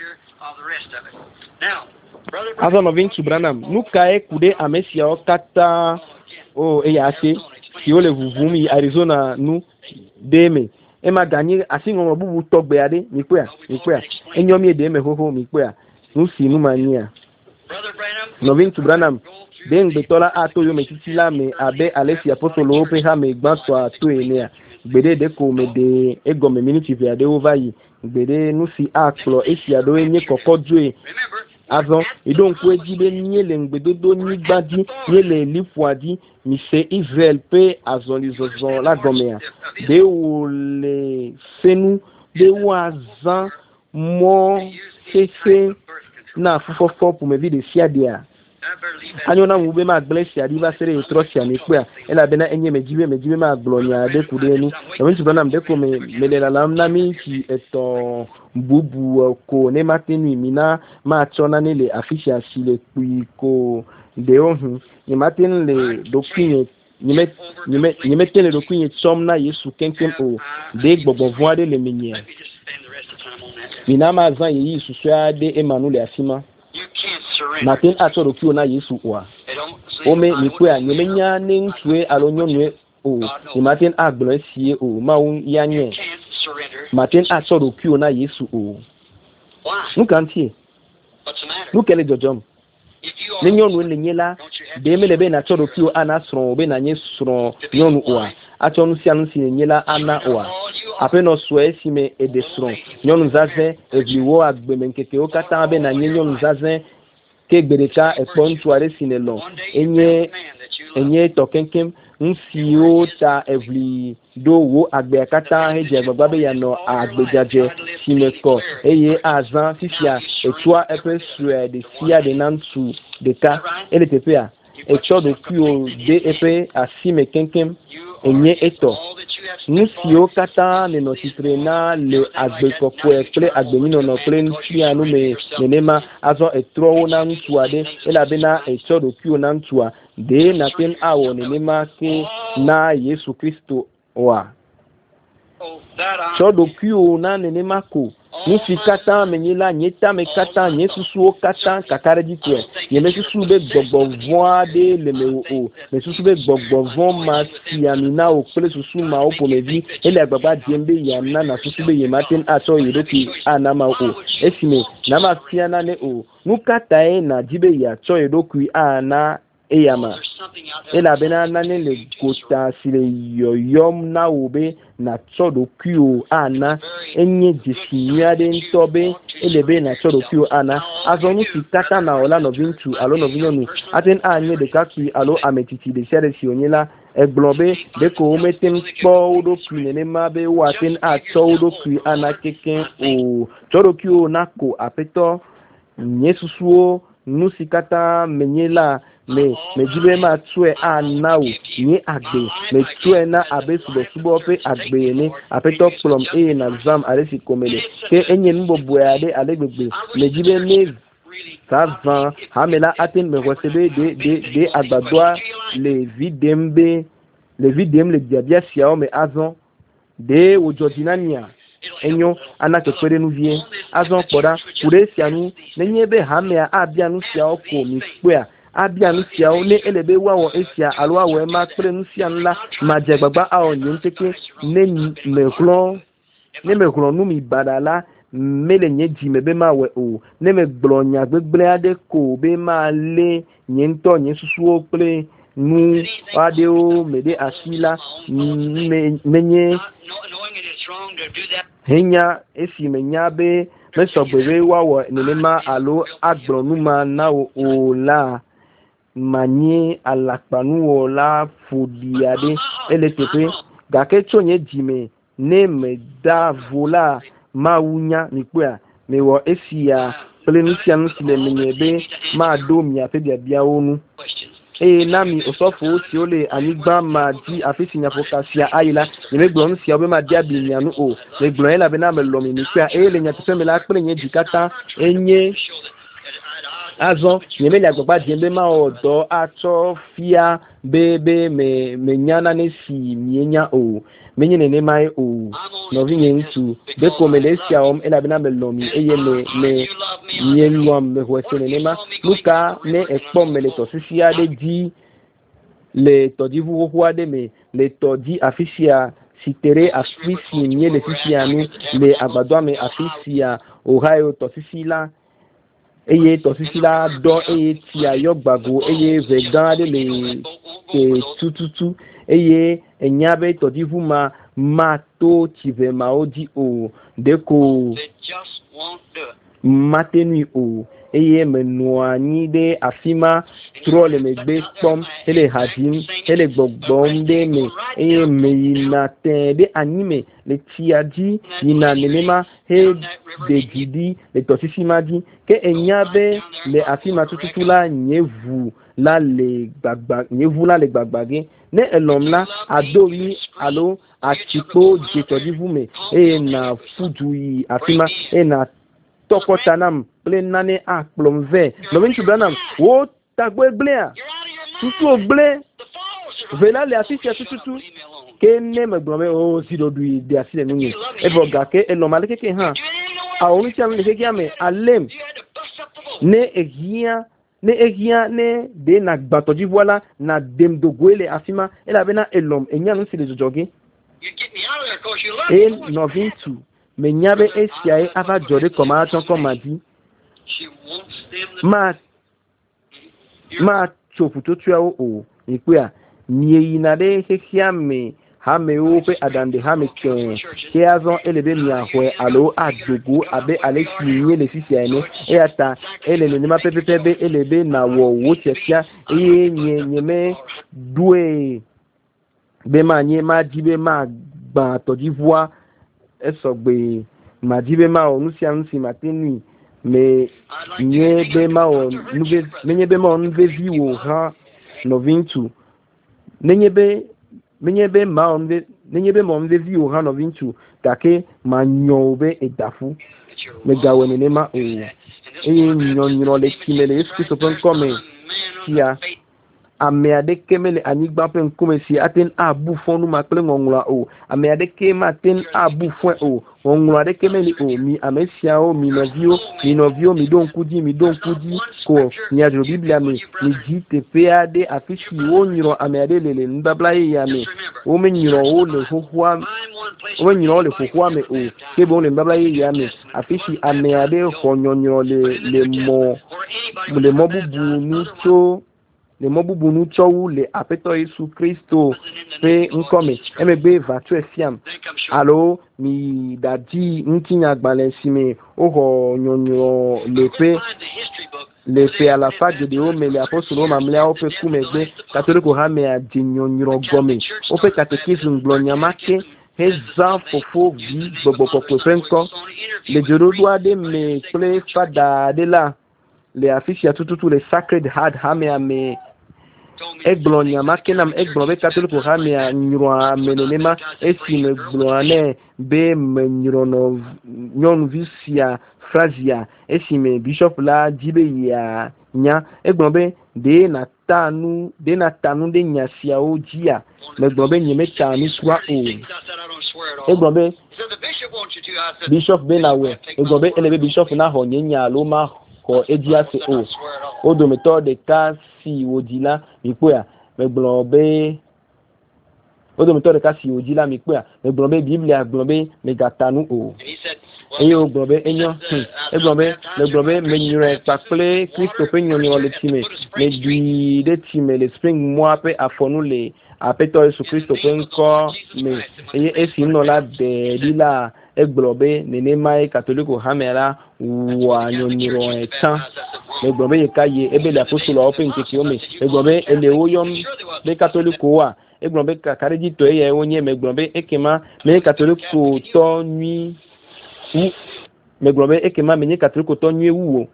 azo no vinci branam nuka e kude amesia okata o e yase si ole vuvumi Arizona nu deme e ma ganye asingo mabubu togbe ade mikwa mikwa enyomi de me hoho mikwa nu si nu mania no vinci branam den betola ato yo metitila me abe Alexia apostolo ope ha me gbanso ato enea gbede de ko me de ego me minute via de ovayi gbede nu si aklo esia do enye kokodwe azon idon ko ejibe nyele ngbedodo ni gbadi nyele lifuadi mi se Israel pe azon lizozo la gomea de o le senu de wazan mo sese na fofofo pour me vide siadia anyona mube ma bless ya diva sere trosia ni kwa ela bena enye mejibe mejibe ma glonya de kudenu no nti bana mde ko me melela lamna mi ki eto bubu ko ne matini mina ma chona ne le afisha sile ko de ohun ni matin le dokinye nyime nyime nyime tele dokinye somna Yesu kenken o de gbogbo voade le menye mina ma zan yi susu ade Emmanuel asima Martin atoro ki ona Yesu wa ome mikwa nyemenya ne ntwe alonyonwe o ni Martin agbon sie o maun yanye Martin atoro ki ona Yesu o nukantie nukele jojom ne nyonu ne nyela de mele be na atoro ki o ana sron be na nye sron nyonu wa atonu si anu si nyela ana wa apeno soe si me edesron nyonu zaze eviwo agbemenkeke o kata be na nye nyonu zaze ke gbereka ekpon tuare sinelo enye enye tokenkem nsio ta evli do wo agbe kata heje gbagba be ya no agbejaje simeko eye azan fifia etua epesue de sia de nantu de ka ele tepea echo do kio de epe asime kenkem enye eto nusio kata ne no titrena le agbeko ko eple agbemino no plen tia no me nenema azo etro na ntuade ela bena echo do kio na ntua de na ten awo nenema ke na Yesu Kristo wa chodo kio na nenema ko nusi kata menyela nyeta me kata nyesusu kata kakareji kwe ye mesusu be gbogbo voade le me o mesusu be gbogbo von ma ti amina o pele susu ma o pomevi ele agbagba diembe ya na na susu be ye matin ato yedoki anama o esime na ma fiana ne o nukata e na jibe ya to yedoki ana eyama ela bena nane le kota sile yoyom na obe na chodo kyo ana enye jisinyade ntobe elebe na chodo kyo ana azonu sikata na ola no vintu alo no vinonu aten anye de kaki alo ametiti de sere si onyela eglobe de ko metem po do kwinene mabe waten a chodo kyo ana keken o chodo kyo nako apeto nyesusuo nusikata menyela me mejibe ma tue anao ni agbe me tue na abe subo subo pe agbe ni apeto plom e na zam aresi komele ke enye mbo buade alegbegbe mejibe me savan hamela aten me recebe de de de agbadwa le vidembe le videm le diabia siao me azon de ojodinania enyo anake kwere nu vie azon poda kure sianu nenyebe hamea abia nu siao ko mi kwea abia nu siao ne elebe wawo esia alwa we ma kwere nu sia nla ma jegbagba a onye nteke ne meklo ne meklo nu mi badala mele nye di mebe ma we o ne me gblonya gbegble ade ko be ma le nye nto nye susu o ple nu ade o mede asila menye henya esi menya be mesobere wawo nenema alo agbronuma na o la manye alakpanu la fodiade ele tepe gake chonye jime ne me da vola maunya mikwa mewo esia plenusia nusile menyebe ma do mi afebia bia onu e nami osofo ti ole anigba ma di afisi nya fokasia ayila ne megbon sia obe ma dia binyanu o megbon ela be na me lo mi mikwa e le nya tepe me la pele nye dikata enye azon yeme la gbagba jembe ma odo acho fia bebe me menyana ne si mienya o menye ne mai o no vinye ntu de komelesia om ela bina melomi eye me me nyeluam me hwesene ne ma luka ne ekpom me le to sisia de di le to di vu ho ade me le to di afisia sitere afisi nye le sisia nu le agbadwa me afisia ohio to sisila eye to sisila do eye ti ayogbago eye vegan de le te tututu eye enyabe to divu ma mato tive maodi o deko matenu o eye menuani de afima trole megbe pom ele hadim ele gbogbom de me eye meina te de anime le tiadi yina nelema he de gidi le tosisima di ke enyabe le afima tututula nyevu la le gbagba nyevu la le gbagbage ne elomla adori alo atipo jetodivume e na fudui afima e na tokotanam plenane a plomve no ventu branam wo tagwe blea tutu oble vela le afisia tututu ke ne megbome o sidodui de asile nunye e boga ke elomale ke ha a onu tiam le ke ame alem ne egia ne egia ne de na gbatoji voila na dem dogwele afima ela bena elom enya no sile jojoge e no vintu menyabe esia ava jode koma aton koma di ma ma chofuto tuawo o ikwa ni na de hekia me ha me o pe adande ha me ke ke azon elebe mi ahwe alo adogo abe alexi nye le sisia ene e ata ele ne ma pepepe elebe na wo wo chekia e nye nye me due be ma nye ma dibe ma gba to divoi esogbe ma dibe ma onu si anu si mateni me nye be ma o nube menye be ma onu be viwo ha no vintu nenye be menye be ma onu nenye be ma onu be viwo ha no vintu kake ma nyobe edafu me gawe ne ma o e nyo nyo le kimele eski so pen come tia ameade kemele anigba pen come si aten abu fonu makle ngongula o ameade kema ten abu fon o ngongula de kemele o mi amesia o mi novio mi novio mi don kudi mi don kudi ko ni adro biblia mi ni jite peade afisi o nyiro ameade lele ndabla ya mi o me nyiro o le hohwa o me nyiro le hohwa me o ke bon le ndabla ya mi afisi ameade honyonyo le le mo le mo bubu nu so le mobubu nu chowu le apeto Yesu Kristo pe nkome emegbe vatu efiam alo mi dadi nkinya gbale sime oho nyonyo le pe le pe ala fage de o me le apostolo mamle o pe kumegbe katoliko ha me adinyo gome o pe katekizm glonya make heza fofo vi gbogbo kokwe penko le jorodwa de me ple fada de la le afisia tututu le sacred heart hame ame eglonya makenam eglobe katoliko hame nyroa menenema esime gloane be menyrono nyon visia frazia esime bishop la jibe ya nya eglobe de na tanu de na tanu de nyasia ojia meglobe nyeme tanu swa o eglobe bishop benawe eglobe elebe bishop na ho nyenya lo ma ko ejiase o odo meto de kasi odila mipoya meglobe odo meto de kasi odila mipoya meglobe biblia globe megatanu o eyo globe enyo eglobe meglobe menyure pakle Christophe nyonyo le time me di de time le spring moi pe afonu le apeto Yesu Kristo pe nko me eye esi no la de dila eglobe nene mai katoliko hamera wa nyonyiro etan me gbombe kaye ebe la apostolo open keke ome me gbombe ele oyom be katoliko wa e gbombe ka kariji to ye onye me gbombe ekema me katoliko to nui u me gbombe ekema me ni katoliko to nui uwo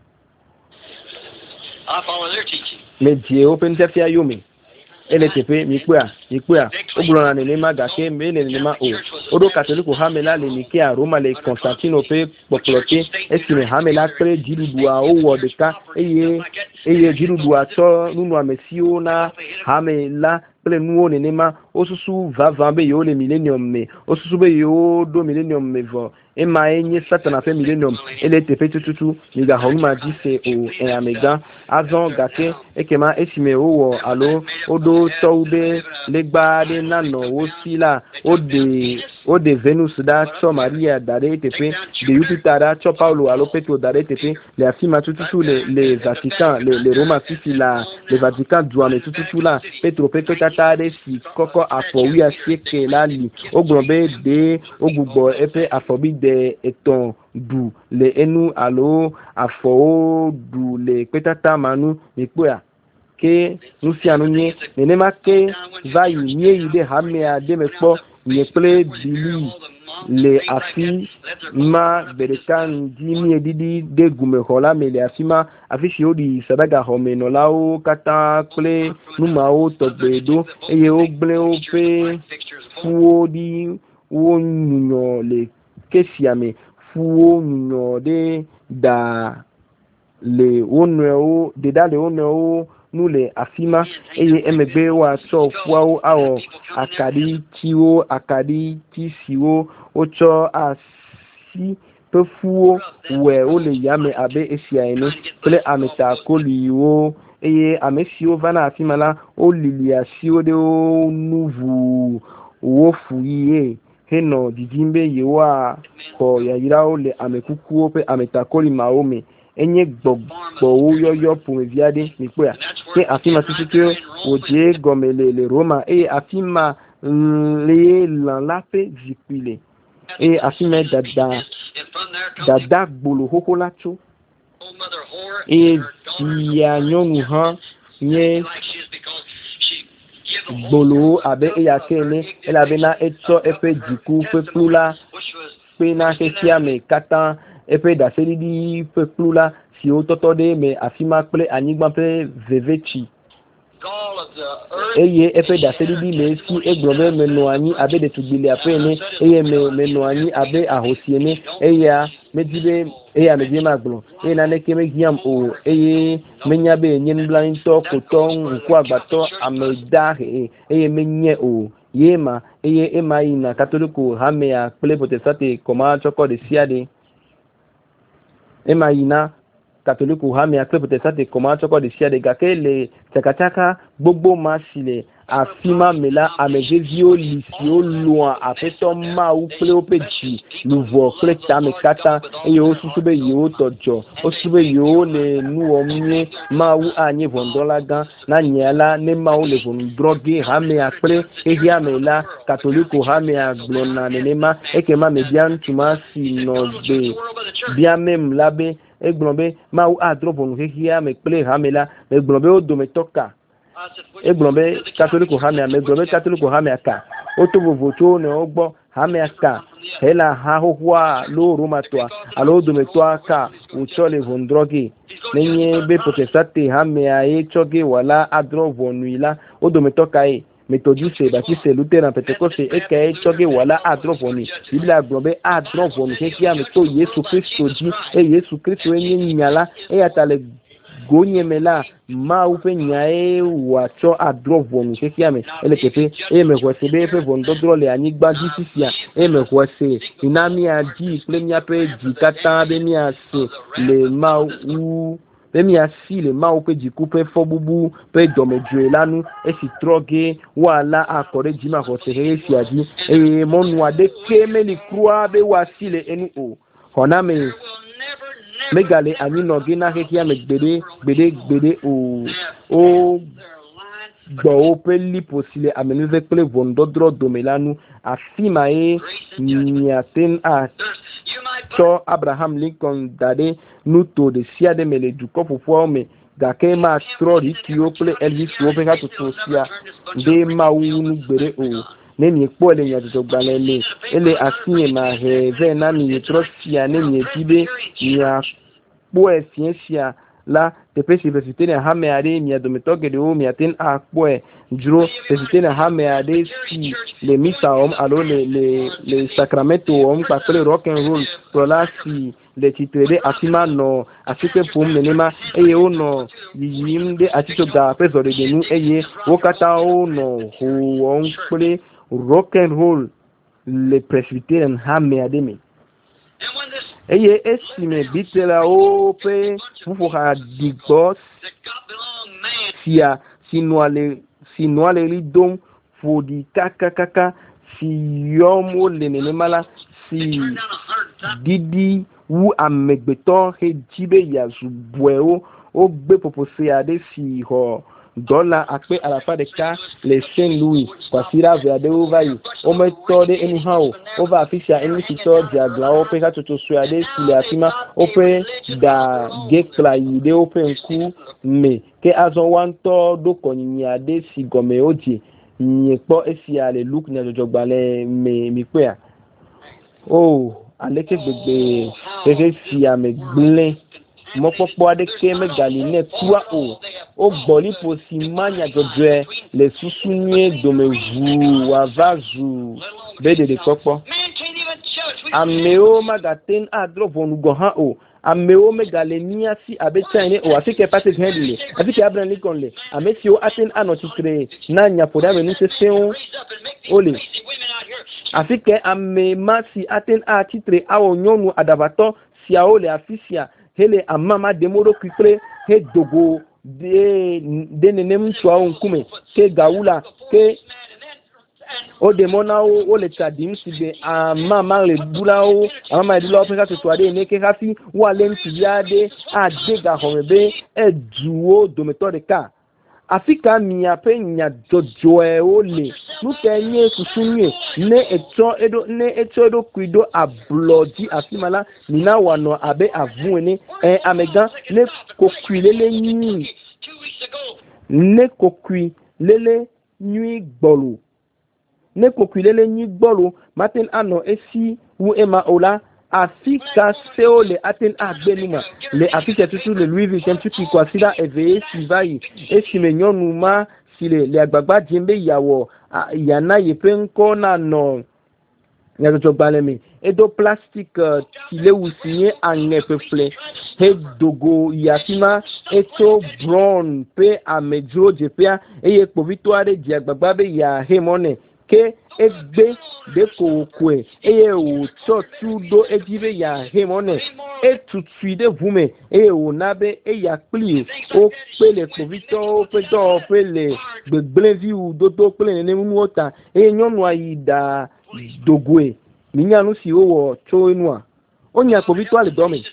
I follow their teaching. me die open tefia yomi ele tepe mikwa mikwa ogbona ne ma gake me le ne ma o odo katoliko hamela le nike a Roma le Constantino pe poplote esime hamela pre dirudua o wodeka eye eye dirudua to nunu amesio na hamela pre nuo ne ma osusu vava be yo le millennium me osusu be yo do millennium me vo e ma enye satana fe millennium ele tepe tututu ni ga homa dise o e amega azon gake ekema esime o wo alo odo toube legbade nano osila ode ode Venus da cho Maria dare tepe de Jupiter da cho Paulo alo Petro dare tepe le afima tututu le le Vatican le le Roma sisi la le Vatican douane tututu la Petro pepe tata de si koko afowi asieke la li ogbombe de ogugbo epe afobi de eton du le enu alo afo du le petata manu mipoya ke nusianu nye nenema ke vayu nye ide hamea de mepo nye ple bili le afi ma berekan dimi edidi de gumehola me le afi ma afi si odi sadaga homeno lao kata ple numao togbedo eye o gble o pe fuo di wo nyunyo le kesiame fuo nyunyo de da le oneo de da le oneo nule afima eye emegbe wa so fuao awo akadi tiwo akadi tisiwo ocho asi pe fuo we o le yame abe esia ene ple ameta koliwo eye amesio vana afima la o lilia sio de o nuvu wo fuye heno dijimbe yewa ko yayira o le amekuku pe ameta koli maome enye gbogbo yoyo pour viade ni poya ke afima tututu oje gomele le Roma e afima le lan lape zipile e afima dada dada gbolo hokolacho e ya nyonu ha nye gbolo abe e ya kene ela bena etso epe jiku pe plula pe na kesia me kata epe da selidi pe plula si o toto de me afima ple anigba ple vevechi eye epe da selidi me si eglobe me no ani abe de tubile apene eye me me no ani abe ahosiene eya medibe eya me jema glo e na ne keme giam o eye menya be nyen blan to koton nku agbato ameda he eye menye o yema eye ema ina katoliko hamea ple potestate koma choko de siade ema ina katoliko hamea ple potestate koma choko de siade gake le chakachaka gbogbo masile afima mela amejevio lisio loin afeto ma u ple opeji luvo ple tame kata eye osusube yo tojo osube yo le nu omie ma u anye vondola gan na nyala ne ma u le von drogue hamea ple ehia mela katoliko hamea glona nenema ekema median tuma sinobe bien même labe egbombe ma u adrobonu ehia me ple hamela egbombe o do metoka egbombe katoliko hamea me egbombe katoliko hamea ka otovovoto ne ogbo hamea ka hela ha hohwa lo romatwa alo do metwa ka uchole vondrogi nenye be potestate hamea e choge wala adrovonuila odo metoka e metoduse batise lutheran pentecoste eke e choge wala adrovoni biblia gbombe adrovonu kekia me to Yesu Kristo ji e Yesu Kristo enye nyala e atale gonye mela ma upe nyae wacho adrovonu kekiame ele kepe e me kwese be pe vondodro le anigba disisia e me kwese inami aji plenia pe jikata be mi ase le ma u be mi asi le ma upe jikupe fobubu pe domejo lanu e si troge wala akore jima ko se he si adi e monu ade kemeli krua be wasile enu o honame megale ani no gina hekia me gbede gbede gbede o o gbɔwo ƒe lipo si le amenuve kple ʋɔnudɔdrɔ̃ dome la nu afi ma ye miate atsɔ Abraham Lincoln da ɖe nuto ɖe sia ɖe me le dukɔ ƒoƒoawo me gake matrɔ ɖikiwo kple Elviswo ƒe hatsotso sia ɖe Mawu nu gbe ɖe o. Ne miekpɔe le nyadzɔdzɔgbalẽ me ele asinye mahe ve na mi trɔ sia ne miedi be miakpɔe fie sia la teƒe si fesite ne hame aɖe mia dometɔ geɖewo miate ŋu akpɔe dzro fesite ne hame aɖe si le misa wɔm alo le le le Sacramento wɔm kpakple rock and roll kplɔla si le tsitre ɖe afi ma nɔ asike ƒom nenema eye wonɔ yiyim ɖe atitsoga ƒe zɔɖeɖenu eye wo katã wonɔ ho wɔm kple rock and roll le Presbyterian hame aɖe me. Eye esime bitelawo ƒe ƒuƒoha digbɔ sia si nɔa le si nɔa le ɣli dom ƒoɖi kakakaka si yɔm wole nenema la si didi wu amegbetɔ hedzi be yeazu bɔewo wogbe ƒoƒose aɖe si xɔ dɔla akpe alafa ɖeka le Saint Louis kwasira ave aɖewo va yi wometɔ ɖe enu hã o wova afi sia enutsitɔ dzeaglawo ƒe hatsotso sue aɖe si le afi ma woƒe da ge kpla yi ɖe woƒe ŋku me ke azɔ woaŋutɔ ɖo kɔnyinyi aɖe si gɔme wodze miekpɔ esia le Luke nyadzɔdzɔgbalẽ me mi kpɔa o aleke gbegbe xexe sia me gblẽ mɔkpɔkpɔ aɖeke megali ne tua o wogbɔ liƒo si ma nyadzɔdzɔe le susu nyuie dome ʋuu wòava zu be ɖeɖekpɔkpɔ. Amewo magate ŋu adrɔ ʋɔnu gɔ hã o. Amewo megale mia si abe tsã ene o afi ke Patrick Henry le afi ke Abraham Lincoln le ame siwo ate ŋu anɔ tsitre na nyaƒoɖame nusesẽwo wole afi ke ame ma si ate ŋu atsitre awɔ nyɔnu aɖaʋatɔ siawo le afi sia hele amama ɖem wo ɖokui kple hedogo de de nenem ŋutsuawo ŋkume ke gawu la ke woɖe mɔ na wo wole tsa ɖim si be amama le ɖulawo amama le ɖulawo ƒe hatsotso aɖe ene ke hafi woalé ŋutsuvi aɖe ade gaxɔme be edu wo dometɔ ɖeka afi ka miaƒe nyadzɔdzɔewo le nuke nye susunyue ne etsɔ eɖo ne etsɔ eɖokui ɖo ablɔ dzi afi ma la mina wòanɔ abe avu ene ɛ amegã ne kokui lele nyui ne kokui lele nyui gbɔlo ne kokui lele nyui gbɔlo mate ŋu anɔ esi wu ema o la afi ka sewo le ate ŋu agbe nu ma le afi sia tutu le Louisville Kentucky kwasira eve esi va yi esime nyɔnu ma si le le agbagba dzem be yeawɔ yana yeƒe ŋkɔ nanɔ nyadzɔdzɔgbalẽ me edo plastic si le wu si nye aŋe ƒeƒle hedogo yi afi ma etso brown ƒe amedzro dzeƒea eye kpovitɔ aɖe dze agbagba be yeahe mɔ nɛ ke egbe ɖeko wòkoe eye wòtsɔ tu ɖo edzi be yeahe mɔ nɛ etutui ɖe ʋu me eye wòna be eya kpli wokpe le kpovitɔwo ƒe dɔwɔƒe le gbegblẽviwu dodo kple nenem nuwo ta eye nyɔnua yi ɖa dogoe minya nu si wowɔ tso enua wonya kpovitɔa le dɔ me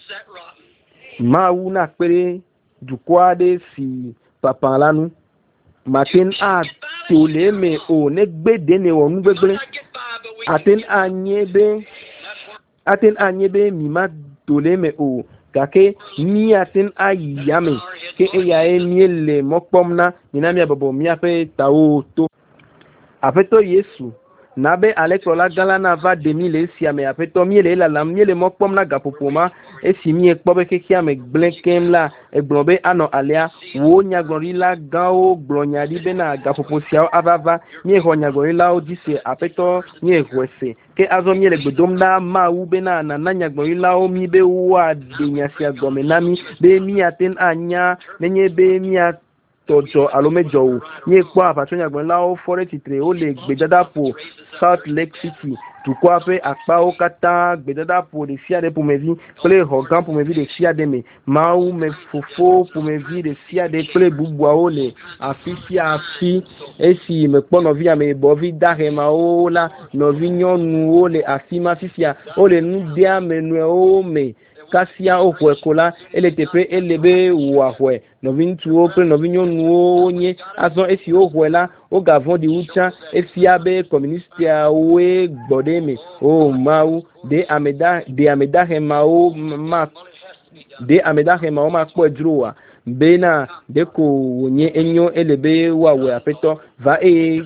Mawu na kpe ɖe dukɔ aɖe si papã la nu mate ŋu ato le eme o ne gbe ɖe ne wɔ nu gbegblẽ ate ŋu anye be ate ŋu anye be mi ma to le eme o gake míate ŋu ayi yame ke eyae míele mɔ kpɔm na mina míabɔbɔ míaƒe tawo to aƒetɔ Yesu na be alekplɔla gã la nava ɖe mí le esia me aƒetɔ míele elalam míele mɔ kpɔm na gaƒoƒo ma esi miekpɔ be xexea me gblẽ kem la egblɔ be anɔ alea wo nyagblɔɖila gãwo gblɔ nya ɖi bena gaƒoƒo siawo ava va miexɔ nyagblɔɖilawo dzi se aƒetɔ miexɔe se ke azɔ miele gbe dom na Mawu bena nana nyagblɔɖilawo mi be woaɖe nya sia gɔme na mi be miate ŋu anya nenye be mia tɔdzɔ alo medzɔ o miekpɔ aʋatsɔnyagblɔɖilawo fɔ ɖe tsitre wole gbedadaƒo Salt Lake City dukɔa ƒe akpawo katã gbedadaƒo ɖe sia ɖe ƒomevi kple xɔ gã ƒomevi ɖe sia ɖe me Mawu me fofo ƒomevi ɖe sia ɖe kple bubuawo le afi sia afi esi mekpɔ nɔvi ameyibɔvi daxemawo la nɔvi nyɔnuwo le afi ma fi sia wole nu ɖea ame nɔewo me kasia ohwe kola ele tepe ele be wahwe novintu o pre novinyo nuo nye azon esi ohwe la o gavon di ucha esi abe communiste a we gbodeme o mau de ameda de ameda he mau ma de ameda he mau ma ko druwa bena deko nye enyo elebe wa we apeto va e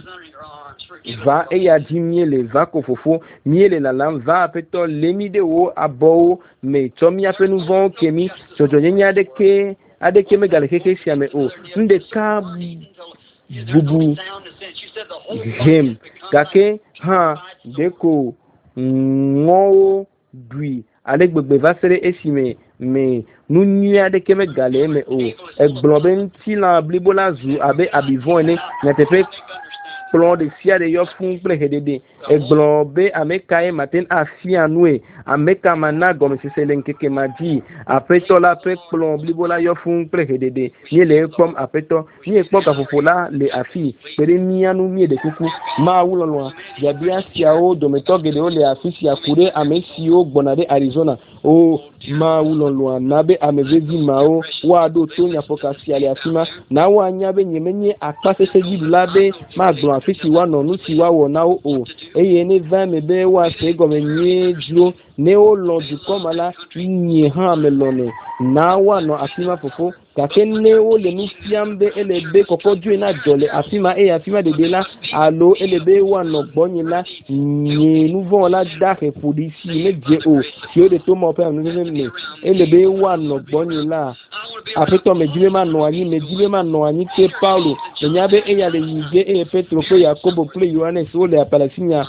va e ya di miele va kofofo miele la lam va apeto lemi de wo abo me tomi ape nou von kemi jojo nya de ke ade ke me gale keke siame o nde ka bubu hem gake ha deko ngo dui ale gbegbe va sere esime me nous n'y a de que me galé mais oh et globen ti la blibola zu abe abivon ne n'était fait plan de sia de yo fun ple hedede e globe ameka e matin afia noue ameka mana gomme se selen keke maji apeto la pe plan blibola yo fun ple hedede ni le pom apeto ni e pom ka fofola le afi pere ni anu mi de kuku ma wulo lo ya bia sia o do metoge de o le afi sia kure amesi o gbonade Arizona o ma wulo lo nabe amevezi mao wa do to nya focus ya le afima na wa nya be nyemenye akpase seji labe ma glo afisi wa no nu ti wa wo na o eye ni vingt me be wa se gomme nye dro ne o lo du komala nyi ha melone na wa no afima fofo kakene o le nu fiambe elebe koko du na jole afima e afima de de la alo elebe wa no gbonyila nyi nu von la da ke polisi me je o ti o de to mo pe nu ne elebe wa no gbonyila afeto me jibe ma no anyi me jibe ma no anyi ke Paulo enyabe e ya le yige e Petro pe Yakobo pe Yohanes o le apalasinya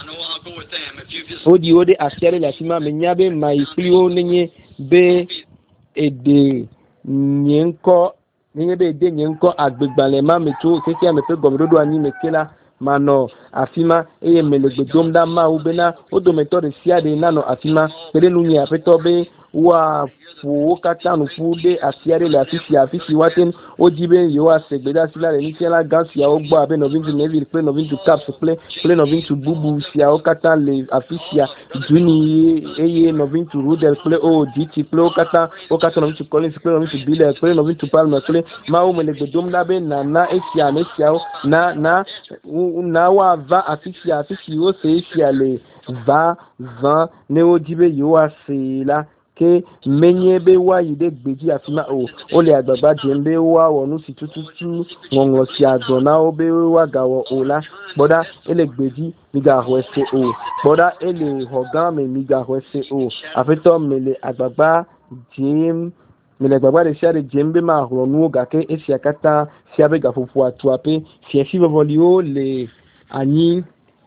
odi ode asiare la sima me nyabe mai plio nenye be ede nyenko nenye be ede nyenko agbegbale ma meto keke me pe gomrodo ani me kela mano afima eye melegbe domda ma ubena odo metode siade nano afima pere nunya apeto be wa fu katanu fu de asiare la afisi afisi waten ojibe yo asegbeda sila le nisiala gansia ogbo abe no vintu neville play no vintu caps play play no vintu bubu sia o kata le afisia juni eye no vintu rudel play o dt play o kata o kata no vintu collins play no vintu bile play no vintu palma play ma o melegbe domda be na na esia mesia na na na wa va afisia afisi o se esia le va va ne ojibe yo asila ke menyebe wa yide gbeji afima o o le agbagba jembe wa wonu si tututu ngonglo si adona o be wa gawo ola boda ele gbeji mi ga hwese o boda ele hogan me mi ga hwese o afeto mele agbagba jem mele agbagba de share jembe ma ronu ga ke esi akata si abe ga fofu atu ape si efi volio le ani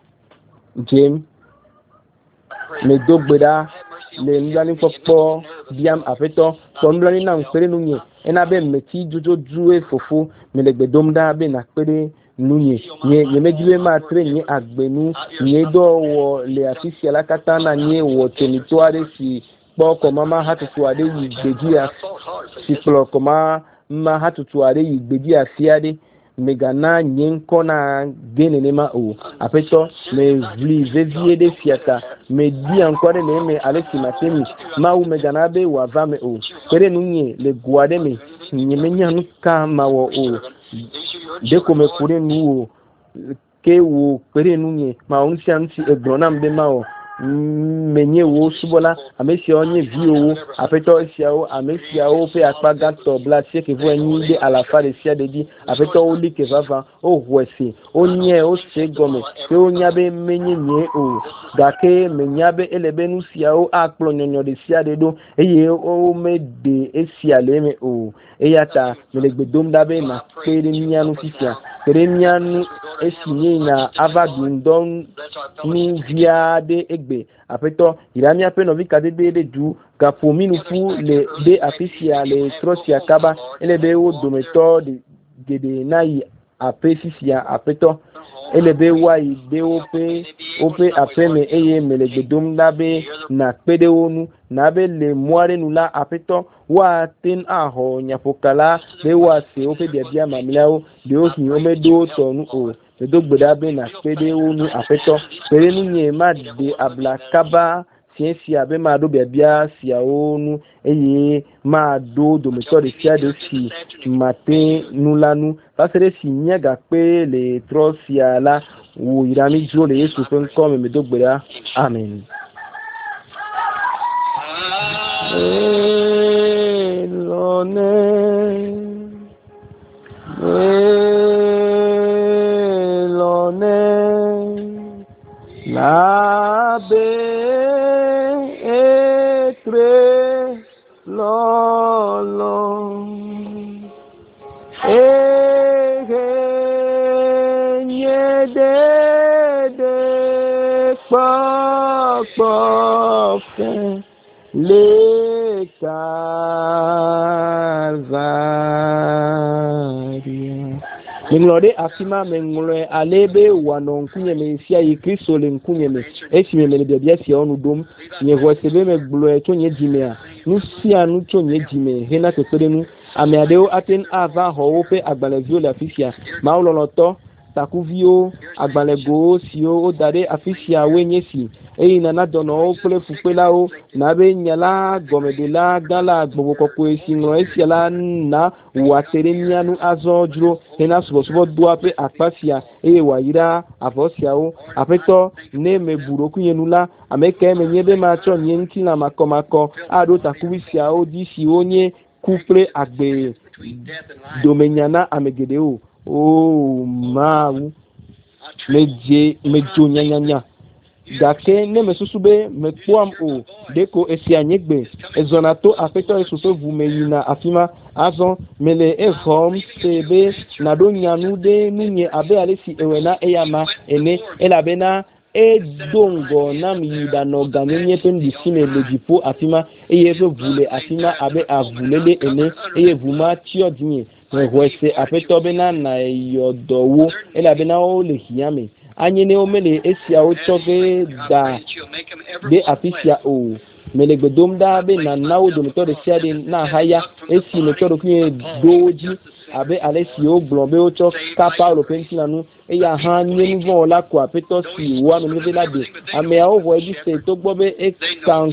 jem me dogbeda le ndani popo biam afeto so ndani na nkpere nunye ena be meti jojo juwe fofo melegbe domda be na kpere nunye nye nye mejiwe ma tre nye agbenu nye do wo le afisi ala kata na nye wo tenitoare si poko mama hatutu ade yigbeji ya si poko mama hatutu ade yigbeji ya siade megana nyenko na gene nema o apeto me vli vevie de fiata me di encore ne me alexi matemi ma u megana be wa va me o pere nunye le guade me nyemenya nuka ma wo o de ko me kure nu o ke wo pere nunye ma on si anti egbonam be ma o menye wo subola amesi onye vi owo apeto sia o amesi o pe apaga to bla se ke vo enyi de ala fa de sia de di apeto o li ke vava o hwese onye o se gome ke onya be menye nye o gake menyabe elebe nu sia o akplo nyonyo de sia de do eye o me de esia le me o eyata melegbe domda be na pere nyanu fisia pere nyanu esinye na avadun don ni via de egbe apeto irami apeno vika de de du gapo minufu le de afisia le trosia kaba elebe o dometo de de nai apesisia apeto elebe wa ide ope ope apeme eye melegbe domda be na pede onu na be le moare nula apeto wa tin aho nyapokala be wa se ope bia bia mamilao de o hin o medo tonu o medo gbeda be na pede onu apeto pere nu nye ma de ablakaba tiensia be ma do bia sia onu eye ma do do metode sia de si matin nulanu pasere si nyaga pe le trosia la wo irami jo le Yesu fen ko me do gbera amen. Elone Elone la be etre lolo ege nye de de pa pa fe le Calvaria. Minglode afima mengole alebe wanonkunye me sia yi Kristo le nkunye me esi me le bia sia onu dom nye hosebe me glo e to nye jime a nu sia nu to nye jime he na kekere nu ame adeo aten ava ho pe agbalevio la fisia ma ololoto takuvio agbalego sio o dare afisia wenyesi eyi nana dono pele fupela o na be nyala gomedela gala gbogbo kokko esi nro esi ala na watere nyanu azo juro hena subo subo do ape akpasia eyi wayira avosia o apeto ne meburo kunyenula ameke menyebe ma cho nyenti na makomako ado takuvisia o disi onye couple agbe domenyana amegedeo oh mau meje mejo nyanyanya dake ne mesusube mekpoam o deko esi anyegbe ezonato afeto esufe vumeyina afima azon mele ehom sebe na do nyanu de nunye abe alesi ewena eyama ene elabena edongo na miyida no ganyenye pen disime lejipo afima eyeve vule afima abe avulele ene eye vuma tio dinye wese afeto bena na yodowo elabena o le hiyame anyene omele esia o choge da de afisia o melegbe domda be na nawo do metode sia de na haya esi metode kunye doji abe alesi o glombe o cho kapa lo pentina nu e ya han nyenu vo la kwa peto si wa me vela de ame a o vo eji se to gbobe e kan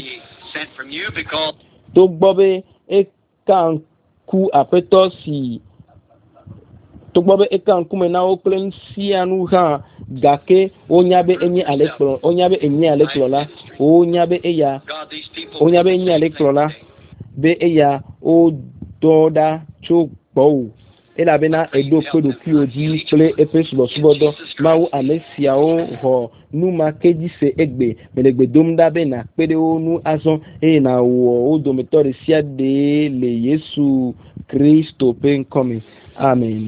to gbobe e kan ku apeto si to gbobe e kan ku me na o plen si anu ha gake onyabe enye aleklo onyabe enye aleklo la onyabe eya onyabe enye aleklo la be eya o doda chugbo elabena edo pedo kioji ple epesubo subodo mawu amesia o ho numa keji se egbe melegbe domda be na pede onu azon e na wo o domitore sia de le Yesu Kristo pen come amen.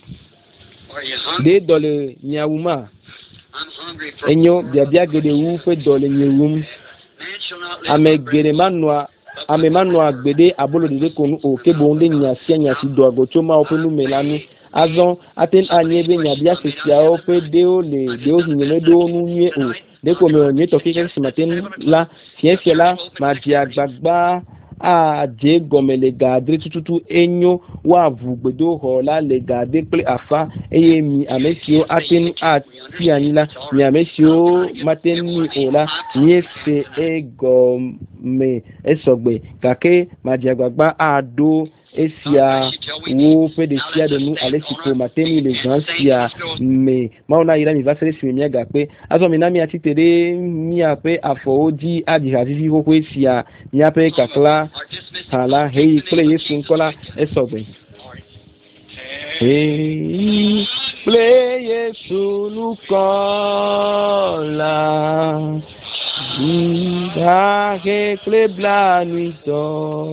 De dole nyawuma enyo biabia gede wu fe dole nyewum ame gere manwa ame manwa gbede abolo de konu o kebo nde nyasia nyasi do agocho ma openu melanu azon aten anyebe nyabia sesia o pe de o le de o hinyeme do nu nye o de ko me onye to kike simaten la fiefie la ma dia gbagba a je gomele gadre tututu enyo wa vugbedo hola le gade ple afa eye mi amesio aten a ti anila mi amesio maten ni ola yese egome esogbe kake ma dia gbagba ado esia wo pedesia de nu alesiko mateni le gansia me mauna ira mi vasere si mi aga pe azo mi na mi atitere mi ape afoji adihazizi ho ko esia mi ape kakla hala hei ple Yesu nkola esogbe hei ple Yesu nukola ida ke ple blanito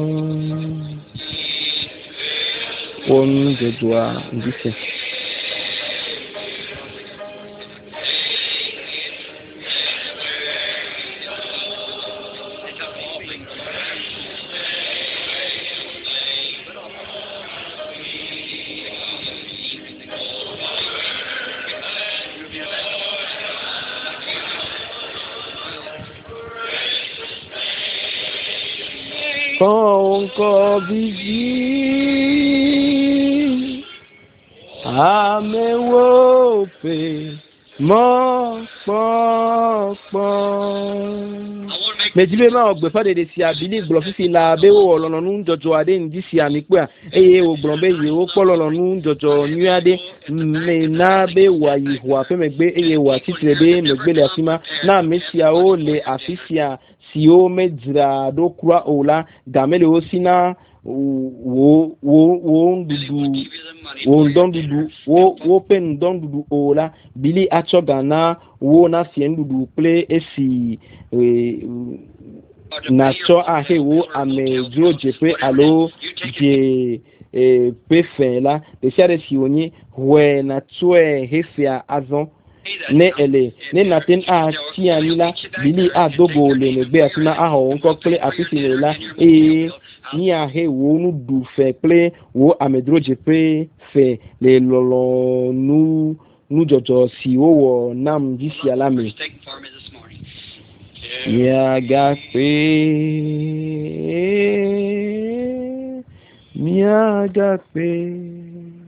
on de doa dice con covigi ame wope Mo po po. Mejibe ma ogbe fa de si abili gbo fifi la be wo lono nu jojo ade ndi si ami pe eye wo gbo be ye wo polo lono jojo nu ade me na be wa yi wa fe me gbe eye wa titire be me gbe le asima na mesia o le afisia si o medra do kura ola gamele o sina wo wo wo ndudu wo ndondudu wo wo pen ndondudu ola bili achogana wo na fie ndudu play esi na cho ahe wo ame duro jepe alo je e pefe la de sare si oni we na tue hefia azon ne ele ne natin a ti anila bili a dogo le ne gbe asina a ho nko play afisi la e ni a he wo nu du fe play wo amedro jepe fe le lolo nu nu jojo si wo wo nam disi alami ya gape mi agape